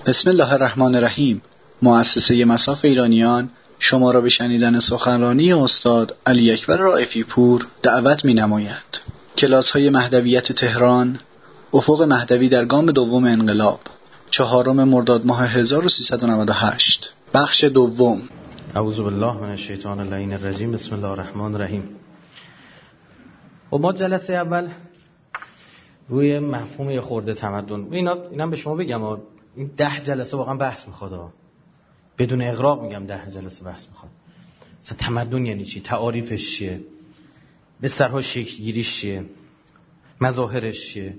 بسم الله الرحمن الرحیم. مؤسسه مصاف ایرانیان شما را به شنیدن سخنرانی استاد علی اکبر رائفی پور دعوت می‌نماید. کلاس‌های مهدویت تهران، افق مهدوی در گام دوم انقلاب، 4 مرداد ماه 1398. بخش دوم. اعوذ بالله من الشیطان اللعین الرجیم. بسم الله الرحمن الرحیم. و ما جلسه اول روی مفهوم یه خورده تمدن، اینا به شما بگم این 10 جلسه واقعا بحث میخواد، بدون اغراق میگم 10 جلسه بحث میخواد. مثلا تمدن یعنی چی، تعاریفش چیه، بسترها شکل گیریش چیه، مظاهرش چیه،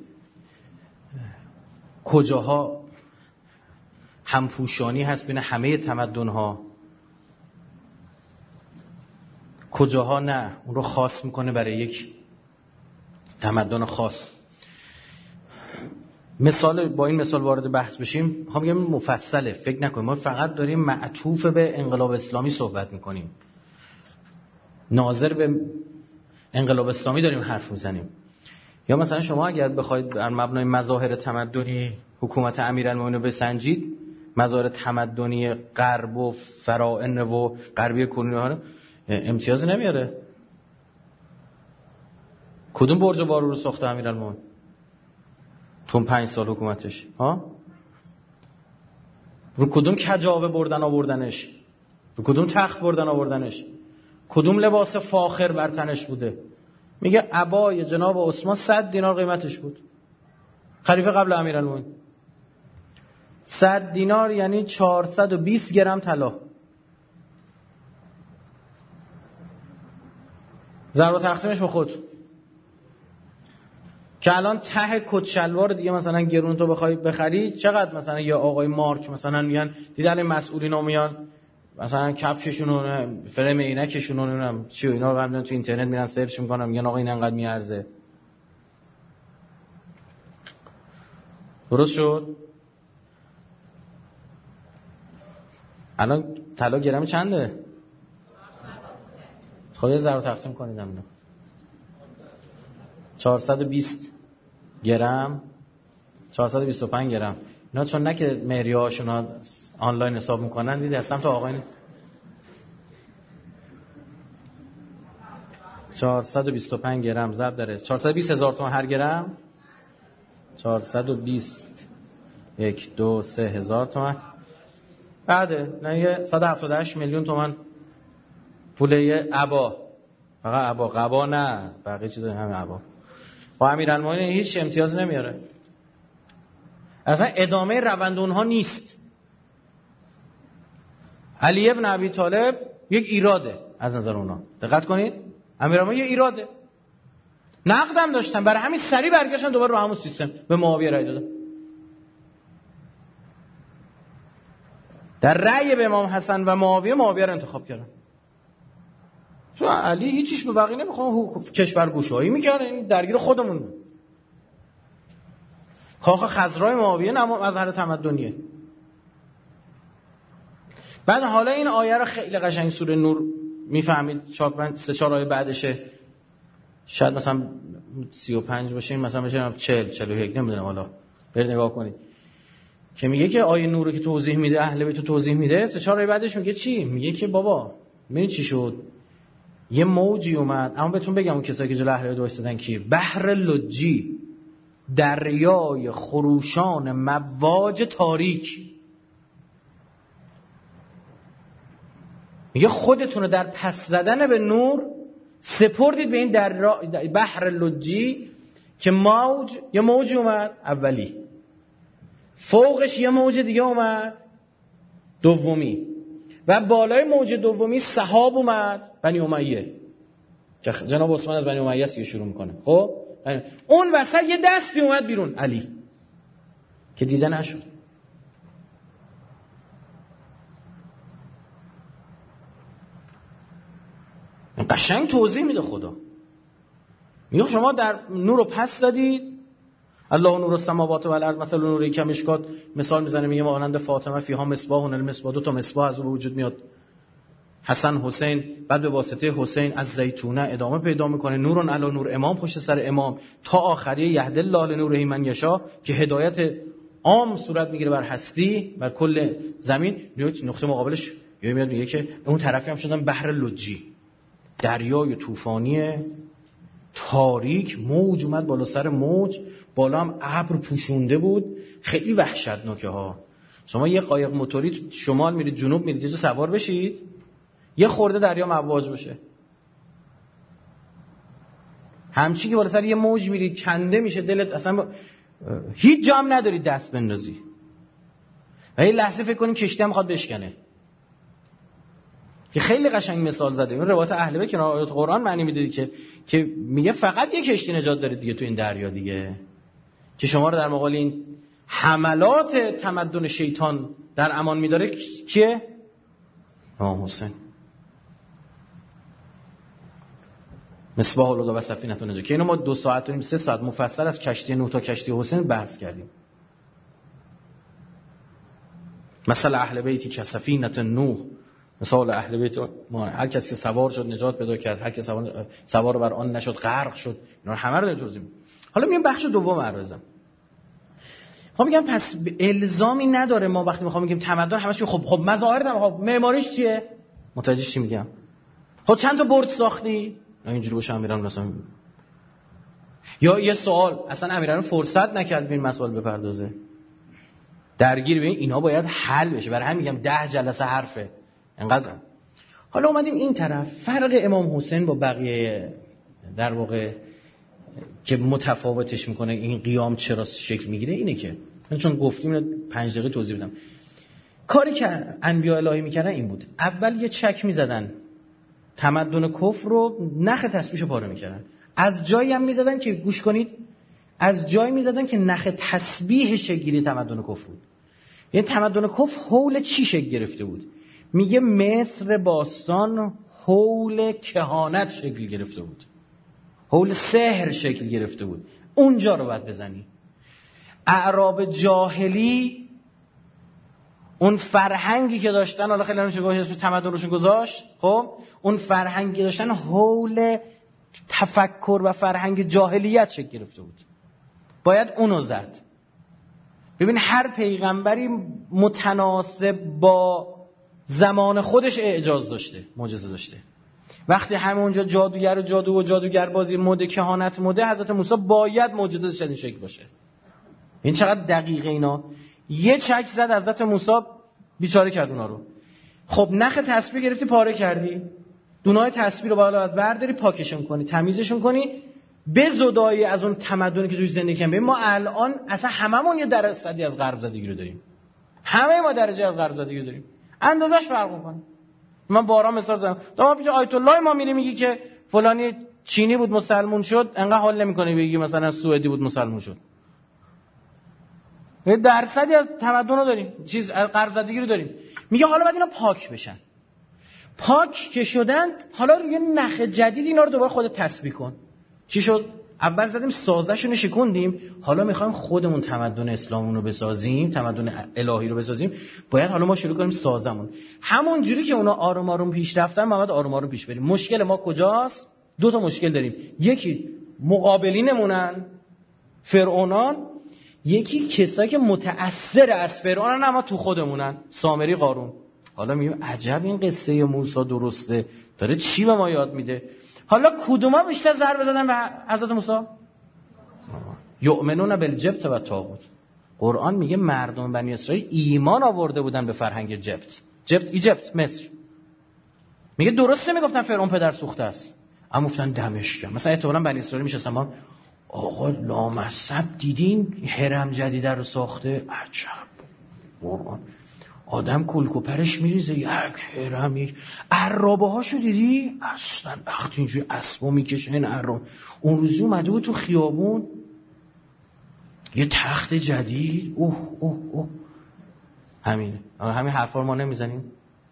کجاها همپوشانی هست بین همه تمدن‌ها، کجاها نه اون رو خاص میکنه برای یک تمدن خاص. با این مثال وارد بحث بشیم. میخوام بگم مفصله، فکر نکنیم ما فقط داریم معطوف به انقلاب اسلامی صحبت میکنیم، ناظر به انقلاب اسلامی داریم حرف میزنیم. یا مثلا شما اگر بخواید بر مبنای مظاهر تمدنی حکومت امیرالمومنین رو بسنجید، مظاهر تمدنی غرب و فرائن و غربی کنونی ها امتیازی نمیاره. کدوم برج بارو رو ساخته امیرالمومنین تو 5 سال حکومتش؟ رو کدوم کجاوه آوردنش؟ رو کدوم تخت آوردنش؟ کدوم لباس فاخر بر تنش بوده؟ میگه عبای جناب عثمان 100 دینار قیمتش بود، خلیفه قبل امیرالمومنین. 100 دینار یعنی 420 گرم طلا. ضرب و تقسیمش به خود که الان ته کت شلوار دیگه مثلا گرون تو بخوای بخری چقدر؟ مثلا یا آقای مارک مثلا میگن دیدن مسئولینا میان مثلا کفششون و فرم عینکشون و نمیدونم چی و اینا رو میان تو اینترنت میرن سرچ میکنن، میگن آقا این انقدر میارزه. درست شد؟ الان طلا گرم چنده؟ خودت ضرب و تقسیم کنید. 420 گرم، 425 گرم. اینا چون نه که معیارهاشون آنلاین حساب میکنن، دیدی اصلا تو آقایون 425 گرم ضرب داره 420 هزار تومان هر گرم، 420 1 2 3 هزار تومان، بعده نه 178 میلیون تومان پوله عبا. فقط عبا، قبا نه، بقیه چیزا همه عبا. با امیرالمومنین هیچ امتیاز نمیاره، اصلا ادامه روند اونها نیست. علی ابن ابی طالب یک ایراده از نظر اونها، دقت کنید، امیرالمومنین یک ایراده، نقدم داشتن، برای همین سریع برگشتن دوباره رو همون سیستم به معاویه رای دادن. در رأی به امام حسن و معاویه رو انتخاب کردن. چون علی هیچیش به بقیه نمیخوام، کشورگشایی میکرد، این درگیر خودمون بود. کاخ خضرای معاویه مظهر تمدنیه. بعد حالا این آیه رو خیلی قشنگ سوره نور میفهمید، 3-4 آیه بعدشه، شاید مثلا 35 باشه، مثلا بشه 40-41 نمیدونم، حالا برید نگاه کنید که میگه که آیه نور رو که توضیح میده، اهل بیت توضیح میده، 3-4 آیه بعدش میگه چی؟ میگه که بابا ببین چی شد، یه موجی اومد. اما بهتون بگم اون کسایی که جلو اهل بیت وایسادن کی؟ بحر لجی، دریای خروشان مواج تاریک. میگه خودتون رو در پس زدن به نور سپردید به این بحر لجی که یه موج اومد اولی، فوقش یه موج دیگه اومد دومی، و بالای موج دومی سحاب اومد، بنی امیه، که جناب عثمان از بنی امیه سی شروع میکنه. خب اون وسط یه دستی اومد بیرون، علی، که دیده نشد. قشنگ توضیح میده خدا. میگه شما در نور رو پس زدید، الله نور السماوات و الارض مثل نور کمشکات، مثال میزنه میگه مانند فاطمه فیها مصباح، المصباح 2 تا مصباح از او به وجود میاد، حسن حسین، بعد به واسطه حسین از زیتونه ادامه پیدا میکنه، نورون علی نور، امام پشت سر امام، تا آخریه یهد الله لنوره من یشاء، که هدایت عام صورت میگیره بر هستی، بر کل زمین. نقطه مقابلش یا میاد میگه که اون طرفی هم شدن بحر لجی، دریای طوفانی تاریک، موج اومد بالا سر موج، بالا هم ابر پوشونده بود، خیلی وحشتناکه ها. شما یه قایق موتوری شمال میرید جنوب میرید یه سوار بشید، یه خورده دریا مواج باشه، همچی که بالا سر یه موج میرید کنده میشه دلت، اصلا هیچ جا هم نداری دست بندازی و یه لحظه فکر کنی کشتی هم میخواد بشکنه. که خیلی قشنگ مثال زده این روایت اهل بیت که آیات قرآن معنی میده که میگه فقط یه کشتی نجات داره دیگه تو این دریا دیگه، که شما رو در مقابل این حملات تمدن شیطان در امان میداره. کیه؟ امام حسین. مصباح الهدی و سفینه النجات، که اینو ما 2 ساعت و نیم 3 ساعت مفصل از کشتی نوح تا کشتی حسین بحث کردیم. مثلا اهل بیتی که سفینه نوح، مثال اهل بیت ما، هر کسی که سوار شد نجات پیدا کرد، هر کسی سوار بر آن نشد غرق شد. اینا همه رو توضیح میدم. حالا میام بخش دوم عرضم. میگم پس الزامی نداره ما وقتی میخوام میگیم تمدن همش خب مظاهر خب معماریش چیه؟ متوجه چی میگم؟ خب چند تا برج ساختی؟ اینجوری باشه امیران مثلا، یا یه سوال اصلا امیران فرصت نکرد به این مسائل بپردازه، درگیر به اینا باید حل بشه. برای همین میگم 10 جلسه حرفه انقدر. حالا اومدیم این طرف، فرق امام حسین با بقیه در واقع که متفاوتش میکنه این قیام چرا شکل میگیره اینه که چون گفتیم اینو 5 دقیقه توضیح بدم. کاری که انبیاء الهی میکردن این بود، اول یه چک میزدن تمدن کفر رو، نخ تسبیحشو پاره میکردن. از جایی هم میزدن که گوش کنید، از جایی میزدن که نخ تسبیح شکل گیری تمدن کفر بود. یعنی تمدن کفر حول چی شکل گرفته بود؟ میگه مصر باستان حول کهانت شکل گرفته بود، حول سحر شکل گرفته بود. اونجا رو باید بزنی. اعراب جاهلی اون فرهنگی که داشتن، حالا خیلی نمیشه گفت اسم تمدن روشون گذاشت، خب اون فرهنگی که داشتن حول تفکر و فرهنگ جاهلیت شکل گرفته بود، باید اونو زد. ببین هر پیغمبری متناسب با زمان خودش اعجاز داشته، معجزه داشته. وقتی همه اونجا جادوگر و جادوگر بازی مد کهانت مده، حضرت موسی باید معجزه این شکل باشه. این چقدر دقیقه اینا. یه چک زد حضرت موسی بیچاره کرد اونا رو. خب نخ تسبیح گرفتی پاره کردی، دونای تسبیح رو باید برداری پاکشون کنی، تمیزشون کنی، به زدایی از اون تمدنی که توش زندگی کنیم. ما الان اصلا هممون یه درصدی از غرب زدگی رو داریم، همه ما درجه از غرب زدگی رو داریم، اندازش فرق میکنه. من بارا مثال زدم، تا پیش آیت الله ما میری میگی که فلانی چینی بود مسلمون شد، انقدر حال نمیکنه بگی مثلا سوئدی بود مسلمون شد. یه درصدی از تمدن رو داریم، چیز غرب زدگی رو داریم. میگه حالا باید اینا پاک بشن. پاک که شدن، حالا یه نخ جدید اینا رو دوباره خودت تسبیح کن. چی شد؟ اول زدیم سازشون رو شکوندیم، حالا میخوایم خودمون تمدن اسلامون رو بسازیم، تمدن الهی رو بسازیم. باید حالا ما شروع کنیم سازمون. همون جوری که اونا آروم آروم پیش رفتن، ما باید آروم آروم پیش بریم. مشکل ما کجاست؟ 2 تا مشکل داریم. یکی مقابلینمونن فرعونان، یکی کسایی که متأثر از فرعونن اما تو خودمونن، سامری قارون. حالا میگم عجب این قصه موسی درسته، داره چی به ما یاد میده؟ حالا کدوما بیشتر ضربه زدن به حضرت موسی؟ یؤمنون بالجبت و طاغوت. قرآن میگه مردم بنی اسرائیل ایمان آورده بودن به فرهنگ ایجپت مصر. میگه درسته میگفتن فرعون پدر سوخته است، اما گفتن دمش گرم. مثلا احتمالاً بنی اسرائیل میشستن آقا لامصب دیدین هرم جدید رو ساخته، عجب قرآن آدم کلکوپرش میریزه، یک هرم، یک عرابه هاشو دیدی؟ اصلا وقتی اینجوری اسبا میکشه این عراب. اون روزی اومده بود تو خیابون یه تخت جدید، اوه همینه. همین حرفا رو ما نمیزنیم؟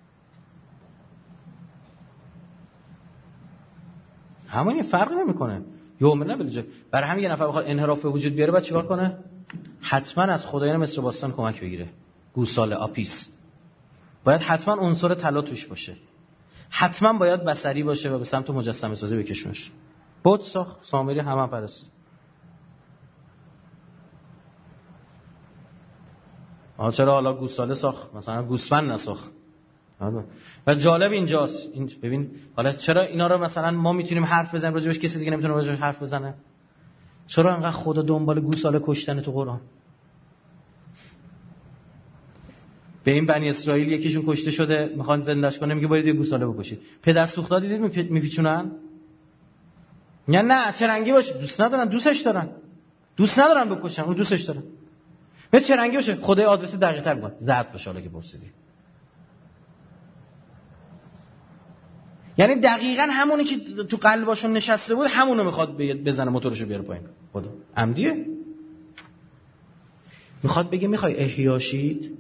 همین فرق نمیکنه. یومنه بلجه. برای همین یه نفر بخواد انحراف به وجود بیاره باید چیکار کنه؟ حتما از خدایان مصر باستان کمک بگیره. گوساله آپیس باید حتما عنصر طلا توش باشه، حتما باید بصری باشه و به سمت مجسمه سازی بکشونش. بت ساخت سامری هم پرست. چرا حالا گوساله ساخت مثلا گوسفند نساخت؟ و جالب اینجاست، این ببین حالا چرا اینا رو مثلا ما میتونیم حرف بزنیم راجبش، کسی دیگه نمیتونه راجبش حرف بزنه؟ چرا انقدر خدا دنبال گوساله کشتن تو قرآن؟ به این بنی اسرائیل یکیشون کشته شده میخوان زندهش کنه، میگه باید یه گوساله بکشید. پدر سوختا دیدید میپیچونن؟ یا نه چه رنگی باشه؟ دوست ندارن، دوستش دارن، دوست ندارن بکشن، اون دوستش دارن. به چه رنگی باشه؟ خدای آدرس دقیق تر میگه، زرد باشه. حالا که پرسیدی یعنی دقیقاً همونی که تو قلباشون نشسته بود همونو میخواد بزنه، موتورشو بیاره پایین. خدا عمدیه. میخواد بگه میخوای احیاشید،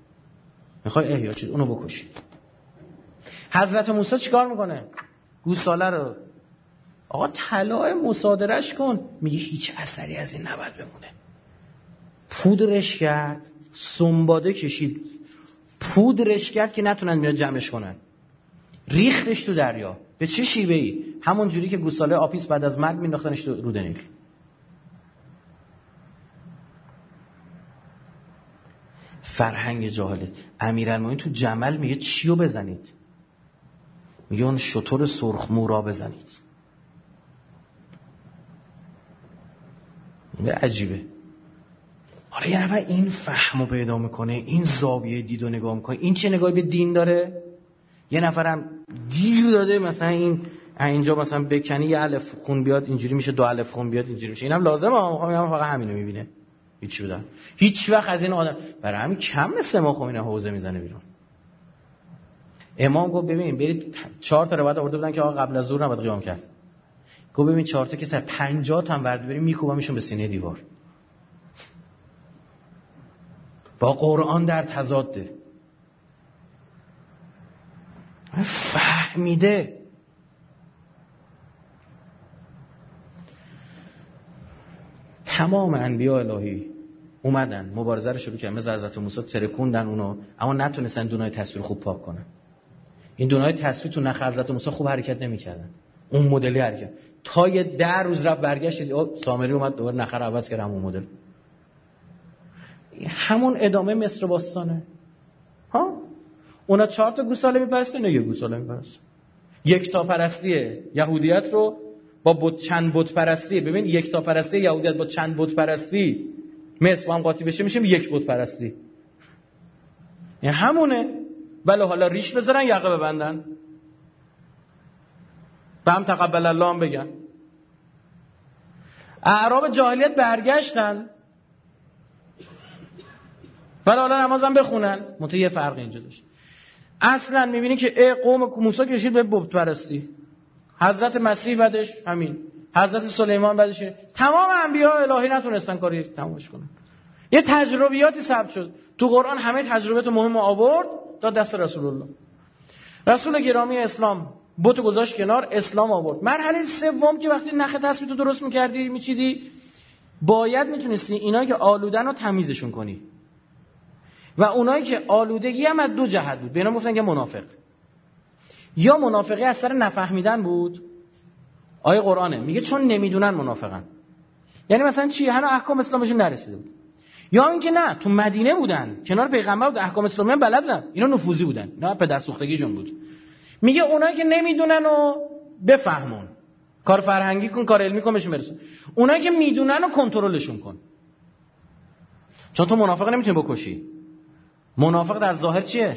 اونو بکشید. حضرت موسی چیکار میکنه؟ گوساله رو آقا طلای مصادرهش کن، میگه هیچ اثری از این نباید بمونه. پودرش کرد، سنباده کشید، پودرش کرد که نتونن میاد جمعش کنن، ریختش تو دریا. به چه شیوهی؟ همون جوری که گوساله آپیس بعد از مرگ مینداختنش تو رود نیل. فرهنگ جاهلیت. امیرالمومنین تو جمل میگه چیو بزنید؟ میگه اون شتر سرخ مو را بزنید. این عجیبه. حالا یه نفر این فهمو پیدا میکنه، این زاویه دیدو نگاه میکنه، این چه نگاهی به دین داره؟ یه نفرم گیر داده مثلا این اینجا مثلا بکنی یه الف خون بیاد اینجوری میشه، دو الف خون بیاد اینجوری میشه. اینم لازمه، میگم فقط همینو میبینه، هیچ بودن. هیچ وقت از این آدم برای همین کم مثل ما خب اینا حوزه میزنه بیرون. امام گفت ببین برید 4 تا روایت آورده بودن که آقا قبل از ظهر نباید قیام کرد. گفت ببین 4 تا که سر 50 تا هم ورد بریم میکوبمشون به سینه دیوار. با قرآن در تضاده. فهمیده. تمام انبیاء الهی اومدن مبارزه رو شروع کردن، مثل حضرت موسی ترکوندن اونو، اما نتونستن دونای تصویر خوب پاک کنن. این دونای تصویر تو نخ حضرت موسی خوب حرکت نمی‌کردن، اون مدلی حرکت تا یه 10 روز رفت برگشت سامری اومد دوباره نخ رو عوض کرد، همون مدل، همون ادامه مصر باستانه. ها اونا 4 تا گوساله میپرستن، نه یه گوساله میپرستن. یکتا پرستی یهودیت رو با چند بت پرستی، ببین یکتا پرستی یهودیت با چند بت پرستی مثل با هم قاطی بشه میشه یک بت پرستی. یعنی همونه، ولی حالا ریش بذارن یقه ببندن، به هم تقبل الله هم بگن. اعراب جاهلیت برگشتن ولی حالا نماز هم بخونن. یه فرق اینجا داشت. اصلا میبینی که قوم موسی کشید به بت پرستی، حضرت مسیح بعدش همین، حضرت سلیمان بعدش، تمام انبیاء الهی نتونستن کاری تمامش کنن. یه تجربیاتی ثبت شد تو قرآن، همه تجربیات مهم آورد داد دست رسول الله. رسول گرامی اسلام بت گذاشت کنار، اسلام آورد. مرحله سوم که وقتی نخ تسبیح تو درست می‌کردی میچیدی، باید میتونستی اینایی که آلودن رو تمیزشون کنی و اونایی که آلودگی هم از 2 جهت بود. به اینا گفتن که منافق، یا منافقی از سر نفهمیدن بود، آیه قرآنه میگه چون نمیدونن منافقن، یعنی مثلا چی؟ هنوز احکام اسلامشون نرسیده بود، یا اینکه نه تو مدینه بودن کنار پیغمبر بود، احکام اسلامی هم بلد بودن، اینا نفوذی بودن، نه پدر سوختگیشون بود. میگه اونایی که نمیدونن و بفهمون، کار فرهنگی کن، کار علمی کن، بهشون برسون. اونایی که میدونن و کنترلشون کن، چون تو منافق نمیتونی بکشی. منافق در ظاهر چیه؟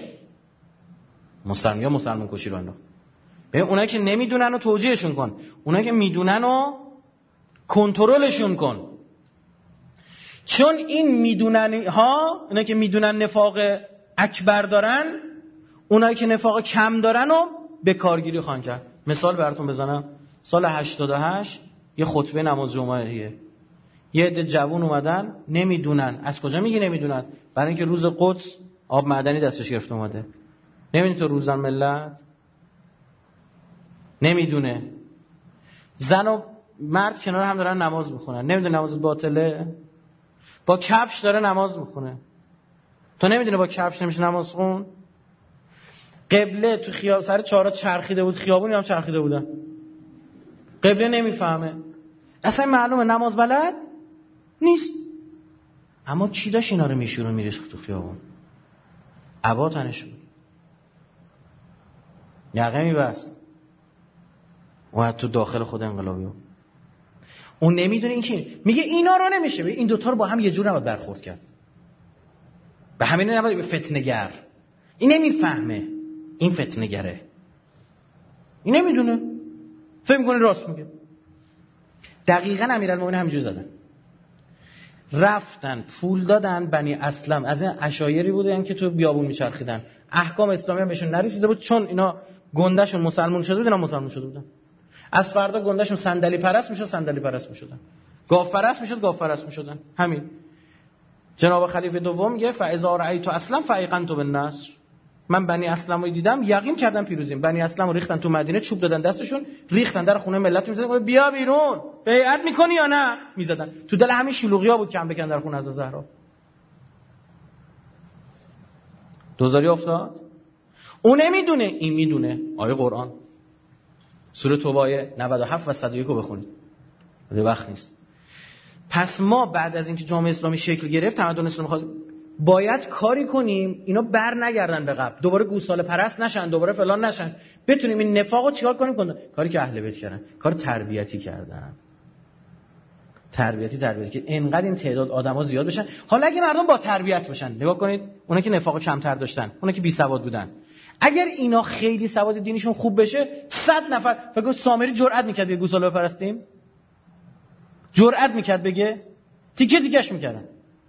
مسلمان کشی رو انداخت. ببین اونایی که نمیدونن و توجیهشون کن، اونایی که میدونن و کنترلشون کن. چون این میدونن ها، اونایی که میدونن نفاق اکبر دارن، اونایی که نفاق کم دارن و به کارگیری خواهن کرد. مثال براتون بزنم، سال 88 یه خطبه نماز جمعه، یه عده جوون اومدن نمیدونن. از کجا میگی نمیدونن؟ برای اینکه روز قدس آب معدنی دستش گرفته اومده. نمیدونی تو روزن ملت؟ نمیدونه. زن و مرد کنار هم دارن نماز میخونن، نمیدونه نماز باطله؟ با کفش داره نماز میخونه. تو نمیدونه با کفش نمیشه نماز خون؟ قبله تو خیابون سر چهارراه چرخیده بود، خیابونی هم چرخیده بودن. قبله نمیفهمه. اصلا معلومه نماز بلد نیست. اما کی داشت اینا رو میشورون میریخت تو خیابون؟ عبا تنش بود، یقه میبست، اومد تو داخل خود انقلابی. اون نمیدونه این کی میگه اینا رو نمیشه، این دوتا رو با هم یه جور نباید برخورد کرد، به همین نباید فتنه‌گر. این نمیفهمه، این فتنه‌گره، این نمیدونه، فکر می‌کنه راست میگه. دقیقاً امیرالمومنین همینجوری زدن، رفتن پول دادن بنی اسلم، از این عشایری بودن که تو بیابون میچرخیدن، احکام اسلامی هم بهشون نرسیده بود، چون اینا گندهشون مسلمان شده بودن، مسلمان شده بودن. از فردا گندهشون صندلی پرست میشد، صندلی پرست میشدن، گاو پرست میشد، گاو پرست میشدن. همین جناب خلیفه دوم میگه فاذا رأیت اسلم فایقنت بالنصر، من بنی اسلم رو دیدم یقین کردم پیروزیم. بنی اسلم رو ریختن تو مدینه، چوب دادن دستشون، ریختن در خونه ملت، میزدن بیا بیرون، بیعت میکنی یا نه؟ میزدن. تو دل همین شلوغیا بود که هم بکن در خونه از زهرا. دوزاری افتاد. اون نمیدونه، این میدونه. آیه قرآن سوره توبه آیه 97 و 101 رو بخونید، وقت نیست. پس ما بعد از اینکه جامعه اسلامی شکل گرفت، تمدن اسلامی خواهد، باید کاری کنیم اینا بر نگردن به قبل، دوباره گوساله پرست نشن، دوباره فلان نشن، بتونیم این نفاقو چیکار کنیم. کاری که اهل بیت کردن، کار تربیتی کردن، تربیتی که انقدر این تعداد آدما زیاد بشن. حالا اگه مردم با تربیت باشن، نگاه کنید اونا که نفاق کمتر داشتن، اونا که بی سواد بودن، اگر اینا خیلی سواد دینیشون خوب بشه، 100 نفر فکر کنید سامری جرئت میکرد بگه گوساله بپرستیم؟ جرئت میکرد بگه؟ تیکه تیکش میکردن.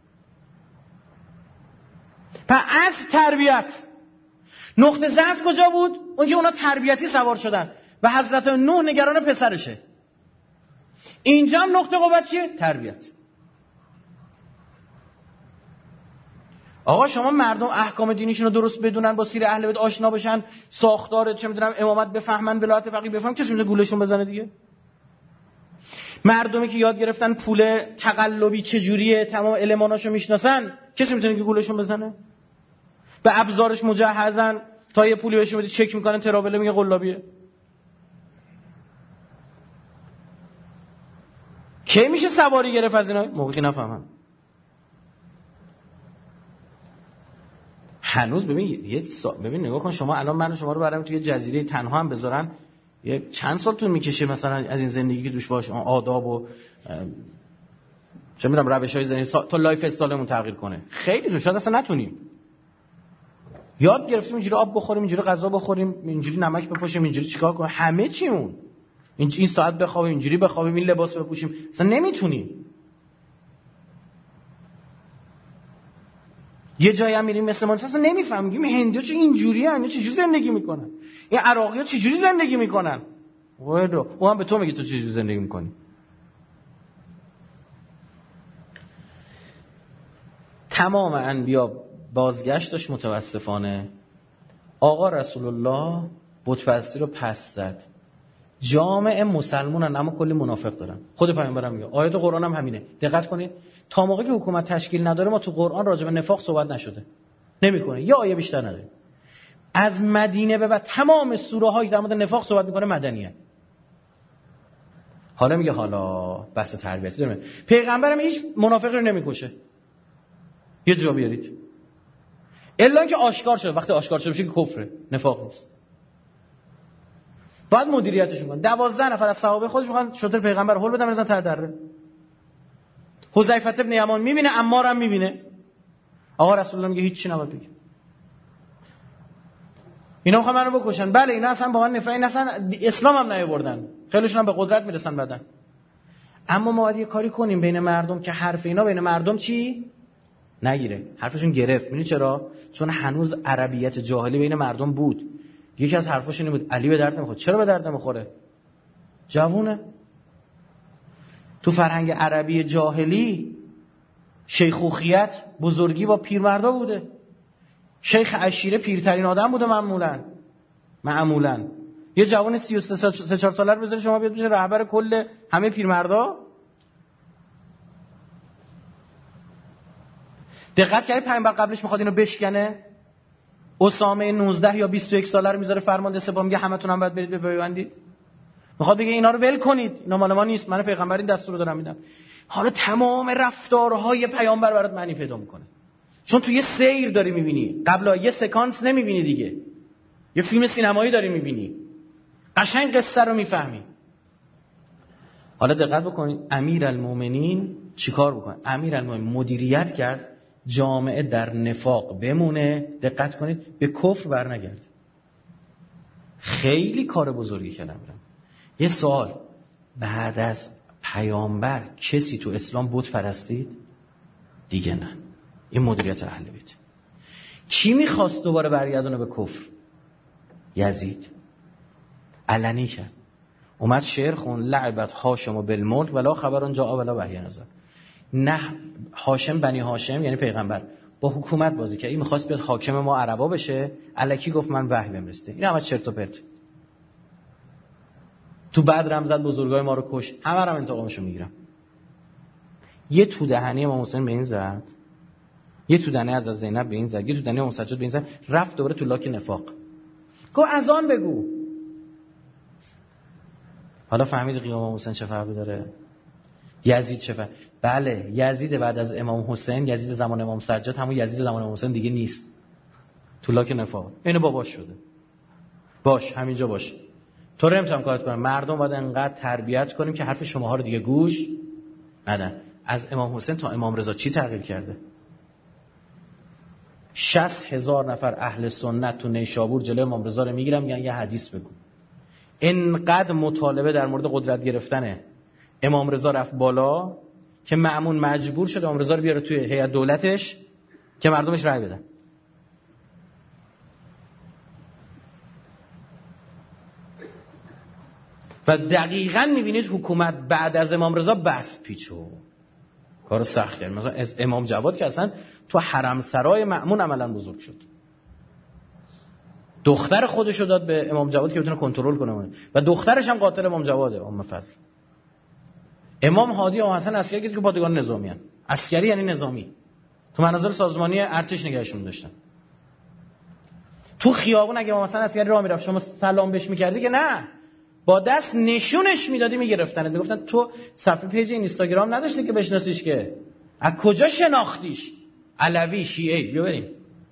پس از تربیت نقطه ضعف کجا بود؟ اون که اونا تربیتی سوار شدن و حضرت نوح نگران پسرشه. اینجا هم نقطه قوت چیه؟ تربیت. آقا شما مردم احکام دینیشون رو درست بدونن، با سیر اهل بیت آشنا بشن، ساختار چه میدونم امامت بفهمن، ولایت فقیه بفهمن، کسی میتونه گولشون بزنه دیگه؟ مردمی که یاد گرفتن پول تقلبی چجوریه، تمام الماناشو میشناسن، کسی میتونه که گولشون بزنه؟ به ابزارش مجهزن، تا یه پولی بهشون بدی چک میکنن، تراوله میگه قلابیه. کی میشه سواری گرفت از اینا؟ موقعی نفهمن. هنوز ببین نگاه کن، شما الان من و شما رو برام توی جزیره تنها هم بذارن، یه چند سال طول میکشه مثلا از این زندگی که دوش باش آداب و چه میدونم روش‌های زندگی تا لایف استایلمون تغییر کنه. خیلی تو شاید اصلا نتونیم. یاد گرفتیم اینجوری آب بخوریم، اینجوری غذا بخوریم، اینجوری نمک بپاشیم، اینجوری چیکار کنیم، همه چیمون این ساعت بخوابیم، اینجوری بخوابیم، این لباس بپوشیم، اصلا نمیتونیم. یه جایی هم میریم مثل ما اصلا نمیفهمیم هندی‌ها چه اینجوریه، اینا چجوری زندگی میکنن، این عراقی‌ها چجوری زندگی میکنن. او هم به تو میگه تو چجوری زندگی میکنی. تمام انبیا بازگشتش متاسفانه. آقا رسول الله بت‌پرستی رو پس زد. جامعه مسلمانن اما کلی منافق دارن. خود پیامبرم میگه، آیات قرآن هم همینه. دقت کنید تا موقعی که حکومت تشکیل نداره ما تو قرآن راجع به نفاق صحبت نشده. نمیکنه. یا آیه بیشتر نداره. از مدینه به بعد تمام سوره هایی در مورد نفاق صحبت میکنه مدنیه. حالا میگه حالا بحث تربیتی داره. پیغمبرم هیچ منافقی رو نمیکشه. یه جا بیارید. الا اینکه آشکار شده، وقتی آشکار شده بشه که کفره، نفاق نیست. بعد مدیریتش کنن. 12 نفر از صحابه خودش میخوان شطر پیغمبر هول بدن بزنن ته دره. حذیفه ابن یمان میبینه، عمار هم میبینه. آقا رسول الله میگه هیچ چی نباید بگی. اینا میخوان منو بکشن. بله اینا اصلا با من نفرت، این اصلا اسلام هم نیاوردن. خیلیشون هم به قدرت میرسن بعدن. اما ما باید یه کاری کنیم بین مردم که حرف اینا بین مردم چی نگیره. حرفشون گرفت. میدونی چرا؟ چون هنوز عربیت جاهلی بین مردم بود. یکی از حرفاش این بود علی به درد نمیخوره. چرا به درد نمیخوره؟ جوونه. تو فرهنگ عربی جاهلی شیخوخیت بزرگی با پیرمردا بوده. شیخ عشیره پیرترین آدم بوده معمولاً. یه جوان 33-4 ساله رو بذاری شما بیاد بشه رهبر کل همه پیرمردا. دقت کردی پیامبر قبلش میخواد اینو بشکنه؟ اسامه 19 یا 21 ساله رو میذاره فرمانده سپاه، میگه همتون هم باید برید بپیوندید. میخواد بگه اینا رو ول کنید، اینا مال ما نیست، من پیغمبر این دستور رو دارم میدم. حالا تمام رفتارهای پیامبر برات معنی پیدا میکنه، چون تو یه سیر داری میبینی، قبلا یه سکانس نمیبینی دیگه، یه فیلم سینمایی داری میبینی، قشنگ قصه رو میفهمی. حالا دقت بکنید امیرالمومنین چیکار بکنه؟ امیرالمومنین مدیریت کرد جامعه در نفاق بمونه، دقت کنید، به کفر برنگرد. خیلی کار بزرگی کردم. یه سوال، بعد از پیامبر کسی تو اسلام بت پرستید؟ دیگه نه. این مدیریت اهل بیت. کی میخواست دوباره برگردونه به کفر؟ یزید. علنی کرد، اومد شعر خون لعبت هاشم بالملک ولا خبرون جاء ولا وحی نزل. نه هاشم بنی هاشم یعنی پیغمبر با حکومت بازی کرد، این میخواست بیاد حاکم ما عربا بشه، الکی گفت من وحی بهم رسیده. این همه چرت و پرت. تو بدر زد بزرگای ما رو کش، همه رو انتقامشو میگیرم. یه تو دهنی امام حسین به این زد، یه تو دهنی از زینب به این زد، یه تو دهنی امام سجاد به این زد، رفت دوباره تو لاک نفاق. گفت اذان بگو. حالا فهمید قیام امام حسین چه فرقی داره؟ یزید چه فرق؟ بله یزید بعد از امام حسین، یزید زمان امام سجاد همون یزید زمان امام حسین دیگه نیست، تو لاک نفاق. اینو باباش شده. باش همینجا باش. تو رو نمیتونم کارت کنم. مردم باید انقدر تربیت کنیم که حرف شماها رو دیگه گوش ندن. از امام حسین تا امام رضا چی تغییر کرده؟ 60,000 نفر اهل سنت تو نیشابور جلوی امام رضا رو میگیرن، میگن یه حدیث بگو. اینقدر مطالبه در مورد قدرت گرفتن امام رضا رفت بالا که مأمون مجبور شد امام رضا رو بیاره توی هیئت دولتش که مردمش رأی بدن. و دقیقاً میبینید حکومت بعد از امام رضا بس پیچو کارو سخت کرد. مثلا از امام جواد که اصلا تو حرم سرای مأمون عملاً بزرگ شد، دختر خودشو داد به امام جواد که بتونه کنترل کنه و دخترش هم قاتل امام جواده، ام فضل. امام هادی و حسن عسکری که پادگان نظامی ان، عسکری یعنی نظامی، تو مناظر سازمانی ارتش نگهشون داشتن. تو خیابون اگه امام حسن عسکری راه میرفت شما سلام بهش میکردی که نه، با دست نشونش میدادی میگرفتن، میگفتن تو صفحه پیج اینستاگرام نداشتی که بشناسیش، که از کجا شناختیش؟ علوی شیعه بیا بریم.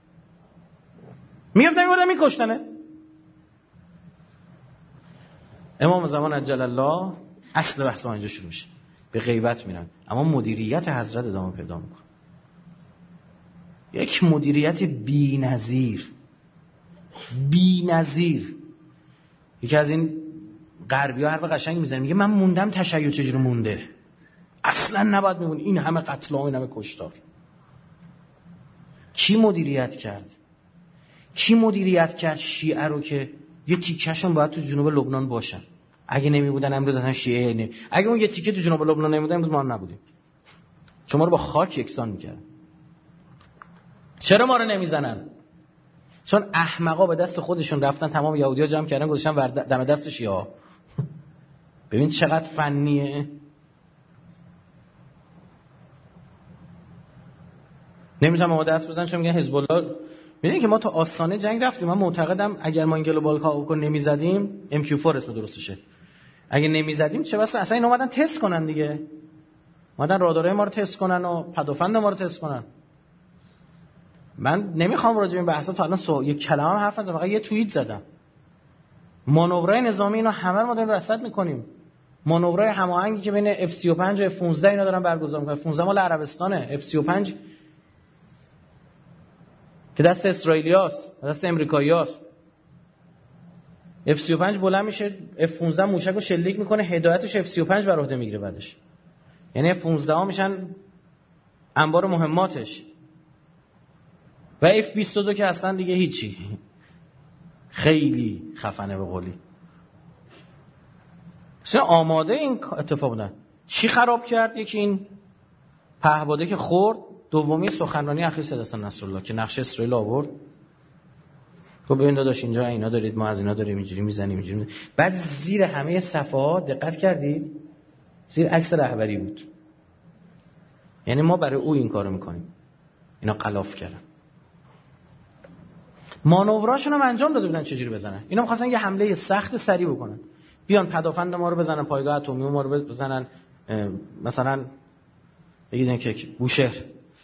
میگفتن میگردن میکشتنه. امام زمان عجل الله اصل بحث اینجا شروع میشه، به غیبت میرن، اما مدیریت حضرت ادامه پیدا میکنه. یک مدیریت بی‌نظیر. یکی از این غربی‌ها حرف قشنگ میزنه، میگه من موندم تشیع چجوری مونده، اصلا نباید میمون این همه قتل عام، این همه کشتار. کی مدیریت کرد شیعه رو که یه تیکه‌شون باید تو جنوب لبنان باشن؟ اگه نمیبودن امروز اصلا شیعه نه. اگه اون یه تیکه تو جنوب لبنان نمیبودن امروز ما هم نبودیم. شما رو با خاک یکسان میکردن. چرا ما رو نمیزنن؟ چون احمقا به دست خودشون رفتن تمام یهودی‌ها جمع کردن گذاشتن دم دست شیعه. ببین چقدر فنیه. نمیتونم ما دست بزنم چون میگن حزب الله. میدونی که ما تا آستانه جنگ رفتیم. من معتقدم اگر ما این گلوبال کاوکو نمیزدیم، MQ4 اسم درستشه، اگه نمیزدیم چه بسا اصلا این اومدن تست کنن دیگه، اومدن رادارهای ما رو تست کنن و پدافند ما رو تست کنن. من نمیخوام راجع به این بحثا تا الان یک کلمه هم حرف نزدم، فقط یه توییت زدم. مانورهای نظامی اینا همه رو ما داریم رصد میکنیم. مانورهای هماهنگی که بین F35 و F15 اینا دارن برگزار میکنن. 15 مال عربستانه، F35 که دست اسرائیلیاست، دست امریکاییاست. F35 بلند میشه، F15 موشک رو شلیک میکنه، هدایتش F35 بر عهده میگیره بعدش. یعنی F15 ها میشن انبار مهماتش. و F22 که اصلا دیگه هیچی، خیلی خفنه به قولی. اصلا آماده این اتفاق بودن. چی خراب کرد؟ یکی این پهباده که خورد، دومی سخنرانی اخیر سید حسن نصرالله که نقش اسرائیل آورد. خب ببین داداش اینجا اینا دارید، ما از اینا داریم اینجوری میزنیم اینجوری. بعد زیر همه صفحات دقت کردید؟ زیر عکس رهبری بود. یعنی ما برای او این کارو میکنیم. اینا غلاف کردن. مانوراشون هم انجام داده بودن چجوری بزنن. اینا می‌خواستن یه حمله سخت سریع بکنن. بیان پدافند ما رو بزنن، پایگاه اتمی ما رو بزنن، مثلا بگید که بوشهر،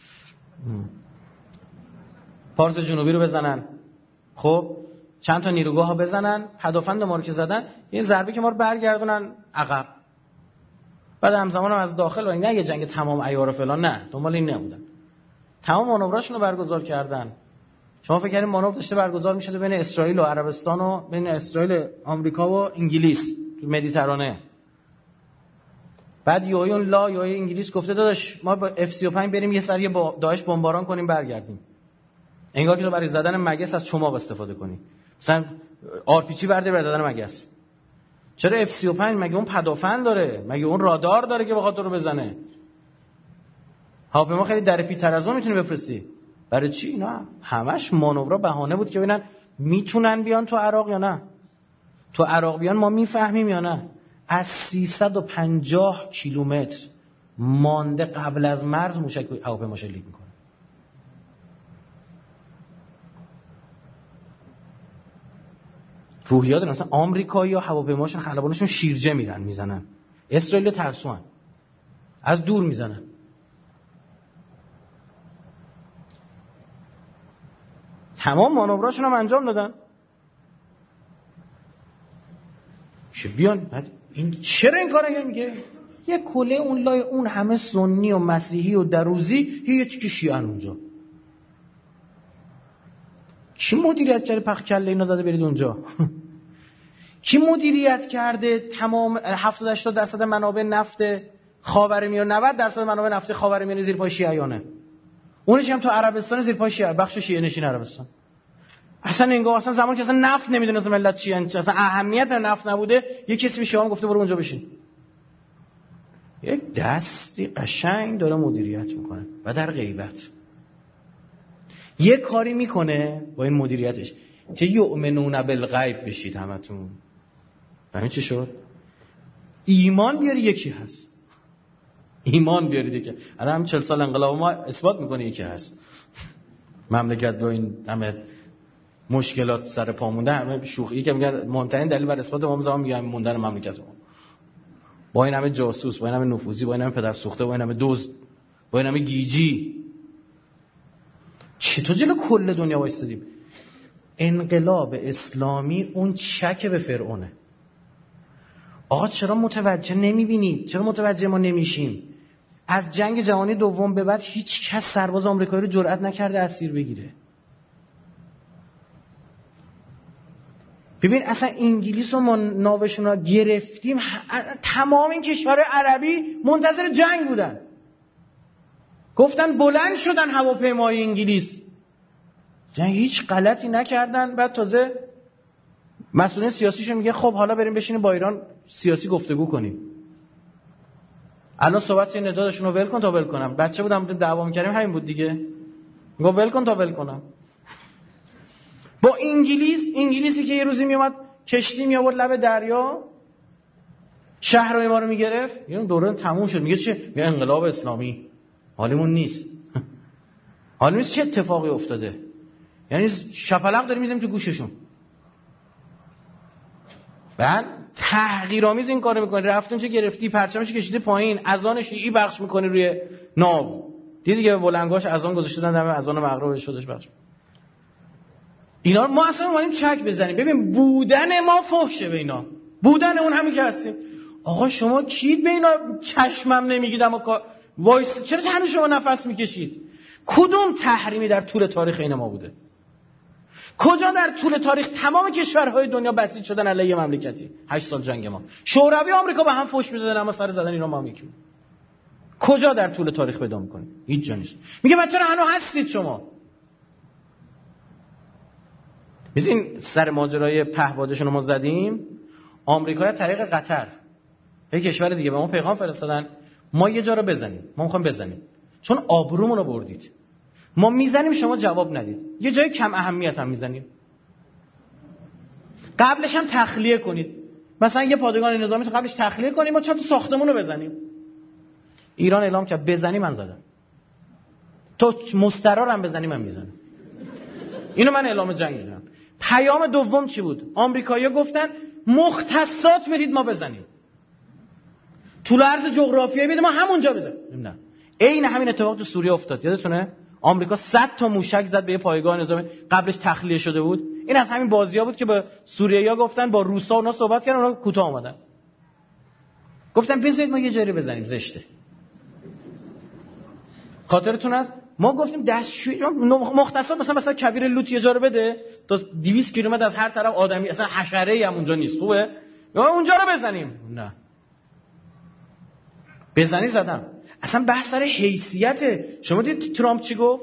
پارس جنوبی رو بزنن، خب چند تا نیروگاه ها بزنن، پدافند ما رو که زدن، یه ضربه که ما رو برگردونن عقب. بعد همزمان هم از داخل، نه یه جنگ تمام عیار فلان، نه دنبال این نبودن، تمام مانوراشون رو برگزار کردن. شما فکر کنید مانور داشته برگزار میشده بین اسرائیل و عربستان و بین اسرائیل آمریکا و انگلیس تو مدیترانه؟ بعد یویون انگلیس گفته داداش ما با F-35 بریم یه سری با داعش بمباران کنیم برگردیم. انگار که تو برای زدن مگس از چماق استفاده کنی، مثلا آرپیجی برده برای زدن مگس. چرا F-35؟ مگه اون پدافند داره؟ مگه اون رادار داره که بخاطر رو بزنه؟ هواپیما خیلی در پیتر از اون میتونی بفرستی. برای چی؟ نه، همش مانورا بهانه بود که ببینن میتونن بیان تو عراق یا نه. تو عراق بیان ما میفهمیم یا نه. از 350 کیلومتر مانده قبل از مرز موشک هواپیما شلیک میکنه. روحیات مثلا آمریکایی‌ها هواپیماشون خلبانشون شیرجه میرن میزنن، اسرائیل ترسوان از دور میزنن. تمام مانوراشون هم انجام دادن. چه بیان بعد این چرا این کارو میگه؟ یه کله اون لای اون همه سنی و مسیحی و دروزی، یه تیکه شیعه اونجا. کی مدیریت کرده پخ کله اینا زده برید اونجا؟ کی مدیریت کرده تمام 70-80% منابع نفت خاورمیانه، 90% منابع نفت خاورمیانه زیر پای شیعیانه؟ اونش هم تو عربستان زیر پای شیعه، بخش شیعه نشین عربستان. اصلا انگار اصلا زمان که اصلا نفت نمیدونست ملت چی ان، اصلا اهمیت نفت نبوده، یه کسی به شما گفته برو اونجا بشین. یک دستی قشنگ داره مدیریت میکنه و در غیبت یه کاری میکنه با این مدیریتش که یؤمنون بالغیب بشید همتون. ببین چی شد؟ ایمان بیاری یکی هست، ایمان بیارید یکی. الان هم 40 سال انقلاب ما اثبات میکنه یکی هست. مملکت با این همه مشکلات سر پا مونده، همه شوخی که میگن مهمترین دلیل بر اثبات ما زمان میگم موندن مملکت ما، با این همه جاسوس، با این همه نفوذی، با این همه پدر سوخته، با این همه دزد، با این همه گیجی، چطور جلو کل دنیا وایستادیم؟ انقلاب اسلامی اون چک به فرعونه. آقا چرا متوجه نمیبینید؟ چرا متوجه ما نمیشیم؟ از جنگ جهانی دوم به بعد هیچ کس سرباز آمریکایی رو جرئت نکرده اسیر بگیره. ببین اصلا انگلیس و ما ناوشون رو گرفتیم، تمام این کشور عربی منتظر جنگ بودن، گفتن بلند شدن هواپیمای انگلیس، جنگ هیچ غلطی نکردن. بعد تازه مسئولین سیاسیشون میگه خب حالا بریم بشینیم با ایران سیاسی گفتگو کنیم. الان صحبت این ندادشون رو ول کن تا ول کنم. بچه بودم دعوا می‌کردیم همین بود دیگه، میگه ول کن تا ول کنم. با انگلیسی که یه روزی میومد کشتی می آورد لب دریا، شهرهای ما رو میگرفت، یه دوره تموم شد. میگه چه؟ میگه انقلاب اسلامی حالیمون نیست. حالیمون چه اتفاقی افتاده؟ یعنی شپلق داریم میزنیم تو گوششون. بعد تحقیرآمیز این کارو میکنی، رفتون چه گرفتی پرچمش کشیده پایین، اذان شیعی پخش میکنی روی ناو، دیدی که به بلندگاش اذان گذاشته دادن، دم اذان مغرب شدش پخش. اینا ما اصلا اومدیم چک بزنیم. ببین بودن ما فحشه به اینا، بودن اون همین که هستیم. آقا شما کید به اینا چشمم نمیگید اما وایس چرا هنوز شما نفس میکشید؟ کدوم تحریمی در طول تاریخ این ما بوده؟ کجا در طول تاریخ تمام کشورهای دنیا بسیج شدن علیه مملکتی؟ 8 سال جنگ ما، شوروی آمریکا با هم فحش میدادن اما سر زدن ایران ما هم یکی. کجا در طول تاریخ پیدا میکنی؟ هیچ جا نیست. میگه بچه‌ها هنوز هستید شما. میدونین سر ماجرای پهپادشون رو ما زدیم، آمریکا از طریق قطر یک کشور دیگه به ما پیغام فرستادن ما یه جا رو بزنیم، ما میخوایم بزنیم چون آبرومون رو بردید، ما میزنیم شما جواب ندید، یه جای کم اهمیت هم میزنیم، قبلش هم تخلیه کنید، مثلا یه پادگان نظامی تو قبلش تخلیه کنیم، ما 4 تا ساختمون رو بزنیم. ایران اعلام کرد بزنی من زدم، تو مسترارم بزنی من میزنم. اینو من اعلام جنگ میدم. پیام دوم چی بود؟ آمریکایی‌ها گفتن مختصات بدید ما بزنیم، طول عرض جغرافیایی بدید ما همونجا بزنیم. نه، عین همین اتفاق تو سوریه افتاد. یادتونه آمریکا 100 تا موشک زد به یه پایگاه نظامی، قبلش تخلیه شده بود. این از همین بازی‌ها بود که به سوریه‌یا گفتن، با روسا اونا صحبت کردن، اونا کوتاه اومدن، گفتن بذارید ما یه جری بزنیم، زشته. خاطرتون هست ما گفتیم دستشویی مختصر مثلا کبیر لوت یه جا رو بده تا 200 کیلومتر از هر طرف آدمی، اصلا حشره‌ای هم اونجا نیست، خوبه یا اونجا رو بزنیم. نه، بزنی زدم. اصلا بحث سر حیثیت. شما دید ترامپ چی گفت؟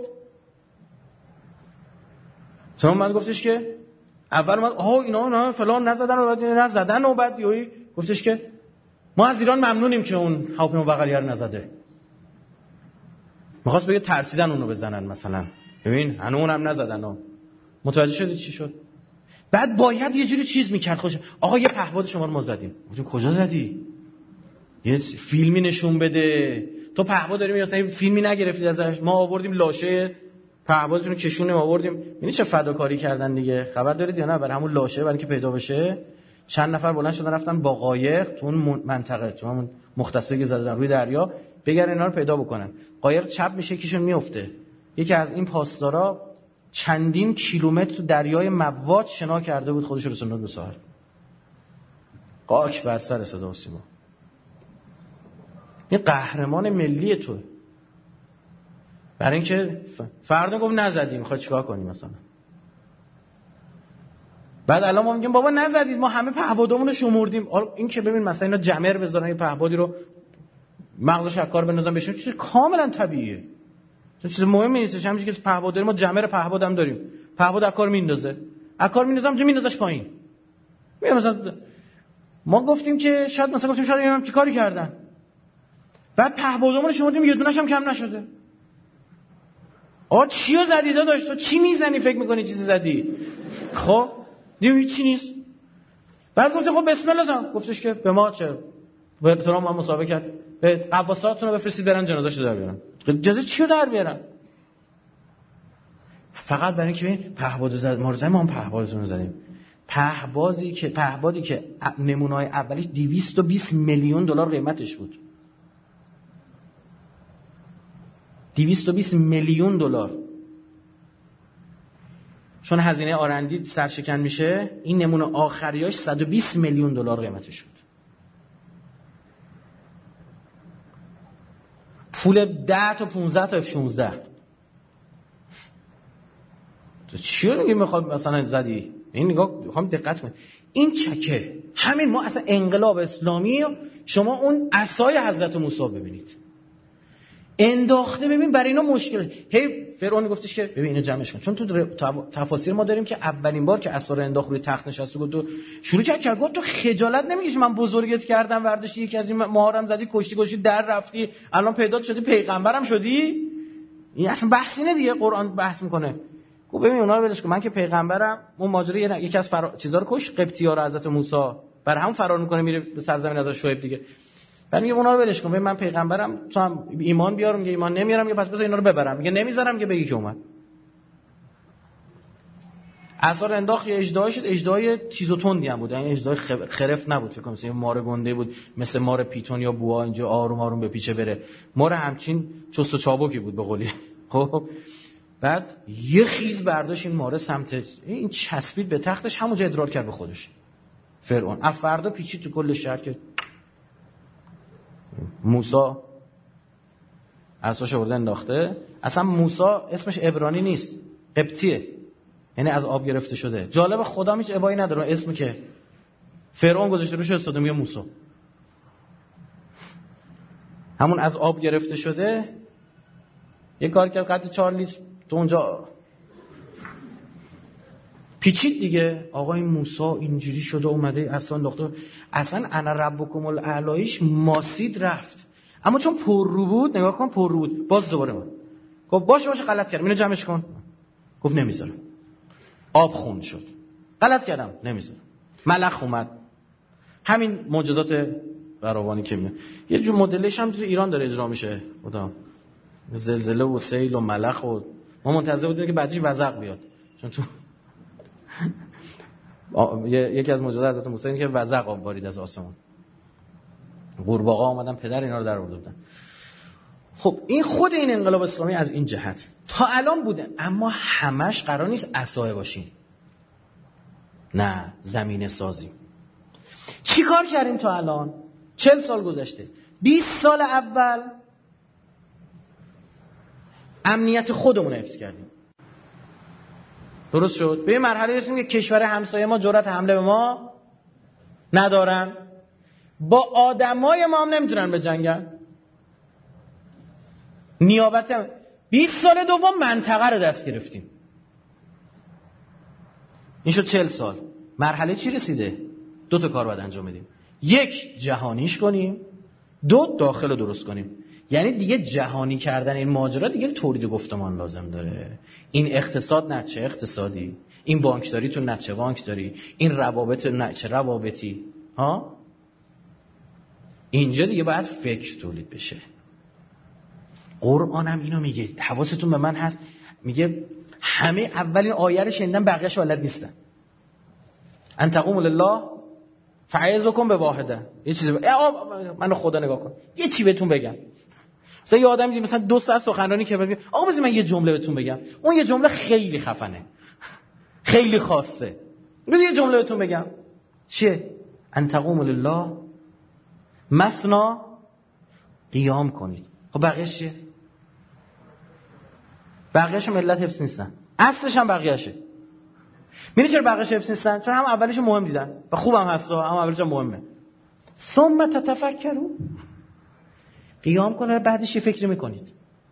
ترامپ من گفتش که اول من اینا فلان نزدن و بعد نزدن و بعد یهو گفتش که ما از ایران ممنونیم که اون هواپیما بغلیه رو نزده. می‌خواست بگه ترسیدن اونو بزنن مثلا. ببین اونم نزدن ها. متوجه شدید چی شد؟ بعد باید یه جوری چیز می‌کرد خوش. آقا یه پهپاد شما رو ما زدیم. گفتیم کجا زدی؟ یه فیلمی نشون بده. تو پهپاد داری مثلا یه فیلمی نگرفتید ازش، ما آوردیم لاشه پهپادتون رو کشونیم آوردیم. ببین چه فداکاری کردن دیگه. خبر دارید یا نه؟ برای همون لاشه برای اینکه پیدا بشه چند نفر بلند شدن رفتن با قایق تو اون منطقه، تو همون مختصری که زدن روی دریا، بگردن اینا رو پیدا بکنن. قایق چپ میشه، یکیشون میفته. یکی از این پاسدارا چندین کیلومتر تو دریای مواج شنا کرده بود، خودش رو رسوند به ساحل. قاک بر سر صدا و سیما. این قهرمان ملی توه. برای اینکه فردا گفت نزدیم، میخواد چیکار کنیم مثلا؟ بعد الان ما میگیم بابا نزدید، ما همه پهپادمون رو شمردیم. این که ببین مثلا اینا جمر بذارن یه پهپادی رو مغز شکار بندازن بهشون، چیز کاملا طبیعیه، چیز مهمی نیستش. همین که پهپاد داریم، ما جمر پهپاد هم داریم، پهپاد اکار میندازه، اکار میندازم چه میندازش پایین. مثلا ما گفتیم که شاید مثلا گفتیم شاید اینا هم چیکاری کردن، بعد پهپادمون رو شمردیم یه دونه‌ش هم کم نشده. چیو زدی داداش؟ تو چی میزنی فکر میکنی چیزی زدی؟ خب دیگه هیچی نیست. بعد گفت خب بسم الله زن. گفتش که به ما چه؟ به احترام ما مسابقه کرد، به قواصاتون رو بفرستید برن جنازه‌شو در بیارن. جنازه چیو در بیارن؟ فقط برای اینکه ببین پهپاد زد، ما هم پهپادتون رو زدیم. پهپادی که نمونه‌های اولیش 220 میلیون دلار قیمتش بود. 220 میلیون دلار. چون هزینه آرندی سرشکن میشه، این نمونه آخریاش 120 میلیون دلار قیمتش بود. پول 10 تا 15 تا F-16. تو چی رو میگی میخواد مثلا زدی؟ این نگاه میخوام دقت کنید. این چکه. همین ما اصلا انقلاب اسلامی، شما اون عصای حضرت موسی ببینید. انداخته. ببین برای اینا مشکل. فرعون گفتش که ببین اینو جمعش کن، چون تو تفاسیر ما داریم که اولین بار که عصا رو انداخت روی تخت نشست و گفت شروع کرد گفت تو خجالت نمیگیش من بزرگت کردم، ورداشتی یکی از این مهارم زدی، کشتی در رفتی، الان پیدا شدی پیغمبرم شدی؟ این اصلا بحث اینه دیگه. قرآن بحث میکنه. گفت ببین اونا رو ولش کن، من که پیغمبرم. اون ماجرا یکی از چیزا رو کش، قبطی‌ها رو حضرت موسی برای هم فرار میکنه میره به سرزمین از شعیب دیگه. بعد میگه اونا رو ولش کن، من پیغمبرم، تو هم ایمان بیار. میگه ایمان نمیارم. میگه پس بذار اینا رو ببرم. میگه نمیذارم. میگه بگی که اومد. عصا رو انداخت، یه اژدها شد. اژدهای تیز و تندی هم بود، یعنی اژدهای خرف نبود، فکر کنم مثلا مار گنده بود، مثل مار پیتون یا بوآ اینجا آروم آروم به پیچه بره. مار همچین چست و چابکی بود به قولی. خب بعد یه خیز برداشت این ماره سمت این چسبید به تختش، همونجا ادرار کرد به خودش. فرعون از فردا پیچید تو کل شهر که موسی عصاش آورده انداخته. اصلا موسی اسمش عبرانی نیست، قبطیه، یعنی از آب گرفته شده. جالب، خدا هیچ ابایی نداره، اسمی که فرعون گذاشته روش استفاده میگه موسی. همون از آب گرفته شده. یه کار کرد قد 4 لیتر تو اونجا پیچید دیگه. آقا این موسی اینجوری شده اومده اصلا انداخته. اصلا انا ربکم الاعلایش ماسید رفت، اما چون پر رو بود، نگاه کن پر رو بود، باز دوباره من گفت باشه غلط کردم، اینو جمعش کن. گفت نمیذارم. آب خون شد. غلط کردم، نمیذارم. ملخ اومد. همین معجزات فراوانی که میاد. یه جور مدلش هم تو ایران داره اجرا میشه. خدا زلزله و سیل و ملخ و ما منتظر بودیم که بعدش وزغ بیاد، چون تو یکی از معجزات حضرت موسی اینه که وزغ آب بارید از آسمان. قورباغه‌ها اومدن پدر اینا رو در آورده بودن. خب این خود این انقلاب اسلامی از این جهت تا الان بوده، اما همش قرار نیست عصای باشیم. نه، زمینه سازی. چی کار کردیم تا الان؟ 40 سال گذشته. 20 سال اول امنیت خودمون رو حفظ کردیم. درست شد؟ به یه مرحله رسیدیم که کشور همسایه ما جرأت حمله به ما ندارن، با آدمای ما هم نمیتونن بجنگن. نیابت 20 سال دوم منطقه رو دست گرفتیم. این شد 40 سال. مرحله چی رسیده؟ 2 تا کار باید انجام بدیم. 1 جهانیش کنیم، 2 داخل رو درست کنیم. یعنی دیگه جهانی کردن این ماجرا دیگه تولید گفتمان لازم داره. این اقتصاد نه چه اقتصادی، این بانکداری تو نه چه بانکداری، این روابط نه چه روابطی. ها؟ اینجا دیگه باید فکر تولید بشه. قرآن هم اینو میگه، حواستون به من هست، میگه همه اولین آیه رو شنیدن بقیه‌اش بلد نیستن. ان تقوموا لله فعظکم بواحده. یه چیزی منو خدا نگاه کن، یه چی بهتون بگم. مثلا یه آدمی مثلا 2 ساعت سخنرانی که میگه آقا بذار من یه جمله بهتون بگم، اون یه جمله خیلی خفنه، خیلی خاصه، بذار یه جمله بهتون بگم. چیه؟ ان تقوموا لله مثنا قیام کنید. خب بقیه‌اش چیه؟ بقیه‌اش ملت حفظ نیستن، اصلش هم بقیه‌اشه. می‌دونی چرا بقیه‌اش حفظ نیستن؟ چون هم اولش مهم دیدن و خوبم هستا، هم اولش مهمه. ثم تتفکروا، قیام کنه بعدش یه فکری میکنید.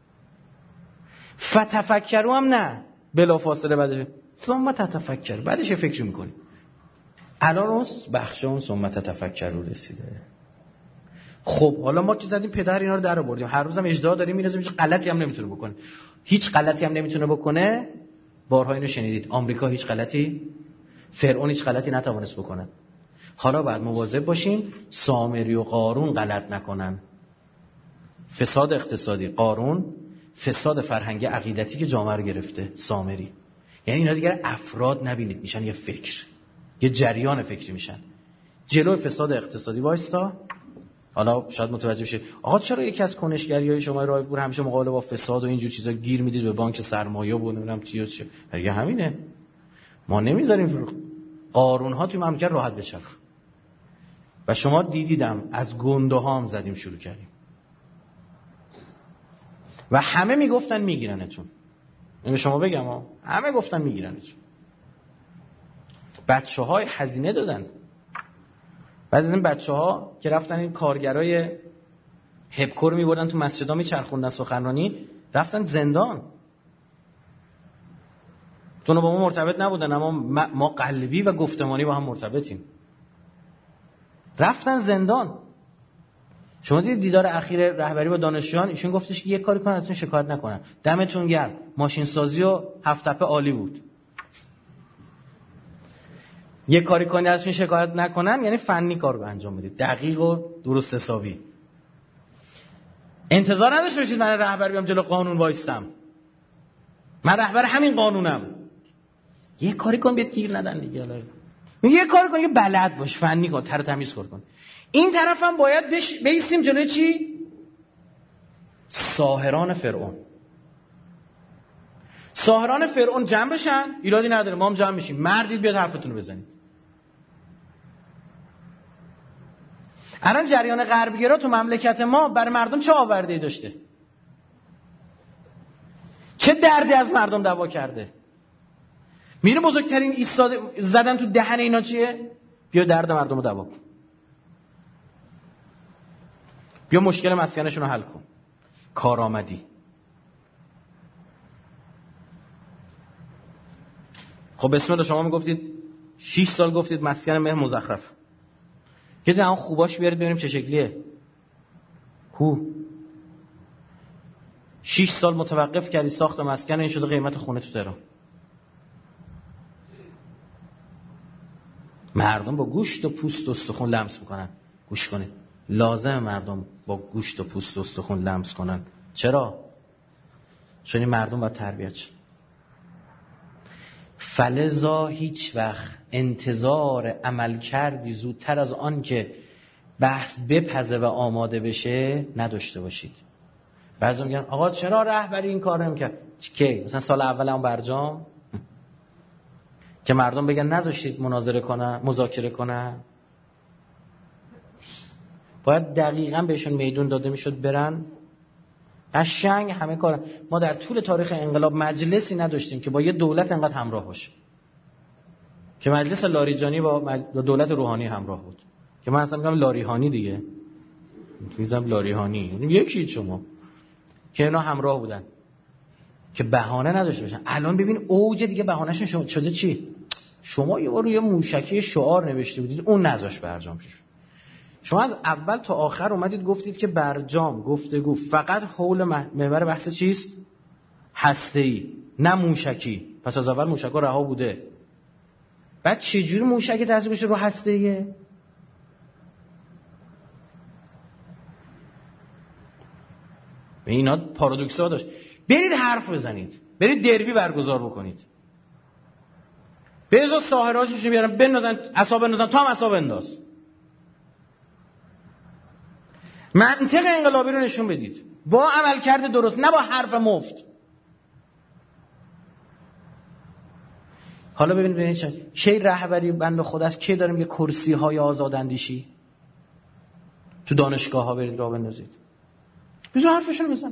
فتفکروا هم نه، بلافاصله بعدش ثم تتفکر، بعدش یه فکری میکنید. الان اون بخش اون ثم تتفکروا رسیده. خب حالا ما که زدیم پدر اینا رو در آوردیم، هر روزم اجدها داریم میرزیم، هیچ غلطی هم نمیتونه بکنه. هیچ غلطی هم نمیتونه بکنه. بارها اینو شنیدید، آمریکا هیچ غلطی، فرعون هیچ غلطی نتوانست بکنه. حالا باید مواظب باشیم سامری و قارون غلط نکنن. فساد اقتصادی قارون، فساد فرهنگی عقیدتی که جامعه رو گرفته سامری. یعنی اینا دیگه افراد نبینید، میشن یه فکر، یه جریان فکری میشن. جلوی فساد اقتصادی وایستا. حالا شاید متوجه بشید آقا چرا یکی از کنشگریای شما رایف پور همیشه مقابله با فساد و اینجور چیزا گیر میدید به بانک سرمایه و نمیدونم چی و چی؟ دیگه همینه. ما نمیذاریم قارون ها توی مملکت راحت بچرخ. و شما دیدیدم از گنده ها هم زدیم شروع کردیم. و همه میگفتن میگیرنتون. اینو شما بگم ها، همه گفتن میگیرنتون. بچه‌های هزینه دادن. بعد از این بچه‌ها که رفتن این کارگرای هپکو رو میبردن تو مسجدها میچرخوندن سخنرانی، رفتن زندان. چون با ما مرتبط نبودن، اما ما قلبی و گفتمانی با هم مرتبطیم. رفتن زندان. شما دیدید دیدار اخیر رهبری با دانشجویان، ایشون گفتش که یه کاری کنن ازتون شکایت نکنن، دمتون گرم، ماشین سازی و هفت تپه عالی بود. یه کاری کنید ازشون شکایت نکنن یعنی فنی کار رو انجام بدید، دقیق و درست حسابی. انتظار نداشته باشید من رهبر بیام جلو قانون وایستم، من رهبر همین قانونم. یه کاری کن بیاد گیر ندن دیگه. حالا یه کاری کن که بلد باش، فنی کن، تر و تمیز کن. این طرف هم باید بیستیم جلوی چی؟ ساحران فرعون. ساحران فرعون جمع بشن، ایرادی نداره، ما هم جمع میشیم، مردید بیاد حرفتون رو بزنید. الان جریان غربگرا تو مملکت ما برای مردم چه آورده‌ای داشته؟ چه دردی از مردم دوا کرده؟ میره بزرگترین ایستاده زدن تو دهن اینا چیه؟ بیا درد مردم رو دوا کن، بیا مشکل مسکنشون رو حل کن. کارآمدی. خب بسم الله، شما میگفتید 6 سال گفتید مسکن مه مزخرف، که دیگه اون خوباش بیارید ببینیم چه شکلیه. کو 6 سال متوقف کردی ساخت مسکن، این شده قیمت خونه تو تهران. مردم با گوشت و پوست و استخون لمس میکنن. گوش کنید، لازم مردم با گوشت و پوست و استخون لمس کنن. چرا؟ چون این مردم باید تربیت شن. فلذا هیچ وقت انتظار عمل کردی زودتر از آن که بحث بپزه و آماده بشه نداشته باشید. بعضی میگن آقا چرا رهبری این کار نمی‌کرد؟ کی؟ مثلا سال اول هم برجام که مردم بگن نذاشتید مذاکره کنن. باید دقیقاً بهشون میدون داده میشد برن قشنگ همه کار. ما در طول تاریخ انقلاب مجلسی نداشتیم که با یه دولت انقدر همراه باشه، که مجلس لاریجانی با دولت روحانی همراه بود، که من اصلا میگم لاریحانی دیگه، میگم لاریحانی یکی شما، که اینا همراه بودن که بهانه نداشته باشن. الان ببین اوج دیگه بهانه‌شون شده چی؟ شما یه بار روی موشکی شعار نوشته بودید اون نذاش برجام شد. شما از اول تا آخر اومدید گفتید که برجام گفتگو فقط حول محور بحث چیست؟ هسته‌ای، نه موشکی. پس از اول موشک‌ها رها بوده. بعد چجوری موشکی تاثیر بشه رو هسته‌ایه؟ اینا پارادوکس‌ها داشت. برید حرف بزنید، برید دربی برگزار بکنید، بذار ساحرهاشون بیارن بندازن، عصا بندازن، تا هم عصا بنداز. منطق انقلابی رو نشون بدید با عمل کرده درست، نه با حرف مفت. حالا ببینید چه کی رهبری بند خدا است، کی داریم یه کرسی های آزاداندیشی تو دانشگاه ها برید راه بندازید، بذار حرفشون بزن،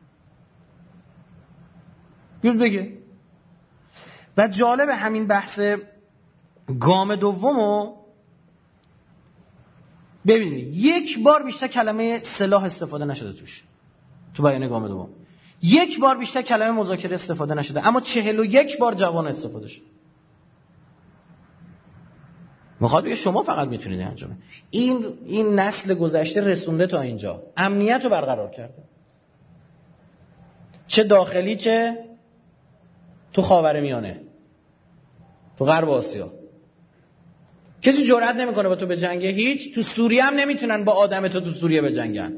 بیاد بگه. و جالب همین بحث گام دومو ببینید، یک بار بیشتر کلمه سلاح استفاده نشده توش، تو بیان گام دوم یک بار بیشتر کلمه مذاکره استفاده نشده، اما 41 بار جوان استفاده شده. میخواد بگه شما فقط میتونید انجامه. این نسل گذشته رسونده تا اینجا، امنیت رو برقرار کرده، چه داخلی چه تو خاورمیانه، تو غرب آسیا. کسی جرئت نمیکنه با تو به جنگه، هیچ. تو سوریه هم نمیتونن با آدم تو سوریه به جنگن،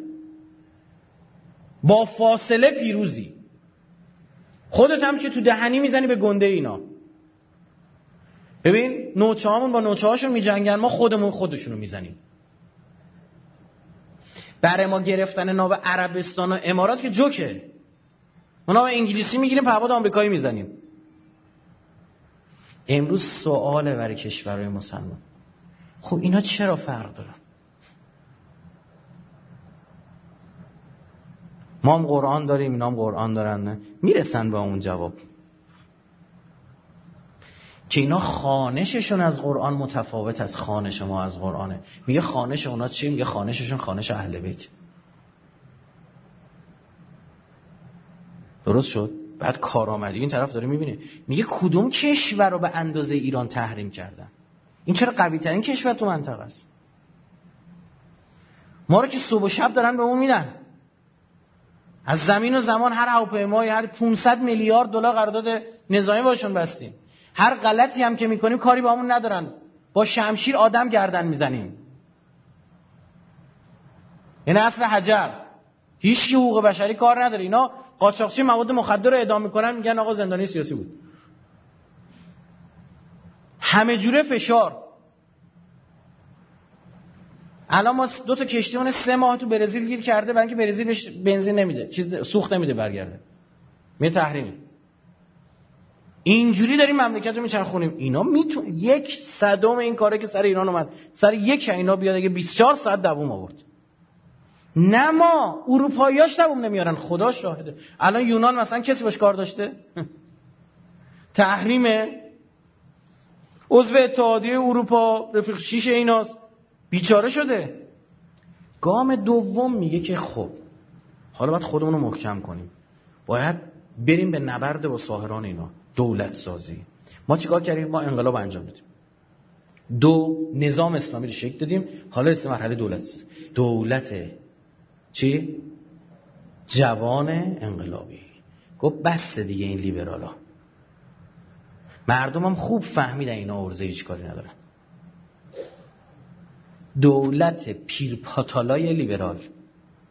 با فاصله پیروزی. خودت هم که تو دهنی میزنی به گنده اینا. ببین نوچه‌هامون با نوچه‌هاشون میجنگن، ما خودشونو میزنیم. برای ما گرفتن ناو عربستان و امارات که جوکه، ما ناو انگلیسی میگیریم، پهپاد آمریکایی میزنیم. امروز سواله برای کشورهای مسلمان، خب اینا چرا فرق دارن؟ ما هم قرآن داریم، اینا هم قرآن دارن، نه؟ میرسن به اون جواب که اینا خوانششون از قرآن متفاوت از خوانش ما از قرآنه. میگه خوانش اونا چی؟ میگه خوانششون خوانش اهل بیت. درست شد؟ بعد کارآمدی این طرف داره میبینه، میگه کدوم کشور رو به اندازه ایران تحریم کردن؟ این چرا قوی ترین کشور تو منطقه است؟ ما رو که صبح و شب دارن به اون میدن، از زمین و زمان هر هواپیمایی هر 500 میلیارد دلار قرارداد نظامی باشون بستیم. هر غلطی هم که میکنیم کاری با همون ندارن، با شمشیر آدم گردن میزنیم. این اصل حجر، هیچ کی حقوق بشری کار نداره. اینا قاچاقچی مواد مخدر رو اعدام میکنن، میگن آقا زندانی سیاسی بود. همه جوره فشار. الان ما 2 تا کشتیمون 3 ماه تو برزیل گیر کرده، برای اینکه برزیل بهش بنزین نمیده، چیز سوخت نمیده برگرده، می تحریمی. اینجوری داریم مملکت رو میچرخونیم. اینا میتونه 1/100 این کاره که سر ایران اومد سر یک اینا بیاد اگه 24 ساعت دووم آورد. نه ما اروپاییاش دووم نمیارن، خدا شاهده. الان یونان مثلا کسی باش کار داشته؟ تحریمه، عضو اتحادیه اروپا، رفیق 6 ایناست، بیچاره شده. گام دوم میگه که خب حالا باید خودمون رو محکم کنیم، باید بریم به نبرد با ساحران اینا، دولت سازی. ما چیکار کردیم؟ ما انقلاب انجام دادیم، 2 نظام اسلامی رو شکل دادیم، حالا رسید مرحله دولت سازی. دولت چی؟ جوان انقلابی. گفت بس دیگه این لیبرالا. مردم هم خوب فهمیدن اینا ارزه هیچ کاری ندارن. دولت پیرپاتالای لیبرال،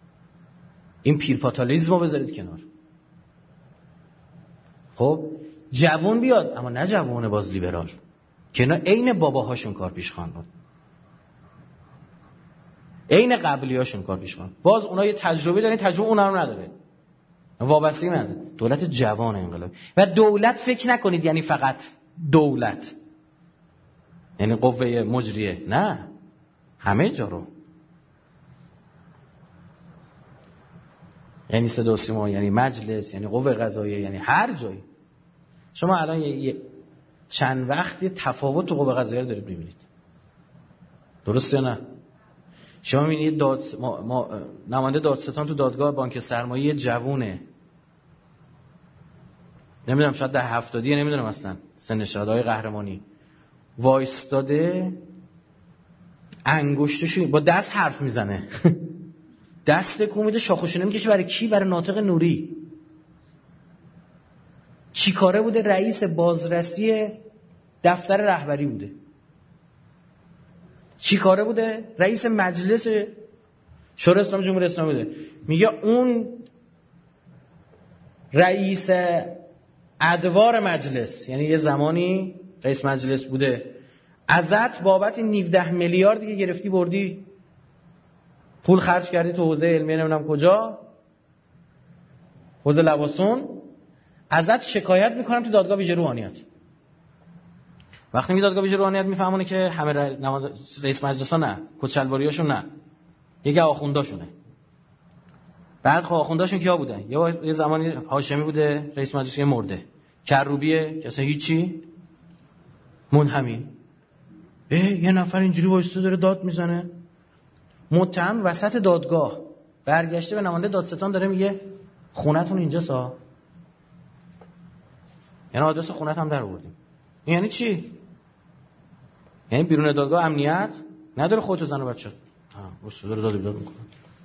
این پیرپاتالیزم رو بذارید کنار. خب جوون بیاد، اما نه جوون باز لیبرال که اینا عین باباهاشون کار پیش خوان بود، عین قبلیاشون کار پیش خوان. باز اونها یه تجربه دارن، تجربه اونها رو نداره، وابستگی نداره. دولت جوان انقلاب. و دولت فکر نکنید یعنی فقط دولت، یعنی قوه مجریه، نه، همه جا رو، یعنی صدا و سیما، یعنی مجلس، یعنی قوه قضاییه، یعنی هر جایی. شما الان چند وقتی تفاوت تو قوه قضاییه رو دارید می‌بینید، درسته یا نه؟ شما می‌بینید نماینده دادستان تو دادگاه بانک سرمایه جوونه، نمیدونم شاید ده 70، نمیدونم اصلا سنش، آقای قهرمانی وایستاده انگشتشو با دست حرف میزنه دست کومیده شاخوشو نمیکشه. برای کی؟ برای ناطق نوری. چی کاره بوده؟ رئیس بازرسی دفتر رهبری بوده. چی کاره بوده؟ رئیس مجلس شورای اسلامی جمهوری اسلامی بوده. میگه اون رئیس ادوار مجلس، یعنی یه زمانی رئیس مجلس بوده، ازت بابت 19 میلیاردی که گرفتی بردی پول خرج کردی تو حوزه علمی، نمیدونم کجا، حوزه لواسون، ازت شکایت میکنم تو دادگاه ویژه روحانیت. وقتی می دادگاه ویژه روحانیت میفهمونه که همه رئیس مجلس‌ها نه، کچلواریاشون نه، یه آخونداشونه. بعد خب آخونداشون کیا بودن؟ یه زمانی هاشمی بوده رئیس مجلس، یه مرده، کروبیه که اصلا هیچی، منحمین. یه نفر اینجوری وایساده داره داد میزنه، متهم وسط دادگاه برگشته به نماینده دادستان داره میگه خونتون اینجاست، یعنی آدرس خونت هم در آوردیم. این یعنی چی؟ یعنی بیرون دادگاه امنیت نداره، خودت زن و بچه واسه داره داد بیداد میکنه.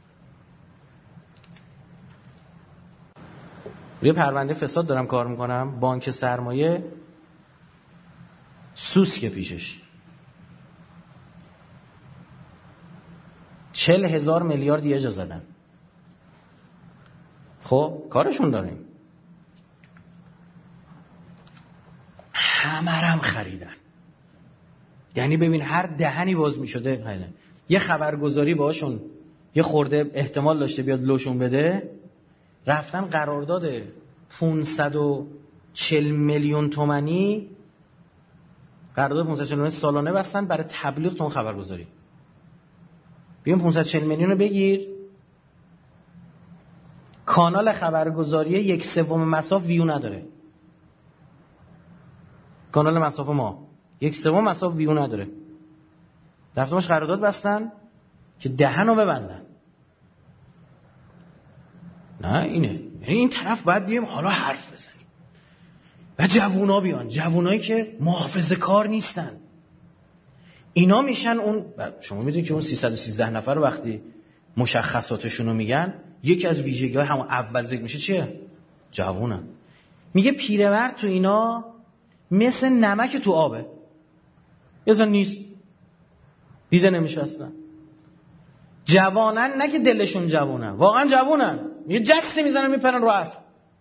روی پرونده فساد دارم کار میکنم، بانک سرمایه سوسک پیشش 40,000 میلیارد یه جا زدن. خب کارشون داریم، همرم خریدن. یعنی ببین هر دهنی باز میشده خریدن. یه خبرگزاری باشون یه خورده احتمال داشته بیاد لوشون بده، رفتن قرارداد 540 میلیون تومانی، قرارداد 540 میلیون سالانه بستن برای تبلیغ تو اون خبرگزاری. بیام 540 میلیون رو بگیر، کانال خبرگزاری 1/3 مصاف ویو نداره. کانال مصاف ما 1/3 مصاف ویو نداره. رفتمش قرارداد بستن که دهنو ببندن. نه اینه، یعنی این طرف باید بیایم حالا حرف بزنیم و جوونا بیان، جوونایی که محافظه کار نیستن، اینا میشن اون. شما میدونید که اون 313 نفر رو وقتی مشخصاتشون رو میگن، یکی از ویژگی‌های همون اول ذکر میشه چیه؟ جوونن. میگه پیرمرد تو اینا مثل نمک تو آبه، اصلا نیست، دیده نمیشه اصلا. جوانن، نه که دلشون جوونن، واقعا جوونن. یه جستی میزنن میپرن رو اسب.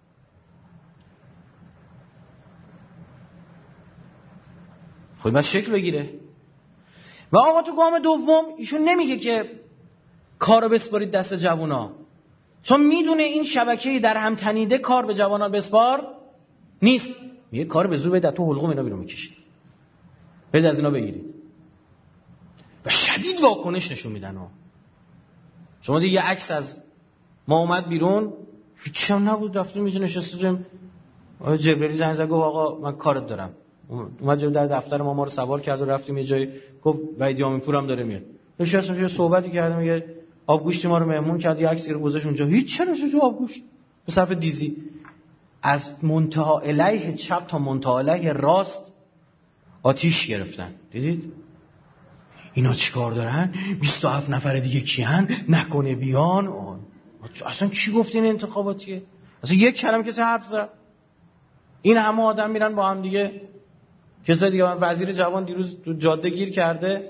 خب باید شکل بگیره. و آقا تو گام دوم ایشون نمیگه که کارو بسپارید دست جوونا، چون میدونه این شبکه‌ای در هم تنیده کار به جوانان بسپار نیست. میگه کار به زور بده تو حلقوم اینا بیرون میکشید، برید از اینا بگیرید. و شدید واکنش نشون میدن. شما دیگه یه عکس از ما اومد بیرون، هیچ هم نبود، رفتیم میز نشستیم، آقا جبریلی زنگ زد گفت آقا من کارت دارم. اومد جو در دفتر ما رو سوار کرد و رفتیم یه جای، گفت وحید یامی‌پور هم داره میاد. نشستیم یه صحبتی کردیم، یه آبگوشتی ما رو مهمون کرد، یه عکس گذاشت اونجا. هیچ چرا تو آبگوشت به صرف دیزی از منتها الیه چپ تا منتها الیه راست آتیش گرفتن. دیدید اینا چیکار دارن؟ 27 نفر دیگه کیان؟ نکنه بیان. اصلا کی گفت این انتخاباتیه؟ اصلا یک کلمه کسی حرف زد؟ این همه آدم میرن با هم دیگه. کسی دیگه، وزیر جوان دیروز تو جاده گیر کرده،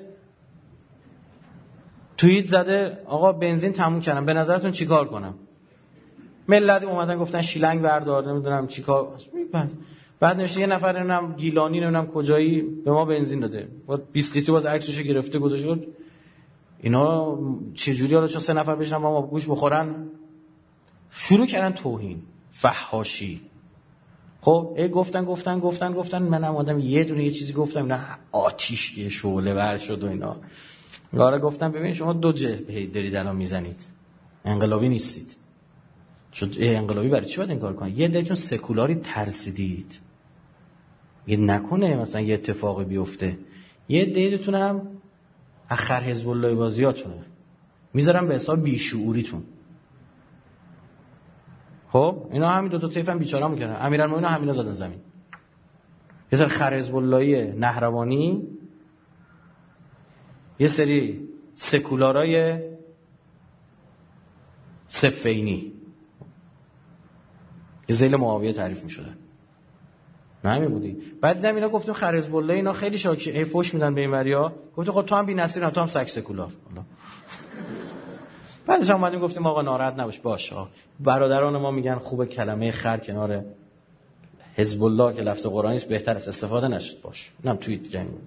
توییت زده آقا بنزین تموم کردم، به نظرتون چیکار کنم؟ ملت اومدن گفتن شیلنگ بردار، نمیدونم چیکار. بعد نوشته یه نفر نمیدونم گیلانی نمیدونم کجایی به ما بنزین داده، بعد 20 لیتر باز عکسشو گرفته گذاشت. اینا چه جوری حالا چون 3 نفر بشنن با ما گوش بخورن شروع کردن توهین، فحاشی. خب گفتن منم آدم یه دونه یه چیزی گفتم نه آتیش یه شعله ور شد و اینا. آره گفتم ببین شما 2 جبهه دارید الان میزنید، انقلابی نیستید. چون انقلابی برای چی باید این کار کنید؟ یه دلتون سکولاری ترسیدید، یه نکنه مثلا یه اتفاقی بیفته. یه دلتون هم اخر حزب الله بازیاتونه میذارم به حساب بیشعوریتون. خب اینا همین 2 طیف هم بیچاره میکنن. امیرالمومنین همینا زدن زمین. یه سری خر حزب اللهی نهروانی، یه سری سکولارای صفینی یه ذیل معاویه تعریف میشدن. نه همین بودی. بعد دیدم اینا گفتم خر حزب الله اینا خیلی شاکی فوش میدن به این وریا. گفتم خب تو هم بی‌نصیر، تو هم سگ سکولار. بعدش هم اومدیم گفتیم آقا ناراحت نباش باشه. برادران ما میگن خوب کلمه خر کنار حزب الله که لفظ قرآنی است بهتر است استفاده نشد باش. اینم توییت کردیم.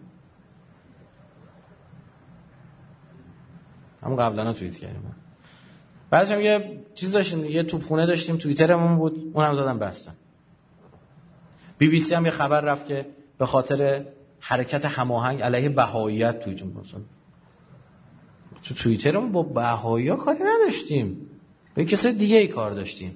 هم قبلا توییت کردیم. بعدش هم یه چیز داشتیم، یه توپخونه داشتیم توییترمون بود، اونم زدم بستن. BBC هم یه خبر رفت که به خاطر حرکت هماهنگ علیه بهاییت توییتون مثلا. تو توییترمون با بهایی‌ها کاری نداشتیم، با کسای دیگه ای کار داشتیم.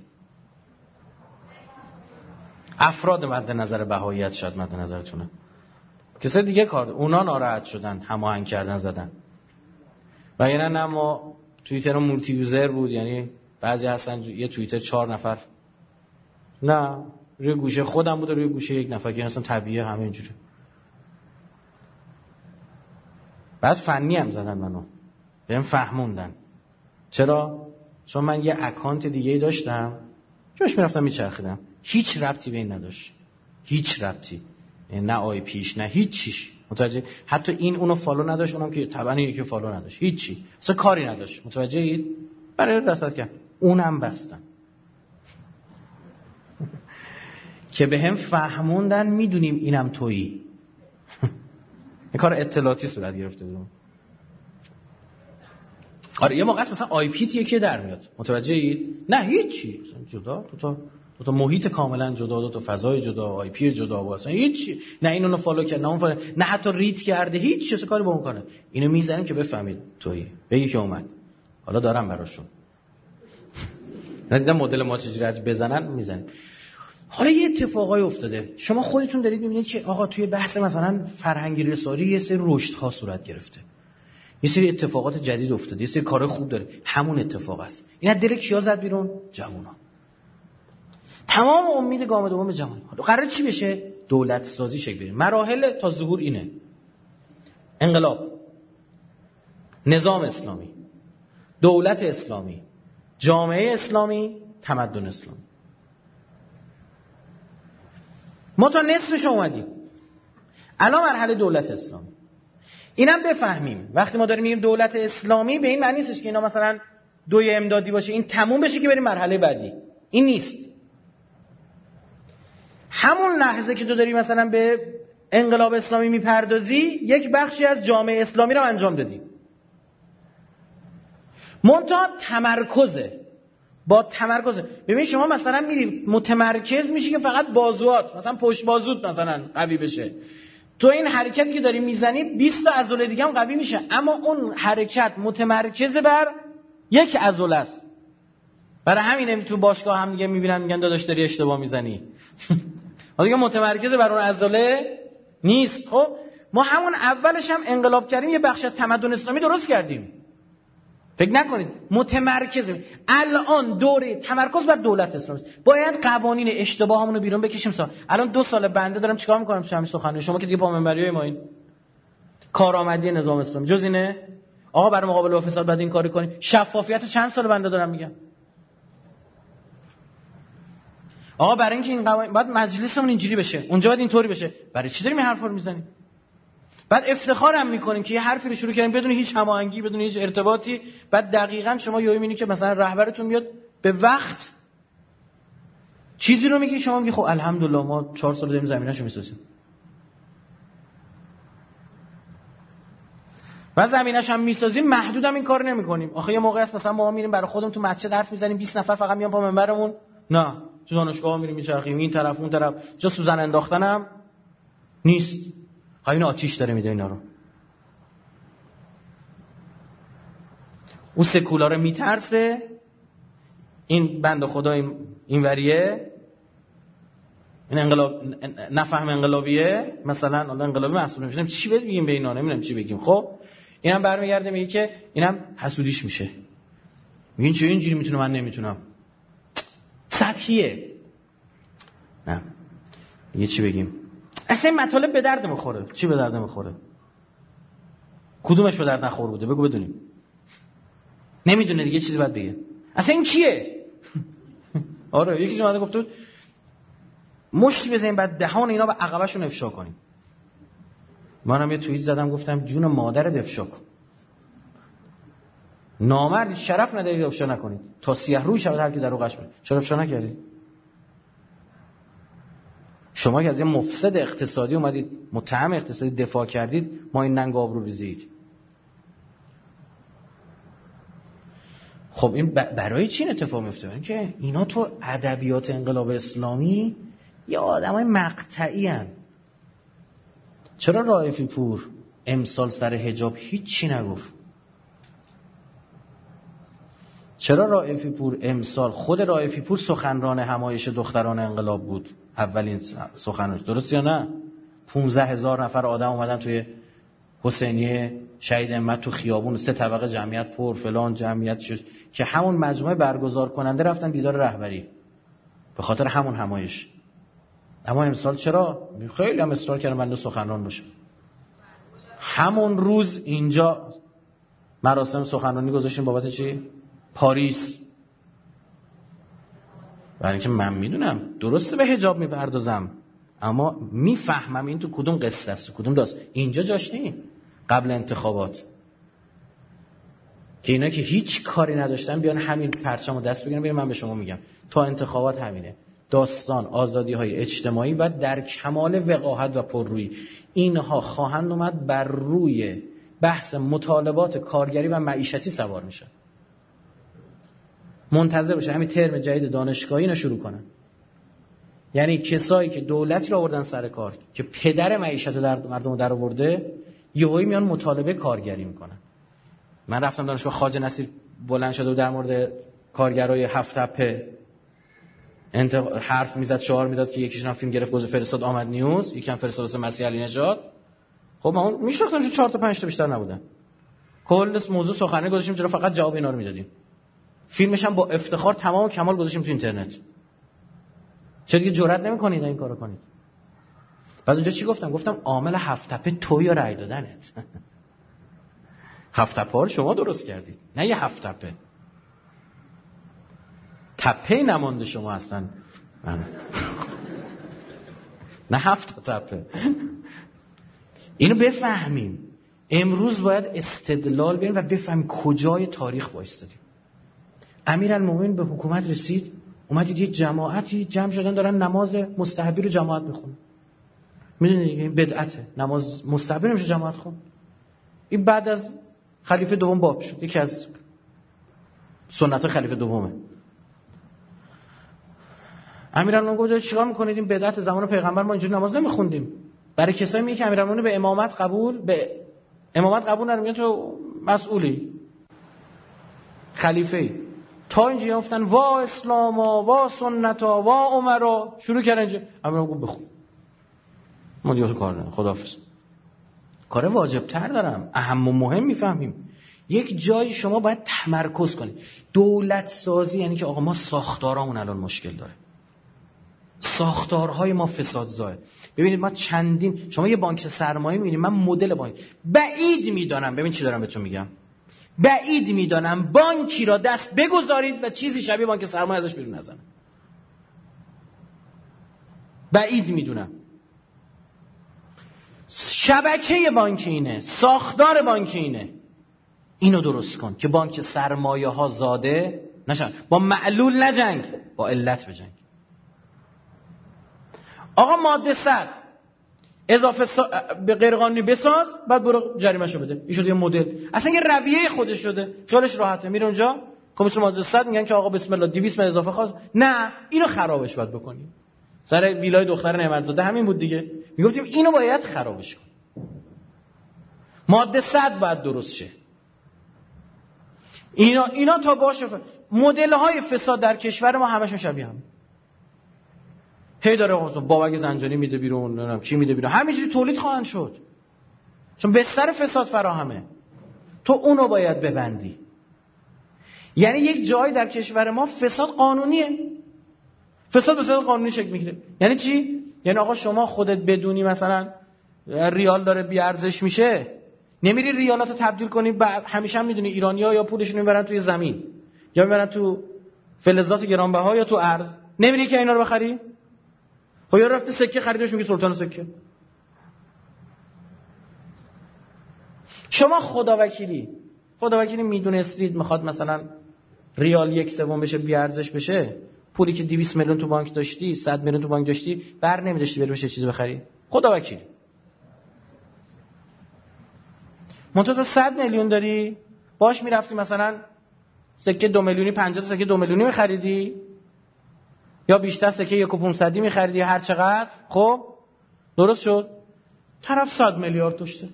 افراد مد نظر بهاییت شاید مد نظرتونه، کسای دیگه کار اونا ناراحت شدن هماهنگ کردن زدن. و یعنی نه ما توییتر مولتی یوزر بود، یعنی بعضی هستن یه توییتر 4 نفر، نه روی گوشه خودم بود و روی گوشه یک نفر که اصلا طبیعیه همه اینجوری. بعد فنی هم زدن منو، بهم فهموندن. چرا؟ چون من یه اکانت دیگه داشتم جاش میرفتم میچرخیدم، هیچ ربطی به این نداشت، هیچ ربطی، نه آی پیش نه هیچ چیش. متوجه؟ حتی این اونو فالو نداشت، اونم که طبعا یکی فالو نداشت، هیچی، اصلا کاری نداشت. متوجهید؟ برای رصد کرد اونم بستم که بهم فهموندن میدونیم اینم تویی. این کار اطلاعاتی صورت گرفته بود. آره یه موقع مثلا آی پی یکی در میاد، متوجهید؟ نه هیچی، جدا دو تا محیط کاملا جدا، 2 تا فضای جدا، آی پی جدا، واسه هیچی. نه اینو فالو کرد، نه اون فالو، نه حتی ریت کرده، هیچ چه کاری با اون کنه. اینو میزنیم که بفهمید تویی، بگی که اومد. حالا دارم براشون. ندیدم مدل ما چجوری بزنن میزنیم. حالا یه اتفاقای افتاده، شما خودتون دارید میبینید که آقا توی بحث مثلا فرهنگی رسانی یه سری رشدها صورت گرفته، یه سری اتفاقات جدید افتاده، یه سری کارهای خوب داره. همون اتفاق است. این از دل کیا زد بیرون؟ جوونا. تمام امید گام دوم به جوان. حالا قرار چی بشه؟ دولت سازی شکل بگیره. مراحل تا ظهور اینه: انقلاب، نظام اسلامی، دولت اسلامی، جامعه اسلامی، تمدن اسلامی. ما تا نصفش اومدیم. الان مرحله دولت اسلامی. اینم بفهمیم وقتی ما داریم میگیم دولت اسلامی به این معنی نیستش که اینا مثلا 2 امدادی باشه این تموم بشه که بریم مرحله بعدی. این نیست. همون لحظه که تو داری مثلا به انقلاب اسلامی میپردازی یک بخشی از جامعه اسلامی رو انجام دادی. منتها تمرکزه. با تمرکزه. ببین شما مثلا میری متمرکز میشی که فقط بازوات مثلا پشت بازوت مثلا قوی بشه. تو این حرکتی که داری میزنی 20 تا عضله دیگه هم قوی میشه، اما اون حرکت متمرکز بر یک عضله است. برای همین تو باشگاه هم دیگه میبینن میگن داداش داری اشتباه میزنی. حالا دیگه متمرکز بر اون عضله نیست. خب ما همون اولش هم انقلاب کردیم، یه بخش از تمدن اسلامی درست کردیم. فکر نکنید متمرکزیم. الان دوره تمرکز بر دولت اسلامی است. باید قوانین اشتباهامون رو بیرون بکشیم. الان 2 سال بنده دارم چیکار میکنم تو همین سخنرانی شما که دیگه پا منبریای ما این کارآمدی نظام اسلامی جز اینه؟ آقا برای مقابله با فساد بعد این کارو کنید. شفافیت چند سال بنده دارم میگم. آقا برای اینکه این قوانین بعد مجلسمون اینجوری بشه، اونجا بعد اینطوری بشه. برای چی داریم این حرفا رو میزنیم؟ بعد افتخارم میکنیم که یه حرفی رو شروع کردیم بدون هیچ هماهنگی، بدون هیچ ارتباطی. بعد دقیقاً شما یهو میبینید که مثلا رهبرتون میاد به وقت چیزی رو میگی شما میگی خب الحمدلله ما 4 سال داریم زمینه‌شو میسازیم. و زمینه‌ش هم میسازیم، محدودم این کارو نمی‌کنیم. آخه یه موقع است مثلا ما میریم برای خودمون تو مسجد حرف میزنیم 20 نفر فقط میان پا منبرمون، نه تو دانشگاه میریم میچرخیم این طرف اون طرف، جا سوزن انداختنم نیست. خب این آتیش داره میده اینا رو. اون سکولاره میترسه، این بنده خدا این وریه، این انقلاب نفهم انقلابیه مثلا، الان انقلابی مسئول میشیم چی بگیم به اینا، نمیدونم چی بگیم. خب اینم برمیگرده میگه که اینم حسودیش میشه، میگین چه اینجوری میتونه من نمیتونم، سطحیه. نه میگه چی بگیم، اصلا این مطالب به درد میخوره. چی به درد میخوره؟ کدومش به درد نخور بوده بگو بدونیم. نمیدونه دیگه چیزی باید بگه. اصلا این کیه؟ آره یکی اومده گفت مشتی بزنیم بعد دهان اینا به عقبشون افشا کنیم. منم یه توییت زدم گفتم جون مادرت افشا کن. نامرد شرف ندارید افشا نکنید تا سیاه روی شود هر کی در اوقش بره. چرا افشا نکردید؟ شما که از یه مفسد اقتصادی اومدید متهم اقتصادی دفاع کردید، ما این ننگ آبرو ریزید. خب این برای چی اتفاق میفته؟ اینکه اینا تو ادبیات انقلاب اسلامی یه آدمای مقطعی ان. چرا رائفی پور امسال سر حجاب هیچی نگفت؟ چرا رائفی پور امسال، خود رائفی پور سخنران همایش دختران انقلاب بود، اولین سخنرانش، درست یا نه؟ 15,000 نفر آدم اومدن توی حسینیه شهید همت تو خیابون، 3 طبقه جمعیت پر فلان جمعیت شد که همون مجموعه برگزار کننده رفتن دیدار رهبری به خاطر همون همایش. اما امسال چرا؟ خیلی هم اصرار کردن بنده سخنران باشه. همون روز اینجا مراسم سخنرانی گذاشتیم بابت چی؟ پاریس. برای اینکه من میدونم درسته به حجاب میپردازم اما میفهمم این تو کدوم قصه است، تو کدوم داست. اینجا جاش نی قبل انتخابات که اینا که هیچ کاری نداشتن بیان همین پرچمو دست بگیرن بگن من به شما میگم تا انتخابات همینه. داستان آزادی‌های اجتماعی و در کمال وقاحت و پررویی اینها خواهند اومد بر روی بحث مطالبات کارگری و معیشتی سوار میشن. منتظر باشه همین ترم جدید دانشگاهی اینو شروع کنن. یعنی کسایی که دولتی رو آوردن سر کار که پدر معیشت در مردم رو در آورده، یهویی میان مطالبه کارگری میکنن. من رفتم دانشگاه خواجه نصیر بلند شده و در مورد کارگرای 7 تپه حرف میزد، شعار میداد که یکیشون هم فیلم گرفت فرستاد آمد نیوز، یکم فرستاد واسه مسیح علی نژاد. خب ما اون میشناختم 4 تا 5 تا بیشتر نبودن. کل موضوع سخنرانی گذاشتیم چرا فقط جواب اینا رو میدادیم. فیلمش هم با افتخار تمام و کمال گذاشتیم تو اینترنت. چرا دیگه جرئت نمی‌کنید این کارو کنید؟ بعد اونجا چی گفتم؟ گفتم عامل 7 تپه تو یا رأی دادنت. 7 تپه رو شما درست کردید، نه یه 7 تپه. تپه نمانده شما هستن. نه 7 تپه. اینو بفهمیم. امروز باید استدلال بیاریم و بفهمیم کجای تاریخ وایستادیم. امیرالمومنین به حکومت رسید، اومدید یه جماعتی جمع شدن دارن نماز مستحبی رو جماعت میخونن. میدونید دیگه این بدعته، نماز مستحبی نمیشه جماعت خون. این بعد از خلیفه دوم باب شد، یکی از سنت خلیفه دومه. امیرالمومنین گفت چیکار میکنید؟ این بدعت، زمان پیغمبر ما اینجوری نماز نمیخوندیم. برای کسایی میگه که امیرالمومنین به امامت قبول نداره، تو مسئولی خلیفه. تا اینجا گفتن وا اسلاما وا سنتا وا عمرا، شروع کردن اینجا. امیرالمومنین گفت بخون، ما دیگه تو کار ندارم، خداحافظ. کار واجب تر دارم، اهم و مهم میفهمیم. یک جایی شما باید تمرکز کنید. دولت سازی یعنی که آقا ما ساختارامون الان مشکل داره، ساختارهای ما فساد زاید. ببینید ما شما یه بانک سرمایه می‌بینید، من مدل بانک بعید میدانم، ببین چی دارم بهتون میگم، بعید میدانم بانکی را دست بگذارید و چیزی شبیه بانک سرمایه ازش بیرون نزنه. بعید میدونم. شبکه بانک اینه، ساختار بانک اینه. اینو درست کن که بانک سرمایه ها زاده نشن. با معلول نجنگ، با علت بجنگ. آقا ماده 100 اضافه به غیر قانونی بساز، بعد برو جریمه‌شو بده. این شده یه مدل، اصلا یه رویه خودش شده، خیالش راحته. میره اونجا کمیسیون ماده 100 میگن که آقا بسم الله 200 من اضافه خواست، نه اینو خرابش باید بکنی. سر ویلای دختر نعمتزاده همین بود دیگه، میگفتیم اینو باید خرابش کن. ماده 100 باید درست شه. اینا تا باشه. مدل های فساد در کشور ما همشون شبیه هم. هی داره بابک زنجانی میده بیرون، نمیدونم کی میده بیرون، همینجوری تولید خواهند شد، چون بستر فساد فراهمه. تو اونو باید ببندی. یعنی یک جایی در کشور ما فساد قانونیه. فساد قانونی شکل میگیره. یعنی چی؟ یعنی آقا شما خودت بدونی مثلا ریال داره بی ارزش میشه، نمیری ریالاتو تبدیل کنی. همیشه هم میدونی ایرانی‌ها یا پولشون میبرن توی زمین یا میبرن تو فلزات گرانبها یا تو ارز، نمیری که اینا رو بخری. خب یا رفته سکه خریدش، میگه سلطان سکه. شما خداوکیلی میدونستید میخواد مثلا ریال 1/3 بشه، بی ارزش بشه، پولی که 200 میلیون تو بانک داشتی، 100 میلیون تو بانک داشتی، بر نمیداشتی بری بشه چیزی بخری؟ خداوکیلی. منتها تو 100 میلیون داری، باش میرفتی مثلا سکه 2 میلیونی 50 سکه 2 میلیونی میخریدی، یا بیشتر سکه 1.5 میخریدی، هر چقدر. خب درست شد، طرف 100 میلیارد داشته،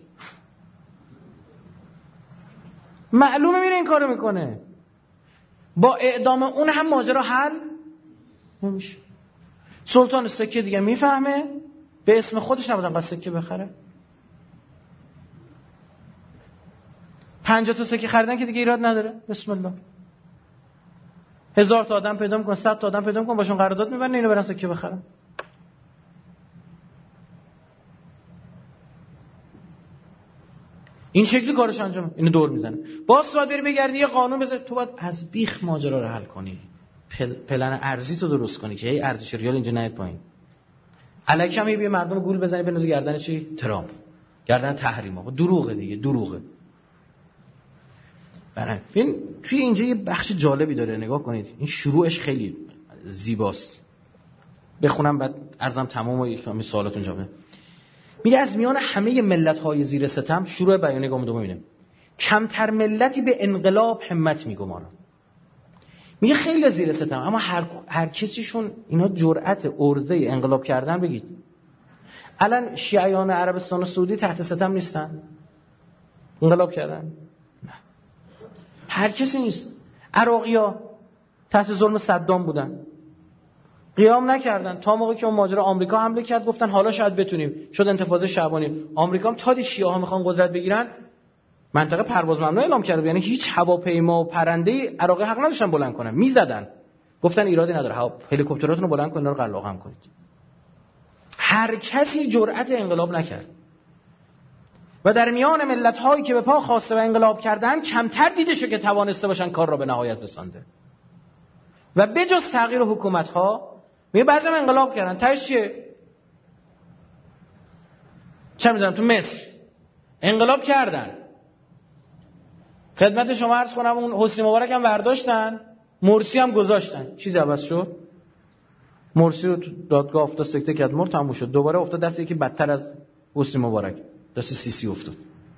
معلومه میره این کارو میکنه. با اعدام اون هم ماجرا حل نمیشه. سلطان سکه دیگه میفهمه به اسم خودش نبودن قصد سکه بخره. 50 تا سکه خریدن که دیگه ایراد نداره، بسم الله. 1000 تا آدم پیدا میکنه، 100 تا آدم پیدا میکنه، باشون قرارداد میبندن اینو برن سکه بخرن. این شکلی کارش انجام، اینو دور میزنه. باز باید بری بگردی یه قانون بذاری. تو باید از بیخ ماجرا رو حل کنی، پلن ارزی تو درست کنی که هی ارزش ریال اینجا نیاد پایین. الکی هم یه مردم گول بزنی بنوزی گردن چی؟ ترامپ، گردن تحریما. دروغه دیگه، دروغه. ببین توی اینجا یه بخش جالبی داره، نگاه کنید. این شروعش خیلی زیباست. بخونم بعد عرضم تمام و یک سوالاتون جواب بدم. میگه از میان همه ملت‌های زیر ستم، شروع بیانیه گام دوم اینه، کمتر ملتی به انقلاب همت میگمارن. میگه خیلی زیر ستم، اما هر کسیشون اینا جرأت ارزه انقلاب کردن. بگید الان شیعیان عربستان و سعودی تحت ستم نیستن؟ انقلاب کردن؟ نه، هر کسی نیست. عراقی‌ها تحت ظلم صدام بودن، قیام نکردن تا موقعی که اون ماجرا آمریکا حمله کرد، گفتن حالا شاید بتونیم، شد انتفاضه شعبانی. آمریکا هم تا دی شیعه‌ها میخوان قدرت بگیرن، منطقه پرواز ممنوع اعلام کرد. یعنی هیچ هواپیما و پرنده عراقی حق نداشتن بلند کنن، میزدن. گفتن ایرادی نداره، هلیکوپتراتون رو بلند کنید، اینا رو قلقم کنید. هر کسی جرأت انقلاب نکرد. و در میان ملت‌هایی که به پا خواسته و انقلاب کردن، کمتر دیده شد که توانسته باشن کار را به نهایت رسانده. و بجز تغییر حکومت‌ها، میگه بعضی هم انقلاب کردن، تهش چیه؟ چه می‌دونم تو مصر انقلاب کردن، خدمت شما عرض کنم اون حسنی مبارک هم برداشتن، مرسی هم گذاشتن. چیزی عوض شد؟ مرسی رو تو دادگاه افتاد، سکته کرد، مرد، تموم شد. دوباره افتاد دست یکی بدتر از حسنی مبارک، دست سیسی افتاد.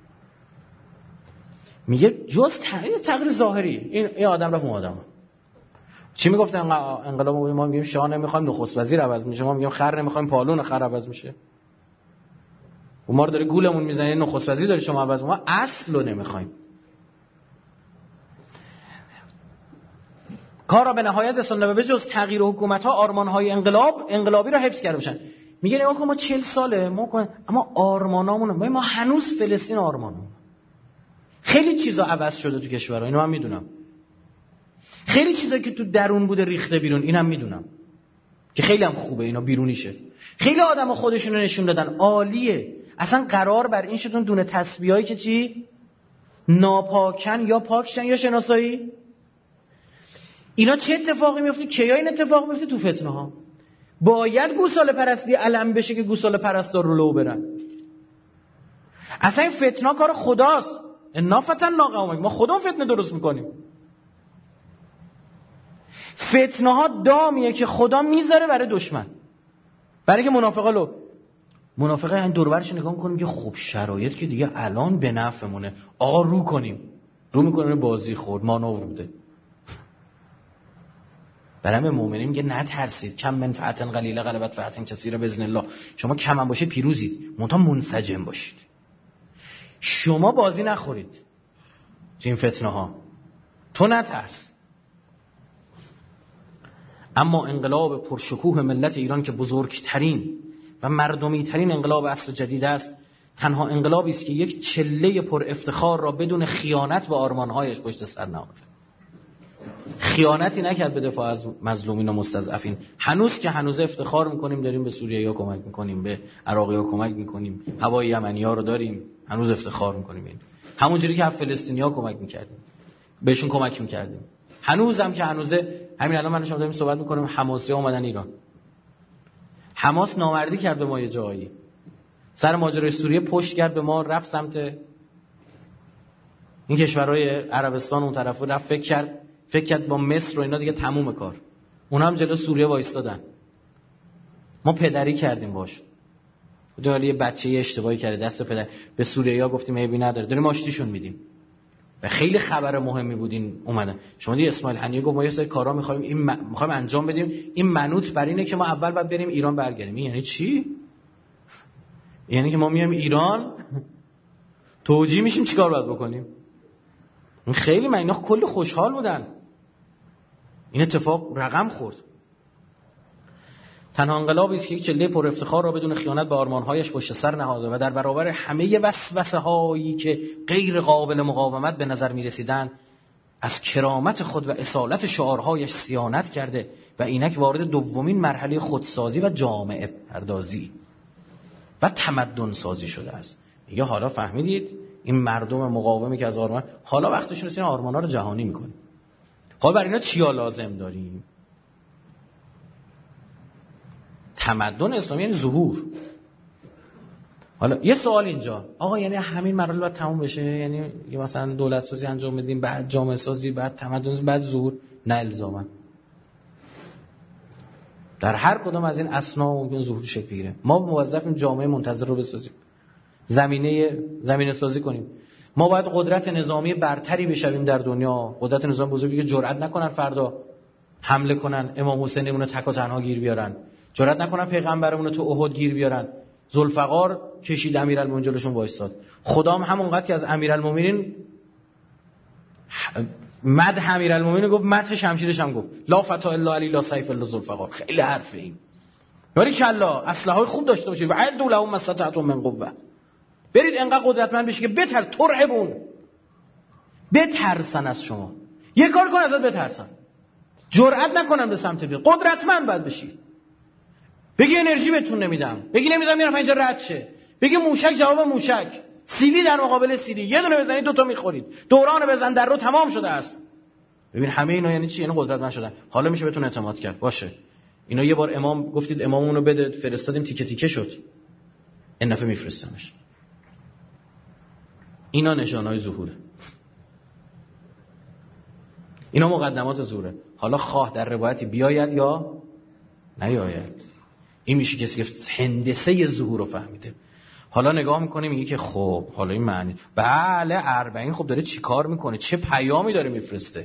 میگه جز تغییر ظاهری این آدم رفت اون آدم. چی میگفت انقلاب؟ ما میگیم شاه نمیخوایم نخست وزیر عوض میشه، ما میگیم خر نمیخوایم پالون خر عوض میشه. و ما رو داره گولمون میزنه نخست وزیر داره شما عوض، ما اصل رو نمیخوایم. کار را به نهایت رسانده و به جز تغییر حکومت‌ها آرمان‌های انقلابی را حفظ کرده باشن. میگه نگاه کن ما 40 ساله اما آرمانامون، ما هنوز فلسطین آرمانمون. خیلی چیزا عوض شده تو کشورها، اینو من میدونم. خیلی چیزایی که تو درون بوده ریخته بیرون، اینم میدونم که خیلی هم خوبه اینا بیرونیشه. خیلی آدم‌ها خودشونو نشون دادن عالیه. اصلا قرار بر این شدون دونه تسبیحایی که چی ناپاکن یا پاکشن یا شناسایی. اینا چه اتفاقی میفته؟ کیا این اتفاق میفته؟ تو فتنه ها. باید گوساله پرستی علم بشه که گوساله پرستار رو لو برن. اصلا این فتنه کار خداست. انا فتننا قومک، ما خدا فتنه درست میکنیم. فتنه ها دامیه که خدا میذاره برای دشمن، برای که منافقه این دور و برش نگاه می‌کنیم که خب شرایط که دیگه الان به نفعمونه، آقا رو کنیم، رو می‌کنیم، بازی خورد، مانور بوده. برای مؤمنین میگه نترسید، کم من فئة قلیله غلبت فئة کثیره باذن الله. شما کم هم باشید پیروزید، منتها منسجم باشید. شما بازی نخورید تو این فتنه ها، تو نترس. اما انقلاب پرشکوه ملت ایران که بزرگترین و مردمی ترین انقلاب عصر جدید است، تنها انقلابی است که یک چله پر افتخار را بدون خیانت به آرمانهایش پشت سر نهاده. خیانتی نکرد به دفاع از مظلومین و مستضعفین. هنوز که هنوز افتخار میکنیم داریم به سوریه‌ها کمک میکنیم، به عراقی‌ها کمک میکنیم، هوای یمنی‌ها رو داریم، هنوز افتخار میکنیم. همونجوری که فلسطینی‌ها کمک میکردیم، بهشون کمک میکردیم. هنوزم که هنوزه، همین الان من شما داریم صحبت میکنیم، حماسی اومدن ایران. حماس نامردی کرد به ما یه جایی، سر ماجرای سوریه پشت کرد به ما، رفت سمت این کشورهای عربستان اون طرفو، رفت فکر کرد با مصر و اینا دیگه تموم کار. اونا هم جلو سوریه وایستادن. ما پدری کردیم باش. حالا یه بچه اشتباهی کرده، دست پدر به سوریه‌ها گفتیم عیبی نداره، داریم آشتیشون میدیم. و خیلی خبر مهمی بودین اومدن. شما دیگه اسماعیل هنیه گفت ما یه سری کارا می‌خوایم انجام بدیم، این منوط بر اینه که ما اول باید بریم ایران برگردیم. یعنی چی؟ یعنی که ما میایم ایران توجیه میشیم چیکار باید بکنیم؟ این خیلی اینا کلی خوشحال بودن. این اتفاق رقم خورد. تنها انقلابی است که یک چله پر افتخار را بدون خیانت به آرمان‌هایش پشت سر نهاده و در برابر همه وسوسه‌هایی که غیر قابل مقاومت به نظر می‌رسیدند از کرامت خود و اصالت شعارهایش صیانت کرده و اینک وارد دومین مرحله خودسازی و جامعه پردازی و تمدن سازی شده است. میگه حالا فهمیدید این مردم مقاومی که از آرمان، حالا وقتش رسید آرمان‌ها رو جهانی می‌کنیم. حالا برای اینا چیا لازم داریم؟ تمدن اسلامی یعنی ظهور. حالا یه سوال اینجا، آقا یعنی همین مراحل باید تموم بشه؟ یعنی مثلا دولت سازی انجام بدیم، بعد جامعه سازی، بعد تمدن سازی، بعد ظهور؟ نه الزاما. در هر کدام از این اسنا ممکن ظهور شکل بگیره. ما موظفیم جامعه منتظر رو بسازیم، زمینه سازی کنیم. ما باید قدرت نظامی برتری بشویم در دنیا، قدرت نظامی بزرگی که جرئت نکنن فردا حمله کنن، امام حسینمون رو تک و تنها گیر بیارن، جرئت نکنن پیغمبرمون رو تو احد گیر بیارن. ذوالفقار کشید امیرالمومنین جلوشون وایساد. خدام همونقدر که از امیرالمومنین مدح امیرالمومنین گفت، مدح شمشیرش هم گفت لا فتا الا علی لا سیف الا ذوالفقار. خیلی حرفه این. باریکالله، اسلحه‌های خوب داشته باشید و عدوا لهم ما استطعتم من قوه. برید انقدر قدرتمند بشید که ترهبون، بترسن از شما. یه کار کن ازت بترسن، جرئت نکنن به سمت بیاد. قدرتمند باید بشی. بگی انرژی بهتون نمیدم، بگی نمیذارم میرم اینجا رد شه، بگی موشک جواب موشک، سیلی در مقابل سیلی، یه دونه بزنید دوتا میخورید، دوران بزن در رو تمام شده است. ببین همه اینا یعنی چی؟ یعنی قدرتمند شدن. حالا میشه بهتون اعتماد کرد. باشه اینا یه بار امام گفتید اماممون رو بده، فرستادیم تیکه تیکه شد، این دفعه میفرستمش. اینا نشانهای ظهوره، اینا مقدمات ظهوره. حالا خواه در روایتی بیاید یا نیاید، این میشه کسی که هندسه ظهور رو فهمیده. حالا نگاه میکنه میگه که خب حالا این معنی، بله 40 خب داره چی کار میکنه، چه پیامی داره میفرسته.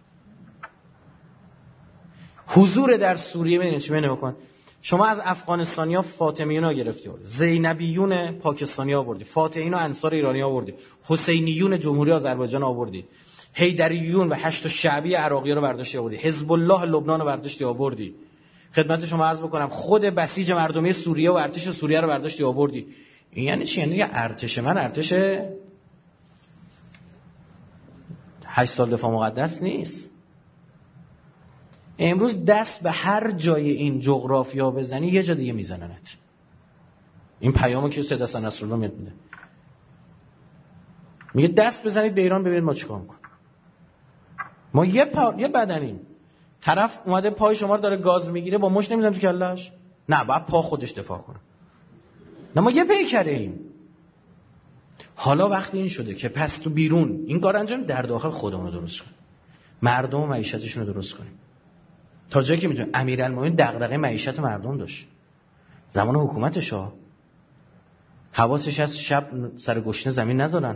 حضور در سوریه ببینید چی نگاه کن. شما از افغانستانیا فاطمیون گرفتی، زینبیون پاکستانی آوردی، فاتحین و انصار ایرانی آوردی، حسینیون جمهوری آذربایجان آوردی، حیدریون و هشت شعبی عراقی رو برداشتی آوردی، حزب الله لبنان رو برداشتی آوردی. خدمت شما عرض بکنم خود بسیج مردمی سوریه و ارتش سوریه رو برداشتی آوردی. این یعنی چی؟ یعنی ارتش من ارتش 8 سال دفاع مقدس نیست. امروز دست به هر جای این جغرافیا بزنی یه جا دیگه میزننت. این پیامو که سید حسن نصرالله میده، میگه دست بزنید به ایران ببینید ما چیکار میکنیم. ما یه بدنیم، طرف اومده پای شما رو داره گاز میگیره، با مش نمیزنم تو کلهش؟ نه، باید پا خودش دفاع کنه. نه، ما یه پیکره ایم. حالا وقتی این شده که پس تو بیرون این کار انجام، در داخل خودمون رو درست کنیم، مردم و معیشتشون رو درست کنیم. تا جایی که میتونیم. امیرالمومنین دغدغه معیشت مردم داشت، زمان حکومتش ها، حواسش از شب سر گشنه زمین نذارن.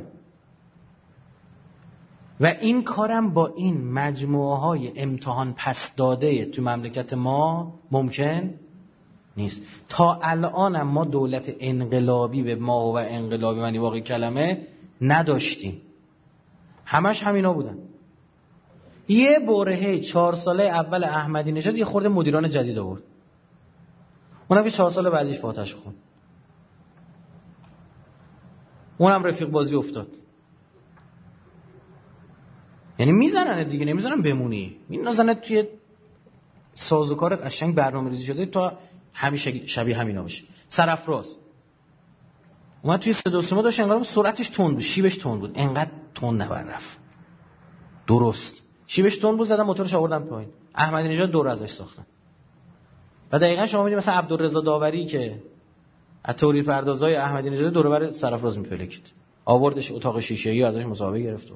و این کارم با این مجموعه های امتحان پس داده تو مملکت ما ممکن نیست. تا الانم ما دولت انقلابی به ما و انقلابی معنی واقعی کلمه نداشتیم، همش همینا بودن. یه برهه 4 ساله اول احمدی نژاد یه خورده مدیران جدید آورد، اونم که 4 سال بعدش فاتحش خوند، اونم رفیق بازی افتاد. یعنی میزنن دیگه، نمیزنن بمونی، میزنن توی سازوکار قشنگ برنامه‌ریزی شده تا همیشه شبیه همینا باشه. سرافراز اومد توی صدا و سیما داشت، انگار سرعتش تند بود، شیبش تند بود، انقدر تند نبرد رفت. درست شیبش تند بود، زدن موتورش آوردن پایین. احمدی نژاد دور ازش ساختن. و دقیقاً شما می‌بینید مثلا عبدالرضا داوری که از تولید پردازای احمدی نژاد دور بر سرافراز میپلکید، آوردش اتاق شیشه‌ای و ازش مصاحبه گرفت.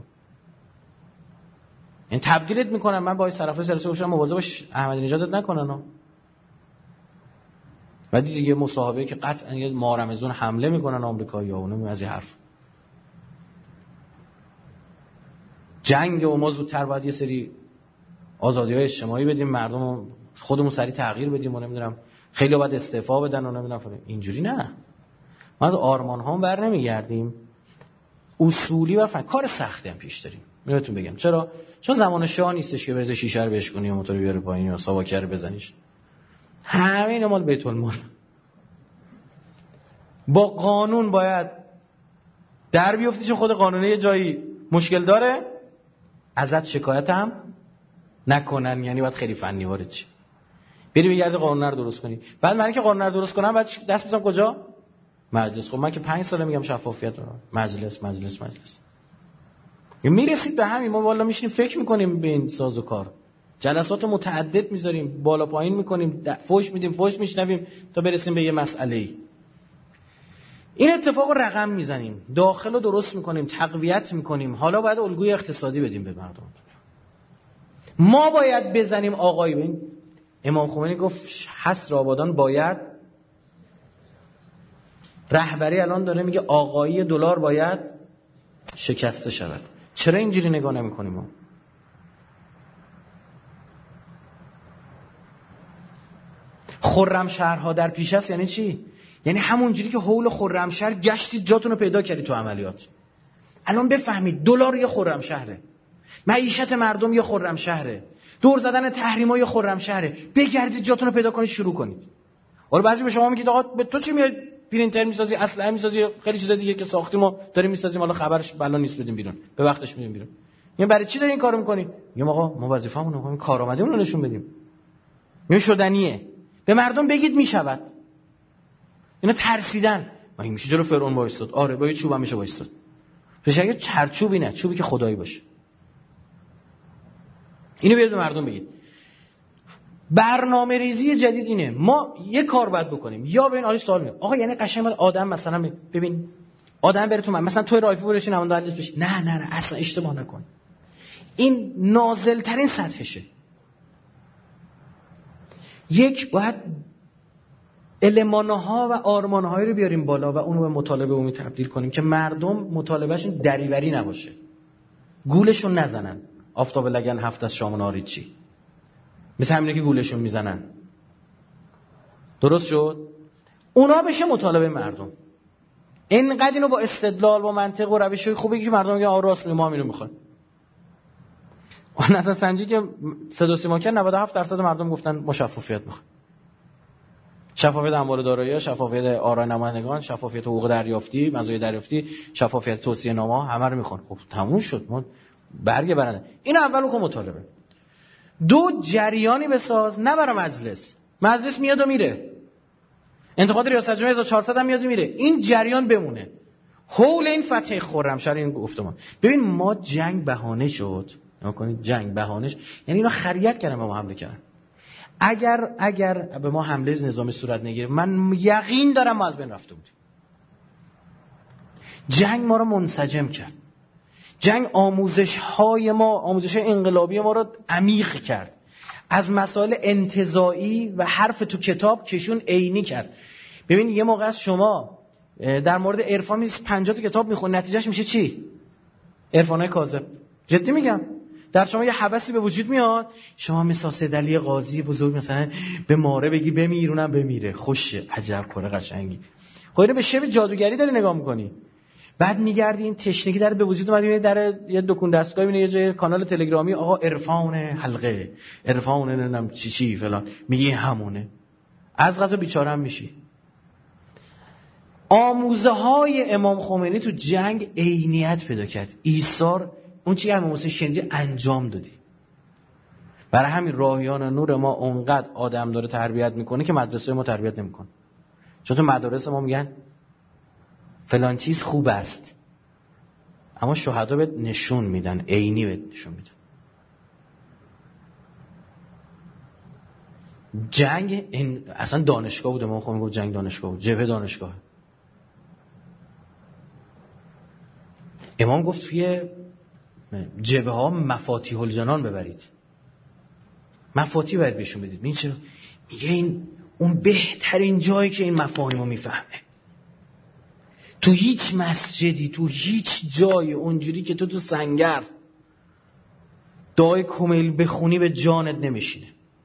این تبدیلت میکنن. من با سرافراز جلسه گفتم مواظب باش احمدی نژادت نکنن. بعد دیگه مصاحبه که قطعا یه مارمزون حمله میکنن آمریکایی‌ها، اونم از این حرف. جنگ و ما زودتر باید یه سری آزادی‌های اجتماعی بدیم، مردم خودمون سریع تغییر بدیم و نمیدونم خیلی باید استعفا بدن و نمیدونم اینجوری نه. ما از آرمان‌هام بر نمیگردیم، اصولی و کار سختی هم پیش داریم. میتونم بگم چرا؟ چون زمان شاه نیستش که بریز شیشه رو بشکنی و موتور بیاره پایین یا ساواکر بزنیش. همین مال بیت المال. با قانون باید در بیفتی، چون خود قانونه یه جایی مشکل داره، ازت شکایت هم نکنن. یعنی باید خیلی فنی وارد شی، بری بگردی قانون رو درست کنی. بعد من که قانون رو درست کنم بعد دست بزنم کجا؟ مجلس. خب من که 5 ساله میگم شفافیت رو، مجلس. میرسید به همین. ما والا میشینیم فکر میکنیم به این سازوکار، جلسات متعدد میذاریم، بالا پایین میکنیم، فوش میدیم، فوش میشنویم تا برسیم به یه مسئله‌ای. این اتفاق رو رقم میزنیم، داخل رو درست میکنیم، تقویت میکنیم. حالا باید الگوی اقتصادی بدیم به مردم. ما باید بزنیم آقای ببین، امام خمینی گفت حصر آبادان باید، رهبری الان داره میگه آقایی دلار باید شکسته شود. چرا اینجوری نگاه نمی‌کنیم ما؟ خرمشهرها در پیش است یعنی چی؟ یعنی همونجوری که حول خرمشهر گشتید جاتون رو پیدا کردید تو عملیات. الان بفهمید دلار یه خرمشهره، معیشت مردم یه خرمشهره، دور زدن تحریم‌ها یه خرمشهره. بگردید جاتون رو پیدا کنید، شروع کنید. حالا بعضی به شما میگید آقا به تو چی میاد؟ پرینتر میسازی، اسلحه میسازی، خیلی چیزا دیگه که ساختیم و داریم میسازیم، حالا خبرش بلا نیست بدیم بیرون، به وقتش میدیم بیرون. میگم برای چی داری این کارو میکنی؟ میگم آقا ما وظیفه‌مونه، میخوایم کارآمدیمون رو نشون بدیم. میگم شدنیه، به مردم بگید میشود. اینا ترسیدن. ما این میشه جلو فرعون وایساد. آره با یه چوب هم میشه وایساد. فشار چرچوبی نه، چوبی که خدایی باشه. اینو بیاد به مردم بگید. برنامه ریزی جدید اینه. ما یه کار باید بکنیم. یا ببین آلی سوال میاد آقا یعنی قشنگ باید آدم مثلا ببین آدم بره تو مثلا توی رایفی برش نماینده مجلس بشه. نه اصلا اشتباه نکن. این نازل ترین سطحشه. یک باید المان‌ها و آرمان‌هایی رو بیاریم بالا و اونو به مطالبه عمومی تبدیل کنیم که مردم مطالبهشون دریوری نباشه، گولشون نزنن. آفتاب لگن هفت از شام نارید چی، مثل همینه که گولشون میزنن. درست شد؟ اونا بشه مطالبه مردم. اینقدر اینو با استدلال با منطق و روش‌های خوبی که مردم میگن آ راست میگه، ما همینو میخوایم. اون اصلا سنجی که صدا و سیما کرد 97% مردم گفتن ما شفافیت میخوایم. شفافیت اموال دارایی، شفافیت آرای نمایندگان، شفافیت حقوق دریافتی، مزایای دریافتی، شفافیت توصیه نامه، همه رو میخوان. خب تموم شد، ما برگ برنده. این اول رو مطالبه. دو جریانی بساز، نه برای مجلس میاد و میره. انتخابات ریاست جمهوری 1400 هم میاد و میره. این جریان بمونه. حول این فتح خرمشهر این گفتمان. ببین ما جنگ بهانه شد. نکنید جنگ بهانه شد. یعنی اینا خریت کردن به ما حمله کردن. اگر به ما حمله نظامی صورت نگیره من یقین دارم ما از بین رفته بودیم. جنگ ما رو منسجم کرد. جنگ آموزش انقلابی ما رو عمیق کرد. از مسائل انتزاعی و حرف تو کتاب کشون عینی کرد. ببین یه موقع از شما در مورد عرفان 50 تا کتاب میخونی، نتیجهش میشه چی؟ عرفانای کاذب. جدی میگم. در شما یه هوسی به وجود میاد، شما مثل سید علی قاضی بزرگ مثلا به ماره بگی بمیرونم بمیره، خوشه، عجب کار قشنگی. خب اینو به شبه جادوگری داری نگاه میکنی. بعد میگردی این تشنگی در به وجود اومد، میبینی در یه دکون دستگاه، میبینی یه جای کانال تلگرامی آقا عرفان حلقه، عرفان نمیدونم چی فلان، میگی همونه. از قضا بیچاره هم میشی. آموزه های امام خمینی تو جنگ عینیت پیدا کرد. ایثار اون چیزی که امام حسین شنیدی انجام دادی. برای همین راهیان نور ما اونقدر آدم داره تربیت میکنه که مدرسه ما تربیت نمیکنه. چون تو مدارس ما میگن فلان چیز خوب است، اما شهدا بهت نشون میدن، عینی بهت نشون میدن. جنگ این اصلا دانشگاه بود. امام خمینی گفت جنگ دانشگاه بود، جبهه دانشگاه. امام گفت توی جبهه ها مفاتیح الجنان ببرید، مفاتیح باید بهشون بدید. میگه این اون بهترین جایی که این مفاهیمو میفهمه. تو هیچ مسجدی، تو هیچ جای اونجوری که تو سنگر دعای کمیل بخونی به جانت نمیشینه.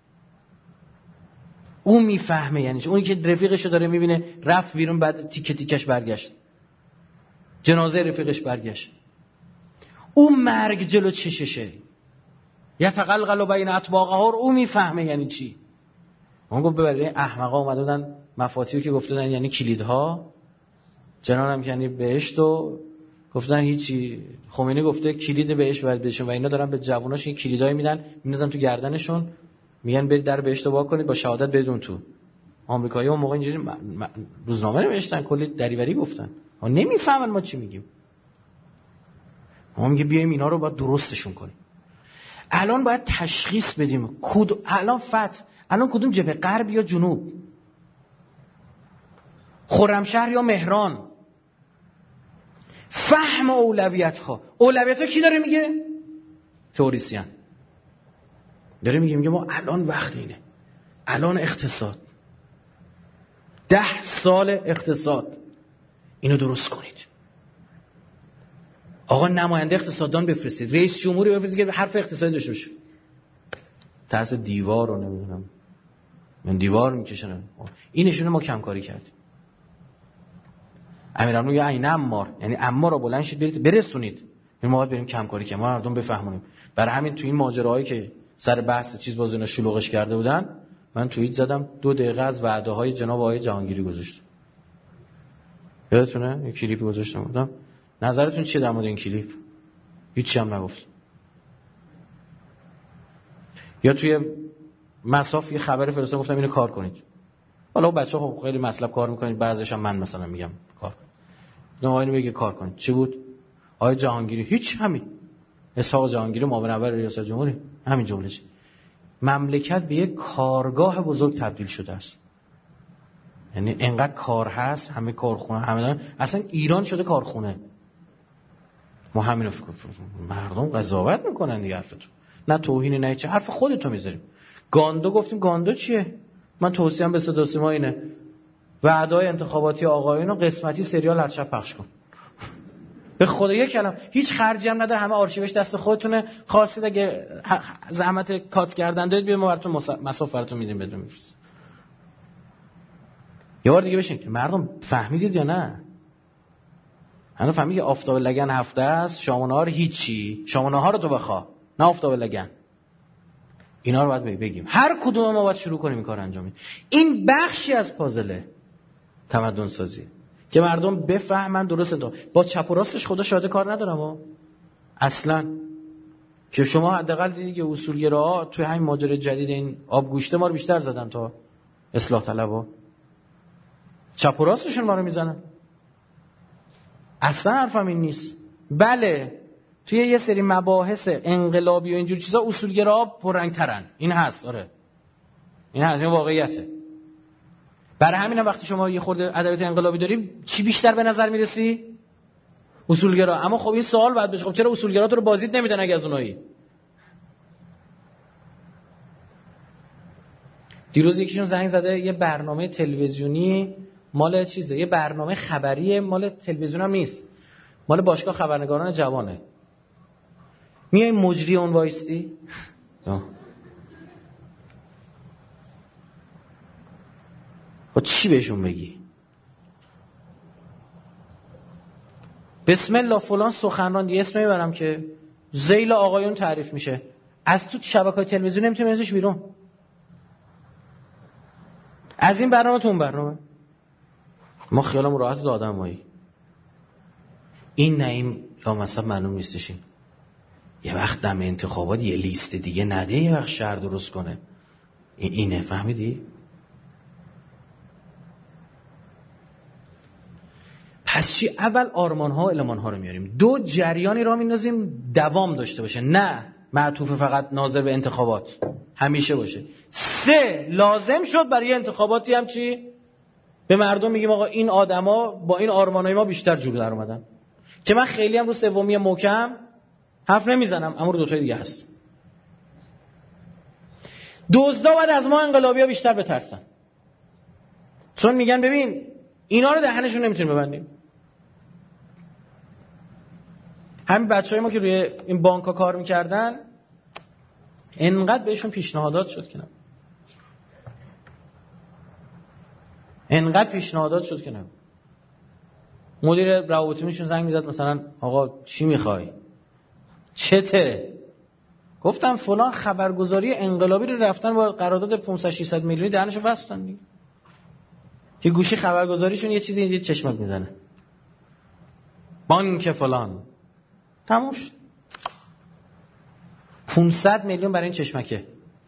اون میفهمه یعنی چه. اونی که رفیقشو داره میبینه رفت بیرون، بعد تیکه تیکش برگشت، جنازه رفیقش برگشت، اون مرگ جلو چششه، یتقلقل بین اطباقها، اون میفهمه یعنی چی. اون گفت ببرید احمقا اومده بودن مفاتیحو که گفتن یعنی کلیدها، جنانم یعنی بهشت، و گفتن هیچی. خمینی گفته کلید بهشت باید بدشون، و اینا دارن به جووناش این کلیدای میدن، میندازن تو گردنشون، میگن برید در بهشت رو وا کنید با شهادت بدون تو. آمریکایی‌ها اون موقع اینجوری روزنامه نوشتن، کلی دریوری گفتن. ها نمیفهمن ما چی میگیم. ما میگه بیایم اینا رو باید درستشون کنیم. الان باید تشخیص بدیم الان کدوم جبهه، غرب یا جنوب، خرمشهر یا مهران. فهم اولویت ها کی داره میگه؟ تئوریسین داره میگه ما الان وقت اینه، الان اقتصاد 10 سال اقتصاد، اینو درست کنید. آقا نماینده اقتصاددان بفرستید، رئیس جمهوری بفرستید که حرف اقتصادی داشته باشه. ترس دیوار رو نمیدونم من دیوار میکشنم. این نشونه ما کم کاری کردیم. امیرالمومنین میگه عین عمار، یعنی عمار رو بلند شید برید برسونید. این ما باید بریم کم کاری کنیم، ما مردم بفهمونیم. برای همین تو این ماجراهایی که سر بحث چیز باز اینا شلوغش کرده بودن، من توییت زدم 2 دقیقه از وعده های جناب آقای جهانگیری گذاشتم. یادتونه یه کلیپی گذاشتم بودم. نظرتون چیه در مورد این کلیپ؟ هیچی هم نگفت. یا توی مصاف یه خبر فرستادم گفتم اینو کار کنید. حالا بچه‌ها خب خیلی مطلب کار میکنید، بعضیش هم من مثلا میگم کار کنید. نه اینو بگه کار کنید. چی بود؟ آقای جهانگیری هیچ، همین اسحاق جهانگیری معاون اول ریاست جمهوری، همین جمله. مملکت به یک کارگاه بزرگ تبدیل شده است. یعنی انقدر کار هست، همه کارخونه، همه اصلا ایران شده کارخونه. ما همین رو فکر مردم قضاوت میکنن دیگه. حرفتون نه توهین نه چه، حرف خودتو میذاریم. گاندو گفتیم، گاندو چیه؟ من توصیه‌ام به صدا و سیما اینه وعده‌های انتخاباتی آقایون رو قسمتی سریال هر شب پخش کن. به خدا یک کلام، هیچ خرجی هم نداره، همه آرشیوش دست خودتونه. خواستید اگه زحمت کات کردن دارید بیایم ما براتون مصرف براتون میدیم بدون میفرست. یه بار دیگه بشین که مردم فهمیدید یا نه؟ هنوز فهمید که آفتاب لگن هفته است، شام و نهار هیچی. شام و نهار رو تو بخوا، نه آفتاب لگن. اینا رو باید بگیم. هر کدوم ما باید شروع کنیم این کار انجام بدیم. این بخشی از پازل تمدن سازی که مردم بفهمن درسته. با چپ و راستش خدا شاهد کار ندارم اصلا. که شما حداقل دیدید که اصولگراها توی همین ماجرای جدید این آبگوشته ما رو بیشتر زدن تا اصلاح طلبا. چپ و راستشون ما رو میزنن. اصلا حرفم این نیست. بله توی یه سری مباحث انقلابی و اینجور چیزا اصولگراها پررنگ‌ترن، این هست. آره این هست، این واقعیته. برای همین هم وقتی شما یه خورده ادبیات انقلابی داریم چی بیشتر به نظر میرسی؟ اصولگرا. اما خب این سوال بعد بشه، خب چرا اصولگرا تو رو بازدید نمیدن اگه از اونایی؟ دیروز یکیشون زنگ زده یه برنامه تلویزیونی مال چیزه، یه برنامه خبریه، مال تلویزیون هم نیست، مال باشگاه خبرنگاران جوانه. میای مجری اون وایستی با چی بهشون بگی؟ بسم الله فلان سخنران، دیگه اسم میبرم که ذیل آقایون تعریف میشه، از تو شبکه‌های تلویزیون نمیتونی بزنیش بیرون، از این برنامه تو اون برنامه. ما خیالمون راحت دو آدمایی این نعیم لامصب معلوم نیستشیم، یه وقت دم انتخابات یه لیست دیگه نده، یه وقت شهر درست کنه. اینه، فهمیدی؟ پس چی؟ اول آرمان ها و المان ها رو میاریم، دو جریانی را میندازیم دوام داشته باشه، نه معطوف فقط ناظر به انتخابات همیشه باشه. سه، لازم شد برای انتخاباتی هم چی؟ به مردم میگیم آقا این آدما با این آرمانای ما بیشتر جور در اومدن، که من خیلی هم رو سومی محکم حرف نمیزنم، اما رو دوتای دیگه هست. دزدا باید از ما انقلابی‌ها بیشتر بترسن، چون میگن ببین اینا رو دهنشون نمیتونیم ببندیم. همین بچهای ما که روی این بانک‌ها کار میکردن انقدر بهشون پیشنهادات شد که نه، انقدر پیشنهادات شد که نه. مدیر روابطیشون زنگ میزد مثلا آقا چی میخوای؟ چته؟ گفتم فلان خبرگزاری انقلابی رو رفتن با قرارداد 500-600 میلیونی دهنشو بستن دیگه، که گوشی خبرگزاریشون یه چیزی اینجوری چشمک میزنه، بانک فلان، تموم شد. 500 میلیون برای این چشمکه،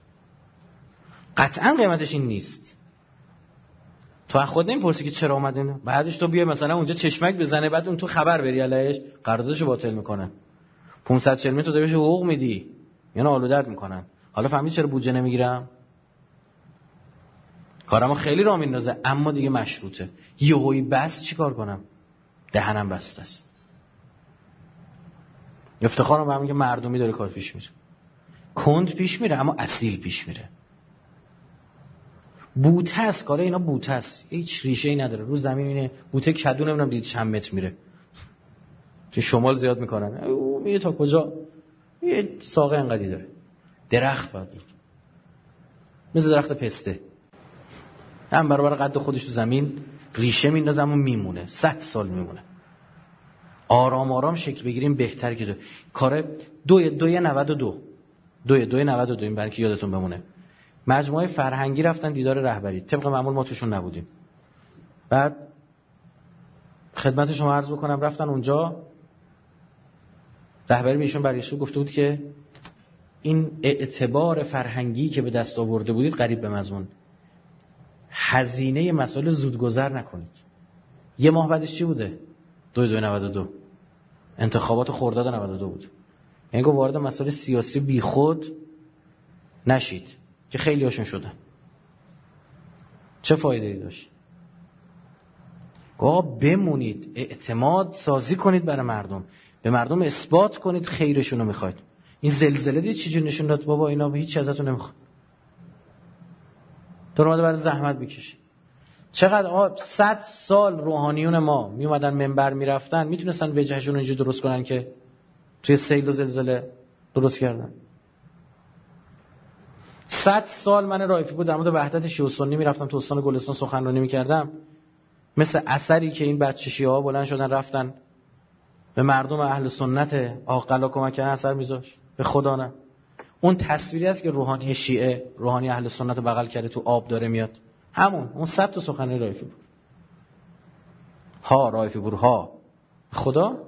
قطعا قیمتش این نیست. تو خود نمیپرسی که چرا اومدین، بعدش تو بیای مثلا اونجا چشمک بزنه، بعد اون تو خبر بری علیش قراردادشو باطل میکنن. 540 میلیون تو بهش حقوق میدی، یعنی آلودت میکنن. حالا فهمید چرا بودجه نمیگیرم؟ کارمو خیلی راه میندازه، اما دیگه مشروطه. یهویی بس چیکار کنم؟ دهنم بسته است. افتخارم به همین که مردمی داره کار پیش میره، کند پیش میره اما اصیل پیش میره. بوته است، کاره اینا بوته است، هیچ ریشه ای نداره، رو زمین اینه بوته کدو نمیدونم دید چند متر میره. تو شمال زیاد میکنن، او میگه تا کجا، یه ساقه انقدی داره. درخت باید بود مثل درخت پسته، هم برابر قد خودش تو زمین ریشه میندازه اما میمونه، 100 سال میمونه. آرام آرام شکل بگیریم بهتر که کار 292 این برای که یادتون بمونه. مجموعه فرهنگی رفتن دیدار رهبری، طبق معمول ما توشون نبودیم. بعد خدمت شما عرض بکنم رفتن اونجا، رهبری بهشون برگشته گفته بود که این اعتبار فرهنگی که به دست آورده بودید قریب به مضمون، هزینه مسائل زودگذر نکنید. یه ماه بعدش چی بوده؟ 2292 انتخابات خرداد 92 بود. یعنی گفت وارد مسائل سیاسی بیخود نشید که خیلی هاشون شدن. چه فایده‌ای داشت؟ آقا بمونید، اعتماد سازی کنید برای مردم، به مردم اثبات کنید خیرشون رو میخواید. این زلزله دید چی جور نشون داد؟ بابا اینا هیچ ازتون نمیخواد، تو رو اومده برای زحمت بکشی. چقدر 100 سال روحانیون ما می اومدن منبر میرفتن، میتونستن وجهشون رو اینجوری درست کنن که توی سیل و زلزله درست کردن. 100 سال من رائفی بود در مورد وحدت شیعه و سنی میرفتم تو استان گلستان سخنرانی میکردم، مثل اثری که این بچه شیعه ها بلند شدن رفتن به مردم اهل سنت عاقلا کمک کردن، اثر میذاشت. به خدا نه. اون تصویری است که روحانی شیعه روحانی اهل سنت بغل کرده تو آب داره میاد، همون اون 100 تا سخنرانی رائفی بود. رائفی بود خدا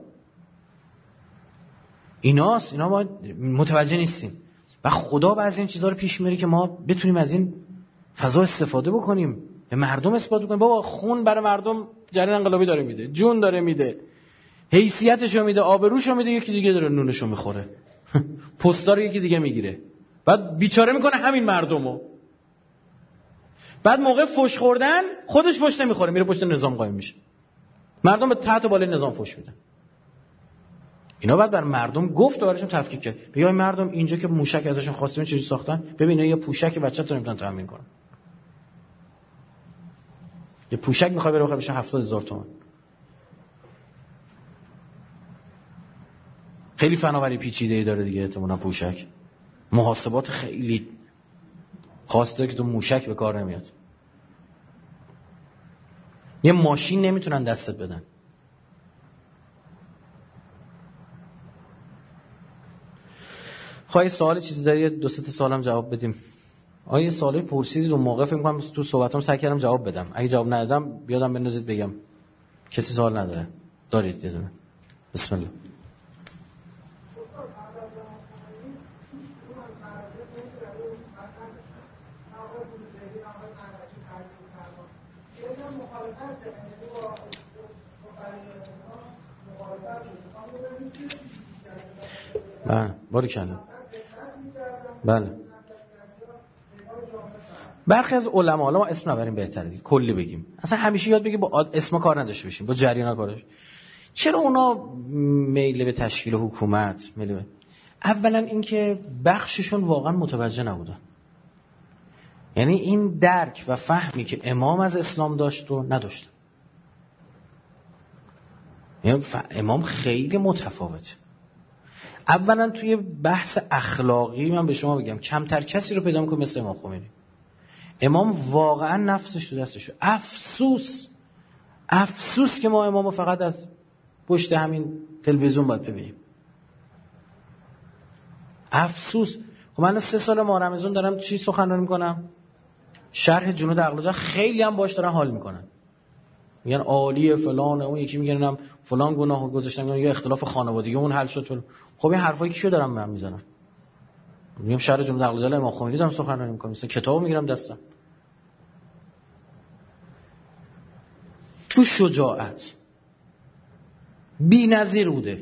ایناست. اینا ما متوجه نیستیم و خدا بعضی این چیزها رو پیش میاره که ما بتونیم از این فضا استفاده بکنیم، به مردم اثبات بکنیم بابا خون برای مردم جریان انقلابی داره میده، جون داره میده، حیثیتشو میده، آبروشو میده، یکی دیگه داره نونشو میخوره، پستا رو یکی دیگه میگیره، بعد بیچاره میکنه همین مردمو. بعد موقع فوش خوردن خودش فوش نمیخوره، میره پشت نظام قایم میشه، مردم به تحت بالای نظام فوش میدن. اینا بعد بر مردم گفت و براشون تفکیک کرد. بگید مردم اینجا که موشک ازشون خواستیم چجوری ساختن، ببین اینا یه پوشک بچه‌تون نمیتونن تامین کنن. یه پوشک میخوای بره بخره بشه 70,000 تومان. خیلی فناوری پیچیده‌ای داره دیگه احتمالاً پوشک. محاسبات خیلی خاص داره که تو موشک به کار نمیاد. یه ماشین نمیتونن دستت بدن. خواهی سوال چیزی داری؟ دو سه تا سوالم جواب بدیم. آیا سوالی پرسیدید اون موقع فکر می‌کنم تو صحبتام سعی کردم جواب بدم. اگه جواب ندادم بیادم بندازید بگم. کسی سوال نداره؟ دارید یه دونه. بسم الله. بله باریکلا. بله برخی از علما، حالا ما اسم نبریم بهتره دیگه، کلی بگیم. اصلا همیشه یاد بگیم با اسم کار نداشته باشیم، با جریان کارش. چرا اونا میل به تشکیل حکومت اولا اینکه بخششون واقعا متوجه نبودن. یعنی این درک و فهمی که امام از اسلام داشت رو نداشت. یعنی امام خیلی متفاوته. اولا توی بحث اخلاقی من به شما بگم کمتر کسی رو پیدا می‌کنم مثل امام خمینی. امام واقعا نفسش تو دستشه. افسوس که ما امامو فقط از پشت همین تلویزیون باید ببینیم. افسوس. خب من 3 سال ماه رمضان دارم چی سخنرانی میکنم؟ شرح جنود عقل. خیلی هم باش دارن حال میکنن، میگن عالیه فلان، اون یکی میگن اینم فلان گناهو گذاشتن، یا اختلاف خانوادگی اون حل شد. خب این حرفایی کیو دارم من میزنم؟ میگم شرح جنود عقل امام خمینی دارم سخنرانی میکنم، مثلا کتابو میگیرم دستم. تو شجاعت بی‌نظیر بوده.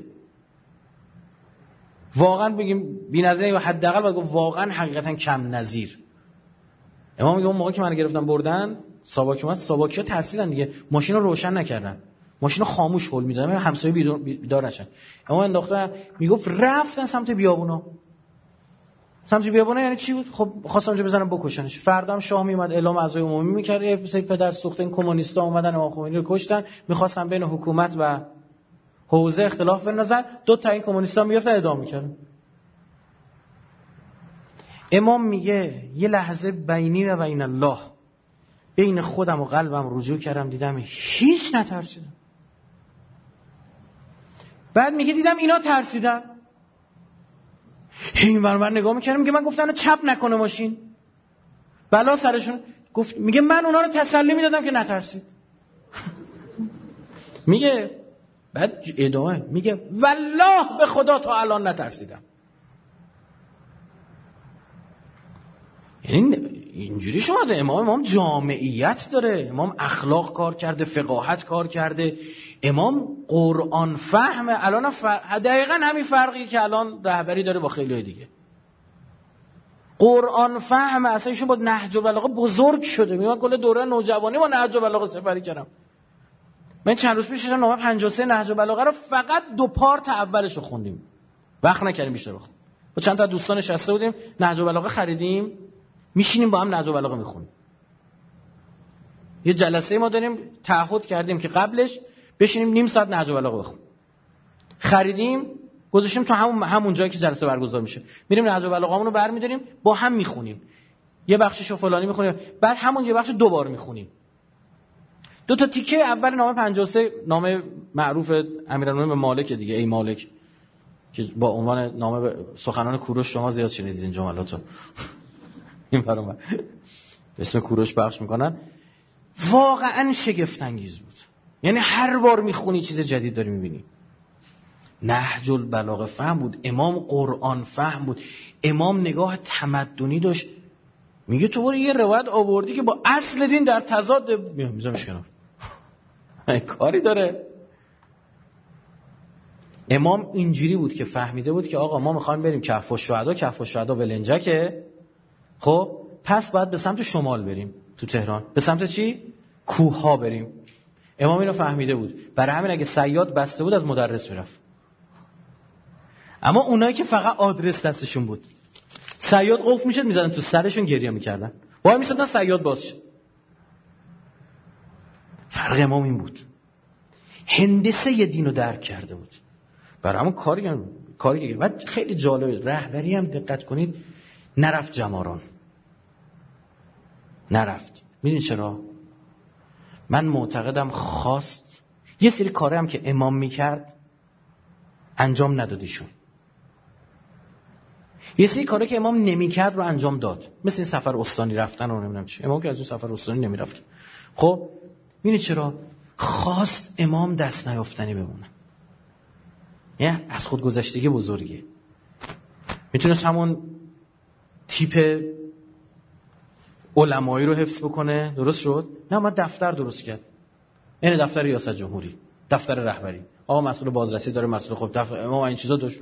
واقعا بگیم بی‌نظیر یا حداقل باید گفت واقعا حقیقتا کم نظیر. امام میگه اون موقع که من گرفتن بردن ساواک اومد، ساواکیا ترسیدن دیگه، ماشین رو روشن نکردن، ماشین رو خاموش هول میدادن همسایه بیدار نشن. امام انداختن، میگفت رفتن سمت بیابونا. سمت بیابونا یعنی چی بود؟ خب خواستن اونجا بزنن بکشنش. فردا هم شاه میومد اعلام عزای عمومی میکرد، یه پدر سوخته این کمونیستا اومدن امام خمینی رو کشتن، میخواستن بین حکومت و حوزه اختلاف بندازن، 2 تا این کمونیستا میگرفتن اعدام میکردن. امام میگه یه لحظه بینی و بین الله، بین خودم و قلبم رجوع کردم، دیدم هیچ نترسیدم. بعد میگه دیدم اینا ترسیدن. این من نگاه میکردم که من گفتم چپ نکنه ماشین بلا سرشون. گفت میگه من اونا رو تسلی میدادم که نترسید. میگه بعد ادامه میگه والله به خدا تا الان نترسیدم. یعنی اینجوری شده. امام جامعیت داره، امام اخلاق کار کرده، فقاهت کار کرده، امام قرآن فهمه. الان دقیقاً همین فرقی که الان رهبری داره با خیلی دیگه. قرآن فهمه. اصلا ایشون با نهج البلاغه بزرگ شده. من کل دوره نوجوانی با نهج البلاغه سپری کردم. من چند روز پیش نامه 53 نهج البلاغه رو فقط 2 پارت اولش رو خوندیم، وقت نکردیم بیشتر بخونیم. با چند تا دوستان نشسته بودیم، نهج البلاغه خریدیم، میشینیم با هم نهج البلاغه میخونیم. یه جلسه ما داریم، تعهد کردیم که قبلش بشینیم نیم ساعت نهج البلاغه بخونیم. خریدیم گذاشتیم تو همون جایی که جلسه برگزار میشه، میریم نهج البلاغه‌مون رو برمی‌داریم با هم میخونیم. یه بخششو فلانی میخونیم، بعد همون یه بخش 2 بار میخونیم. 2 تا تیکه اول نامه 53، نامه معروف امیرالمومنین مالک دیگه، ای مالک، که با عنوان نامه سخنان کوروش شما زیاد شنیدید این جملاتو. این برام اسم کوروش پخش میکنن. واقعا شگفت انگیز بود. یعنی هر بار میخونی چیز جدید داری میبینی. نهج البلاغه فهم بود، امام قرآن فهم بود، امام نگاه تمدنی داشت. میگه تو برو یه روایت آوردی که با اصل دین در تضاد، میذارمش کنار. کاری داره. امام اینجوری بود که فهمیده بود که آقا ما میخوایم بریم کهف الشهدا ولنجکه، خب پس باید به سمت شمال بریم، تو تهران به سمت چی؟ کوه ها بریم. امام اینو فهمیده بود، برای همین اگه صیاد بسته بود از مدرس میرفت. اما اونایی که فقط آدرس دستشون بود، صیاد قفل میشد میزدن تو سرشون، گریه میکردن، وای میسادن صیاد باز شد. فرق امام این بود، هندسه دین رو درک کرده بود. برای همون کاری که بعد خیلی جالبه، رهبری هم دقت کنید نرفت جماران، نرفت. میدونی چرا؟ من معتقدم خواست یه سری کاره هم که امام میکرد انجام ندادیشون، یه سری کاره که امام نمیکرد رو انجام داد، مثل این سفر استانی رفتن رو نمیدونم چی. امام که از اون سفر استانی نمیرفت. خب میدونی چرا؟ خواست امام دست نیافتنی بمونه. یه از خودگذشتگی بزرگه. میتونست همون تیپ علمایی رو حفظ بکنه، درست شد؟ نه، ما دفتر درست کرد. این دفتر ریاست جمهوری، دفتر رهبری، آقا مسئول بازرسی داره، مسئول خب دفتر امام این چیزا داشت.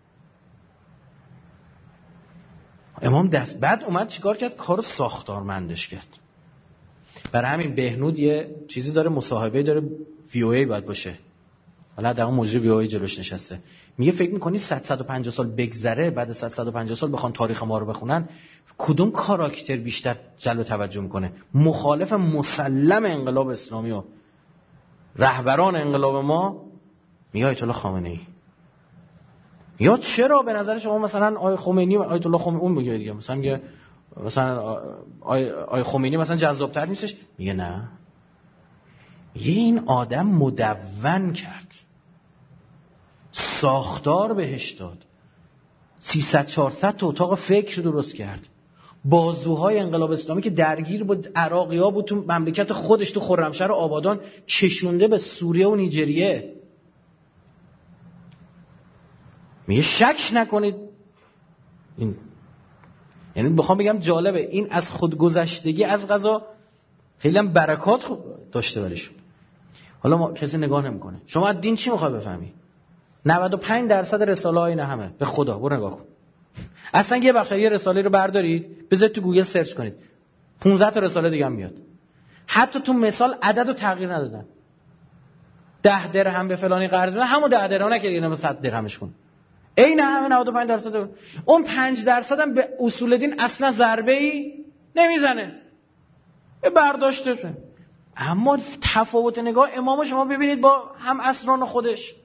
امام دست بعد اومد چیکار کرد؟ کارو ساختارمندش کرد. برای همین بهنود یه چیزی داره، مصاحبه داره، وی او ای باید باشه، حالا در اون مجری وی او ای جلوش نشسته، میگه فکر می‌کنی 150 سال بگذره، بعد 150 سال بخوان تاریخ ما رو بخونن، کدوم کاراکتر بیشتر جلب توجه میکنه؟ مخالف مسلم انقلاب اسلامی و رهبران انقلاب ما، میگه آیت الله خامنه‌ای. یا چرا به نظر شما مثلا آیه خمینی، آیت الله خمینی، اون میگه دیگه مثلا میگه مثلا آیه خمینی مثلا جذاب‌تر نیستش؟ میگه نه، یه این آدم مدون کرد، ساختار بهش داد، 300-400 تا اتاق فکر درست کرد، بازوهای انقلاب اسلامی که درگیر بود عراقی‌ها بود تو مملکت خودش، تو خرمشهر و آبادان کشونده به سوریه و نیجریه. میگه شک نکنید این، یعنی بخوام بگم جالبه، این از خودگذشتگی از قضا خیلی هم برکات داشته ولیشون. حالا ما کسی نگاه نمیکنه. شما از دین چی میخوای بفهمی؟ 95% رساله ها اینه، همه به خدا برو نگاه کن. اصلا یه بخش یه رساله رو بردارید بذارید تو گوگل سرچ کنید، 15 تا رساله دیگه هم میاد. حتی تو مثال عدد رو تغییر ندادن. 10 درهم به فلانی قرض بده، همون 10 درهم نکردی اینا به 100 درهمش کن. این همه 95% اون 5% هم به اصول دین اصلا ضربه‌ای نمیزنه، برداشته. اما تفاوت نگاه امام شما ببینید با هم عصران خودش.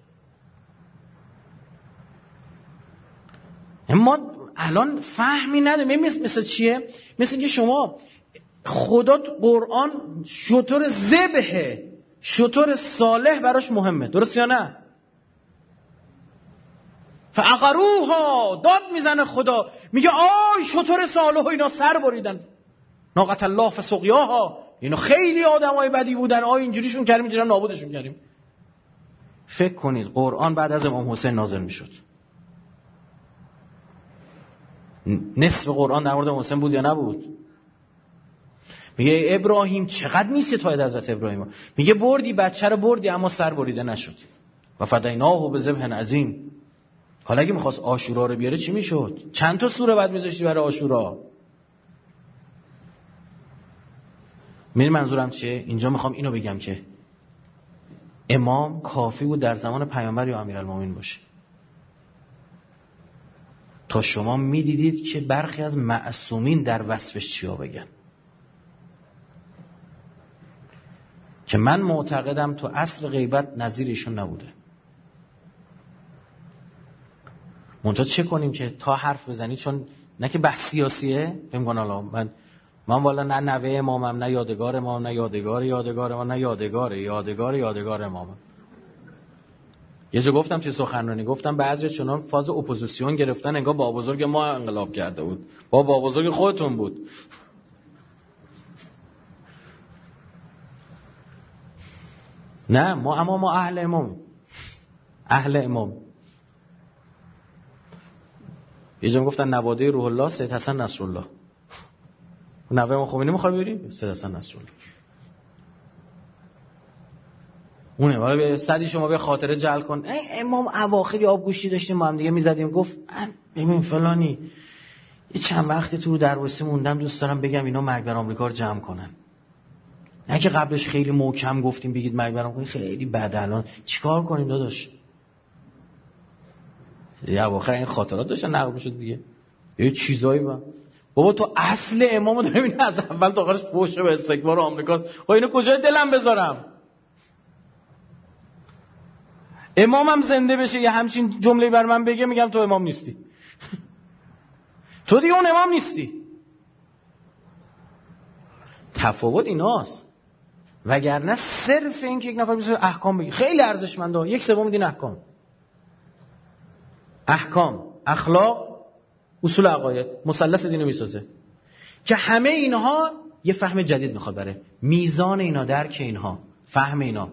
اما الان فهمی نداریم. مثل چیه؟ مثل که شما خدا قرآن شتر ذبحه، شتر صالح براش مهمه، درست یا نه؟ فعقروها، داد میزنه خدا، میگه آی شتر صالح و اینا سر بریدن، ناقت الله فسقیاها، اینا خیلی آدمای بدی بودن، آی اینجوریشون کردیم اینجوری نابودشون کردیم. فکر کنید قرآن بعد از امام حسین نازل میشد، نصف قرآن در مورد حسین بود یا نبود؟ میگه ابراهیم چقدر میستاید حضرت ابراهیم، میگه بردی بچه رو بردی اما سر بریده نشد. و فدیناه بذبح عظیم. حالا اگه میخواست عاشورا رو بیاره چی میشد؟ چند تا سوره بعد میذاشتی برای عاشورا؟ میدونی منظورم چیه؟ اینجا میخوام اینو بگم که امام کافی بود در زمان پیامبر یا امیرالمومنین باشه تا شما میدیدید که برخی از معصومین در وصفش چیا بگن، که من معتقدم تو عصر غیبت نظیر ایشون نبوده. منتها چه کنیم که تا حرف بزنی، چون نه که بحث سیاسیه، فهم کن حالا من والا نه نوه امامم، نه یادگار امام، نه یادگار امام، نه یادگار امامم. یه جا گفتم توی سخنرانی، گفتم بعضی چنان فاز اپوزیسیون گرفتن انگار بابا بزرگ ما انقلاب کرده بود، بابا بزرگ خودتون بود. نه ما اهل امام. یه جا گفتن نواده روح الله سید حسن نصرالله، نوه امام خمینی میخوای ببریم؟ سید حسن نصرالله اونه. حالا صدی شما به خاطره جعل کن، امام اواخر آبگوشتی داشتیم با هم دیگه میزدیم، گفت ببین فلانی یه چند وقتی تو دروسی موندم، دوست دارم بگم اینا مرگ بر آمریکا رو جمع کنن. نه که قبلش خیلی محکم گفتیم بگید مرگ بر آمریکا، خیلی بد. الان چیکار کنیم داداش؟ یه اواخر این خاطرات داشتن نقل میشد دیگه، یه چیزایی بابا تو اصل امامو داری ببین از اول تا آخرش فحش به استکبار آمریکا. خب اینو کجای دلم بذارم؟ امامم زنده بشه یه همچین جمله بر من بگه، میگم تو امام نیستی. تو دیگه اون امام نیستی. تفاوت ایناست. وگرنه صرف این که یک نفر بشه احکام بگه خیلی ارزشمنده. 1/3 دین احکام، اخلاق، اصول عقاید، مثلث دینو میسازه که همه اینها یه فهم جدید میخواد بره. میزان اینا، درک اینا، فهم اینا.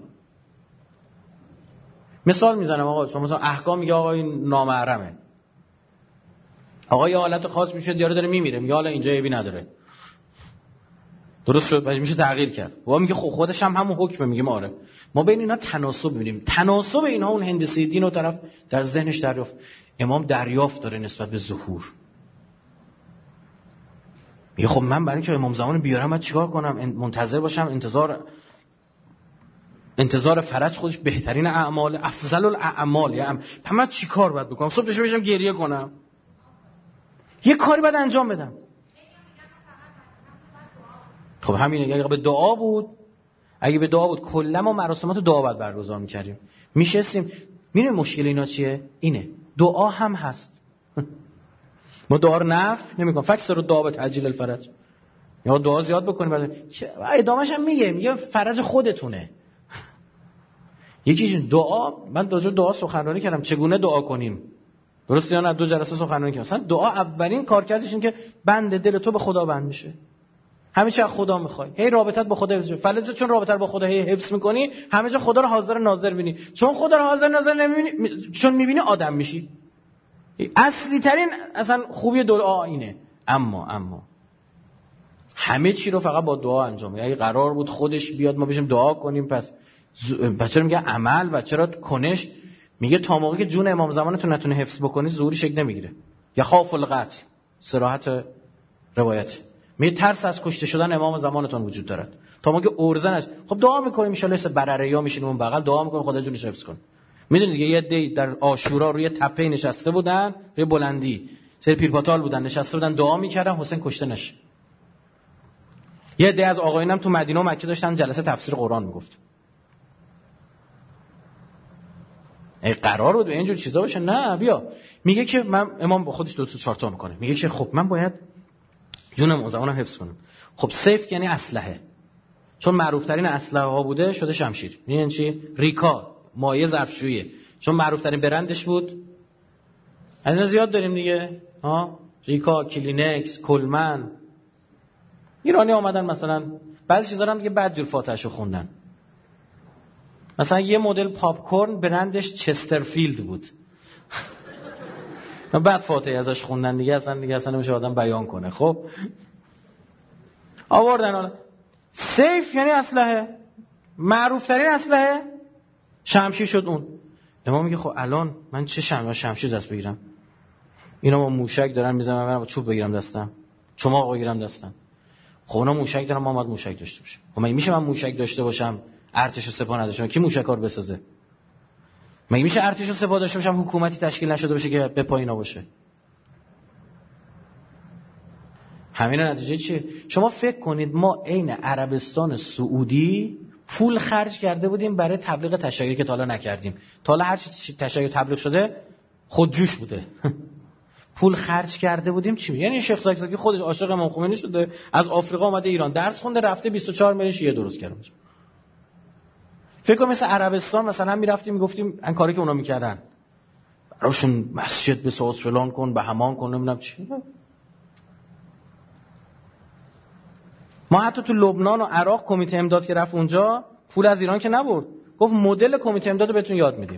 مثال میزنم آقا، شما مثلا احکام میگه آقا این نامحرمه، آقا یه حالت خاص میشه یارو داره میمیره، میگه حالا اینجا عیبی نداره، درست شد، میشه تغییر کرد. و میگه خودش هم همون حکمه، میگه آره. ما بین اینا تناسب میبینیم. تناسب اینها اون هندسه دین و طرف در ذهنش دریافت. امام دریافت داره نسبت به ظهور. میگه خب من برای اینکه امام زمان بیارم باید چیکار کنم؟ منتظر باشم؟ انتظار فرج خودش بهترین اعمال، افضل الاعمال. یعنی من چیکار باید بکنم؟ صبح بشم گریه کنم؟ یه کاری باید انجام بدم. خب همینه. اگه به دعا بود کلا ما مراسمات دعا باید برگزار می‌کردیم. میشستیم. می‌بینید مشکل اینا چیه؟ اینه. دعا هم هست. ما دعا رو نفی نمی‌کنیم. فکس رو دعا به تعجیل الفرج. یا دعا زیاد بکنیم بعد ادامه‌ش هم میگه فرج خودتونه. یکیش دعا، من راجع به دعا سخنرانی کردم چگونه دعا کنیم. درست یا نه؟ 2 جلسه سخنرانی کردم. مثلا دعا اولین کارکردش این که بند دل تو به خدا بند میشه. همه چی از خدا میخوای. هی رابطت با خدا حفظ میشه. فلزه چون رابطت با خدا هی حفظ میکنی، همه جا خدا رو حاضر ناظر بینی. چون خدا رو حاضر ناظر نمیبینی، چون میبینی آدم میشی. اصلی ترین اصلا خوبی دعا اینه. اما همه چی رو فقط با دعا انجام میده. اگه قرار بود خودش بیاد ما بشیم دعا کنیم، پس بچه‌ها میگه عمل و چرا کنش؟ میگه تا موقعی که جون امام زمانتون نتونه حفظ بکنی ظهوری شکل نمیگیره. یا خاف القتل، صراحت روایت. میگه ترس از کشته شدن امام زمانتون وجود دارد. تا موقع ارزنش. خب دعا میکنیم ان شاءالله برریا میشینیم اون بغل دعا میکنیم خدا جونش حفظ کنه. میدونید دیگه یه عده در عاشورا روی تپه نشسته بودن، روی بلندی، سر پیرپاتال بودن، نشسته بودن دعا میکردن حسین کشته نشه. یه عده از آقایونم تو مدینه و مکه داشتن جلسه تفسیر قرآن میگفت. قرار بود به اینجور چیزا باشه؟ نه. بیا میگه که من امام با خودش 2 تا 4 تا میکنه. میگه که خب من باید جونم و زمانم حفظ کنم. خب سیف یعنی اسلحه، چون معروف ترین اسلحه ها بوده شده شمشیر. یعنی چی؟ ریکا، مایع ظرفشویی، چون معروف ترین برندش بود. از اینا زیاد داریم دیگه ها، ریکا، کلینکس، کلمن. ایرانی آمدن مثلا بعضی چیزا هم دیگه بدجور فاتحه‌شو خوندن. مثلا یه مدل پاپ کورن برندش چسترفیلد بود. بعد فاتحه ازش خوندن دیگه اصلا نمیشه آدم بیان کنه. خب آوردن. حالا سیف یعنی اسلحه، معروف ترین اسلحه شمشیر شد اون. امام میگه خب الان من چه شمشیر دست بگیرم؟ اینا با موشک دارن میزنن، من با چوب بگیرم دستم، چماق بگیرم دستم. خب اونا موشک دارن، ما باید موشک داشته باشیم. خب مگه میشه من موشک داشته باشم ارتش و سپاه نداشته باشم؟ کی موشکار بسازه؟ مگه میشه ارتش و سپاه داشته باشم حکومتی تشکیل نشده باشه که به پای اینا باشه؟ همین نتیجه چیه؟ شما فکر کنید ما عین عربستان سعودی پول خرج کرده بودیم برای تبلیغ تشیع که تا حالا نکردیم. تا حالا هر چی تشیع تبلیغ شده خودجوش بوده. پول خرج کرده بودیم چی؟ یعنی شیخ زاکزاکی خودش عاشق امام خمینی شده، از آفریقا اومده ایران درس خونده، رفته 24 میلیون شیعه درست کرده. فکر کنم مثل عربستان مثلا میرفتیم میگفتیم این کاری که اونا میکردن براشون مسجد بساز، فلان کن، به همان کن، نمیدونم چی. ما حتی تو لبنان و عراق کمیته امداد که رفت اونجا پول از ایران که نبرد، گفت مدل کمیته امداد رو بهتون یاد میدیم،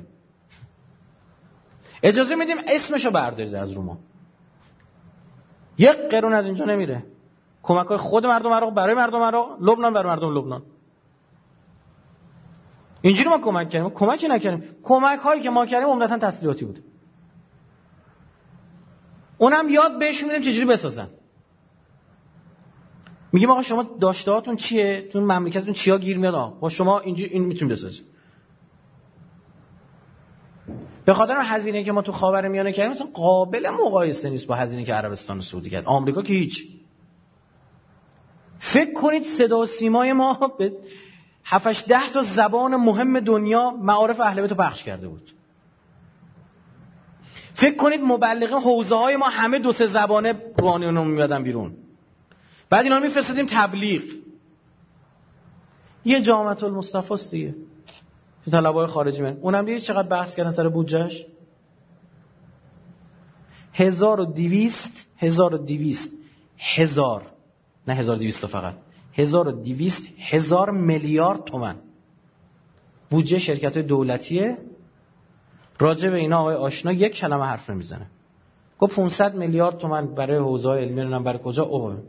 اجازه میدیم اسمشو بردارید از رو ما. 1 قرون از اینجا نمیره. کمک‌های خود مردم عراق برای مردم عراق، لبنان برای مردم لبنان. اینجوری ما کمک کردیم. کمکی نکردیم. کمک‌هایی که ما کردیم عمدتاً تسلیحاتی بود. اونم یاد بهشون میدیم چجوری بسازن. میگیم آقا شما داشته‌هاتون چیه؟ تو مملکتتون چیا گیر میاد؟ آقا شما اینجوری این میتونید بسازید. به خاطر هزینه‌ای که ما تو خاورمیانه کردیم مثلا قابل مقایسه نیست با هزینه‌ای که عربستان و سعودی کرد. آمریکا که هیچ. فکر کنید صدا و سیمای ما به 7-10 تا زبان مهم دنیا معارف اهل بیت رو پخش کرده بود. فکر کنید مبلغین حوزه های ما همه 2-3 زبانه روحانیون میادن بیرون، بعد اینا میفرستادیم تبلیغ. یه جامعه المصطفی است دیگه، طلبای خارجی من اونم دیگه چقدر بحث کردن سر بودجهش. 1200 نه 1200 فقط 1200 هزار میلیارد تومان بودجه شرکت‌های دولتیه. راجع به اینا آقای آشنا یک کلمه حرف نمیزنه. گفت 500 میلیارد تومان برای حوزه‌های علمی، نمیدونم برای کجا.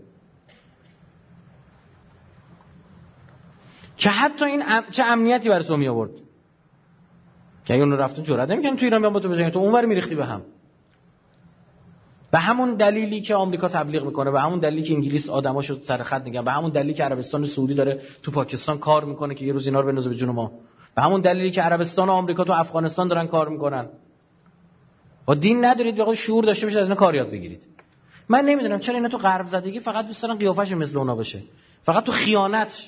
که حتی این چه امنیتی برای تو می آورد که اگه اون رفتن جرئت نمی‌کنن تو ایران بیان با تو بجنگن، تو اونور میریختی به هم. به همون دلیلی که آمریکا تبلیغ میکنه، به همون دلیلی که انگلیس آدماشو سر خط نگن، به همون دلیلی که عربستان سعودی داره تو پاکستان کار میکنه که یه روز اینا رو بندازه به جون ما، به همون دلیلی که عربستان و آمریکا تو افغانستان دارن کار میکنن. با دین ندارید، واقعا شعور داشته باشید، از اینا کار یاد بگیرید. من نمیدونم چرا اینا تو غرب زدگی فقط دوست دارن قیافش مثل اونا باشه، فقط تو خیانت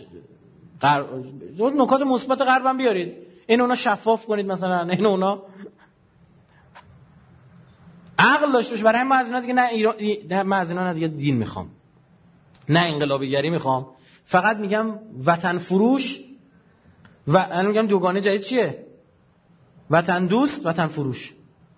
نکات مثبت غربم بیارید، این اونا شفاف کنید، مثلا این اونا عقل داشته باشه. برای ما از اینا دیگه نه من از اینا دیگه دین میخوام، نه انقلابیگری میخوام، فقط میگم وطن فروش و الان میگم دوگانه جدید چیه؟ وطن دوست، وطن فروش.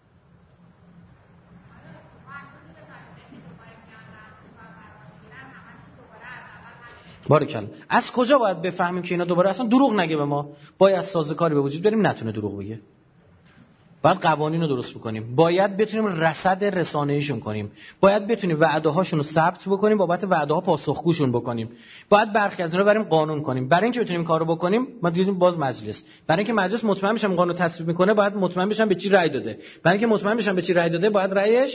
باریکلا. از کجا باید بفهمیم که اینا دوباره اصلا دروغ نگه به ما؟ باید سازوکاری به وجود بریم نتونه دروغ بگه. باید قوانین رو درست بکنیم، باید بتونیم رصد رسانه‌ایشون کنیم، باید بتونیم وعده هاشون رو ثبت بکنیم، بابت وعده ها پاسخگوشون بکنیم، باید برخی از اینا رو بریم قانون کنیم. برای اینکه بتونیم کارو بکنیم ما دیدیم باز مجلس، برای اینکه مجلس مطمئن بشم قانون تصویب میکنه باید مطمئن بشم به چی رأی داده، برای اینکه مطمئن بشم به چی رأی داده باید رأیش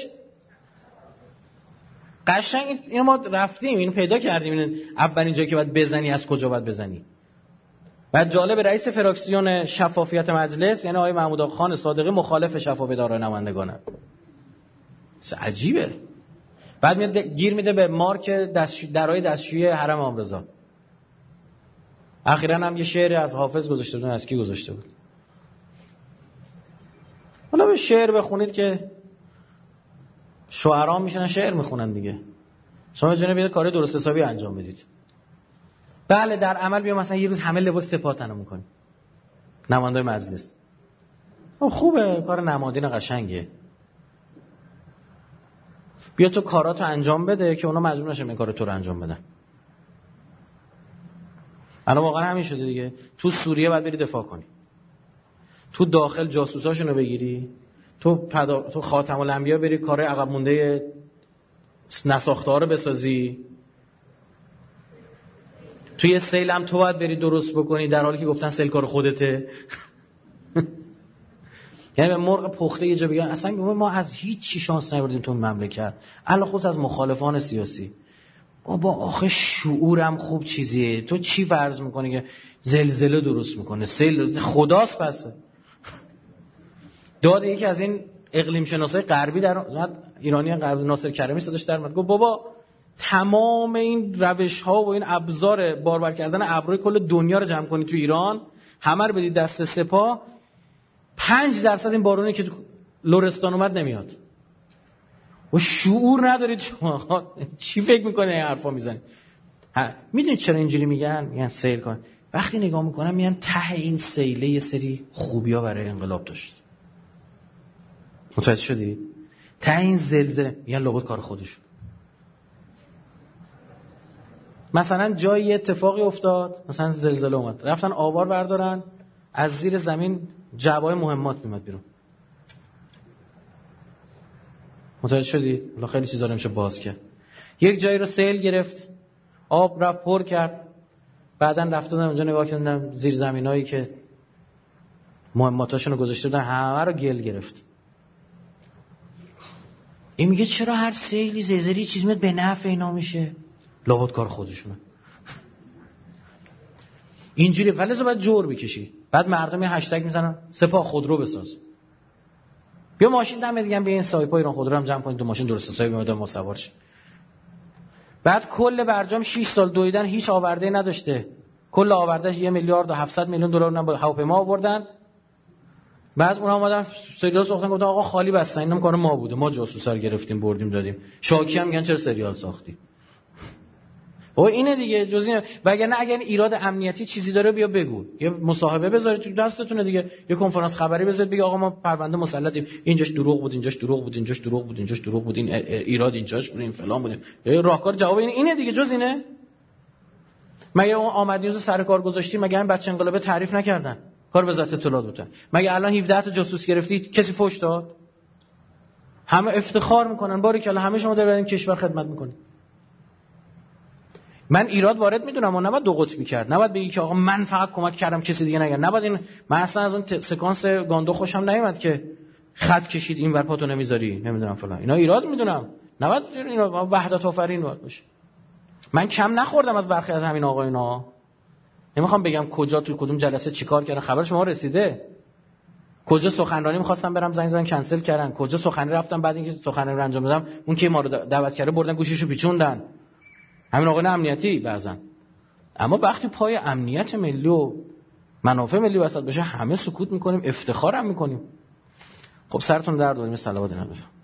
قشنگ. اینو ما رفتیم اینو پیدا کردیم، این اولین جایی که باید بزنی از کجا باید بزنی. بعد جالب، رئیس فراکسیون شفافیت مجلس یعنی آقای محمود آقا خان صادقی مخالف شفافیت آرای نمایندگانه. عجیبه. بعد میاد گیر میده به مارک درای دستشویی حرم امام رضا. اخیراً هم یه شعری از حافظ گذاشته بود، از کی گذاشته بود؟ حالا به شعر بخونید که شاعران میشن شعر میخونن دیگه. شما جناب بیاد کار درست حسابی انجام بدید. بله در عمل بیا مثلا یه روز همه لباس سپاه تنم میکنی نمایندای مجلس. خوبه، کار نمادین قشنگه. بیا تو کاراتو انجام بده که اونا مجبور نشن این کارو تو رو انجام بدن. الان واقعا همین شده دیگه. تو سوریه باید بری دفاع کنی، تو داخل جاسوساشونو بگیری، تو خاتم الانبیا بری کار عقب مونده نساخته رو بسازی، توی سیل هم تو باید بری درست بکنی در حالی که گفتن سیل کار خودته. یعنی به مرغ پخته یه جا بگن اصلا ما از هیچ چی شانس نبردیم تو مملکت، علاوه خصوص از مخالفان سیاسی. بابا آخه شعورم خوب چیزیه، تو چی فرض میکنی که زلزله درست میکنه؟ سیل خداست پسه. داد یکی از این اقلیم شناسای غربی در ایرانی غربی ناصر کریمی صداش در اومد، گفت بابا تمام این روش ها و این ابزار بارور کردن ابروی کل دنیا رو جمع کنی تو ایران، همه رو بدید دست سپاه، 5% این بارونی که تو لرستان اومد نمیاد. و شعور ندارید شما. چی فکر میکنه این حرفا میزنی؟ میدونید چرا اینجوری میگن سیل کن؟ وقتی نگاه میکنم میگن ته این سیله یه سری خوبیا برای انقلاب داشت. متوجه شدید؟ ته این زلزله میگن لابد کار خودشون. مثلا جایی اتفاقی افتاد، مثلا زلزله اومد، رفتن آوار بردارن، از زیر زمین جعبه‌های مهمات میاد بیرون. متوجه شدید؟ حالا خیلی چیزا رو میشه باز کرد. یک جایی رو سیل گرفت، آب رفت پر کرد، بعدن رفتن اونجا نگاه کردن زیر زمینایی که مهماتاشون رو گذاشته بودن همه رو گل گرفت. این میگه چرا هر سیلی زلزله‌ای چیز میاد به نفع اینا میشه؟ لابد کار خودشونه. اینجوری فلزو باید جور بکشی. بعد مردم یه هشتگ میزنن سپاه خودرو بساز. بیا ماشین دم دیگه بیا این سایپا ایران خودرو هم جمع کنید، دو ماشین درست حسابی میاد ما سوار شیم. بعد کل برجام 6 سال دویدن هیچ آورده نداشته. کل آوردهش 1 میلیارد و 700 میلیون دلار با هواپیما آوردن. بعد اونها اومدن سریال ساختن گفتن آقا خالی بستن، اینم کار ما بوده، ما جاسوسا رو گرفتیم بردیم دادیم. شاکی هم میگن چرا سریال ساختی؟ او اینه دیگه، جز اینه. وگرنه اگر ایراد امنیتی چیزی داره بیا بگو، یه مصاحبه بذارید تو دستتونه دیگه، یه کنفرانس خبری بذارید بگید آقا ما پرونده مسلطیم، اینجاش دروغ بود، اینجاش دروغ بود، اینجاش دروغ بود، اینجاش دروغ بود، این ایراد اینجاش بود، این فلان بود. راهکار جواب اینه دیگه، جز اینه. مگه اون آمد نیوز سر کار گذاشتی؟ مگه این بچه انقلابه تعریف نکردن؟ کار وزارت اطلاعات بوده. مگه الان 17 تا جاسوس گرفتی کسی فوش داد؟ همه افتخار میکنن باریکلا همه شما در این کشور خدمت میکنید. من ایراد وارد میدونم و نباید دو قطبی کرد، نباید بگی که آقا من فقط کمک کردم کسی دیگه نگه، نباید این. من اصلا از اون سکانس گاندو خوشم نیومد که خط کشید این ور پاتو نمیذاری نمیدونم فلان، اینا ایراد میدونم، نباید اینا وحدت آفرین باید باشه. من کم نخوردم از برخی از همین آقایونا، نمیخوام بگم کجا تو کدوم جلسه چیکار کردن، خبر شما رسیده؟ کجا سخنرانی می‌خواستم برم زنگ زدن کنسل کردن، کجا سخنرانی رفتم بعد اینکه سخنرانی رو انجام دادم اون که ما رو دعوت کرده بردن گوشیشو پیچوندن. همین آقایون امنیتی بعضن. اما وقتی پای امنیت ملی و منافع ملی وسط باشه همه سکوت میکنیم، افتخار هم میکنیم. خب سرتون درد آوردیم، صلوات نبیرم.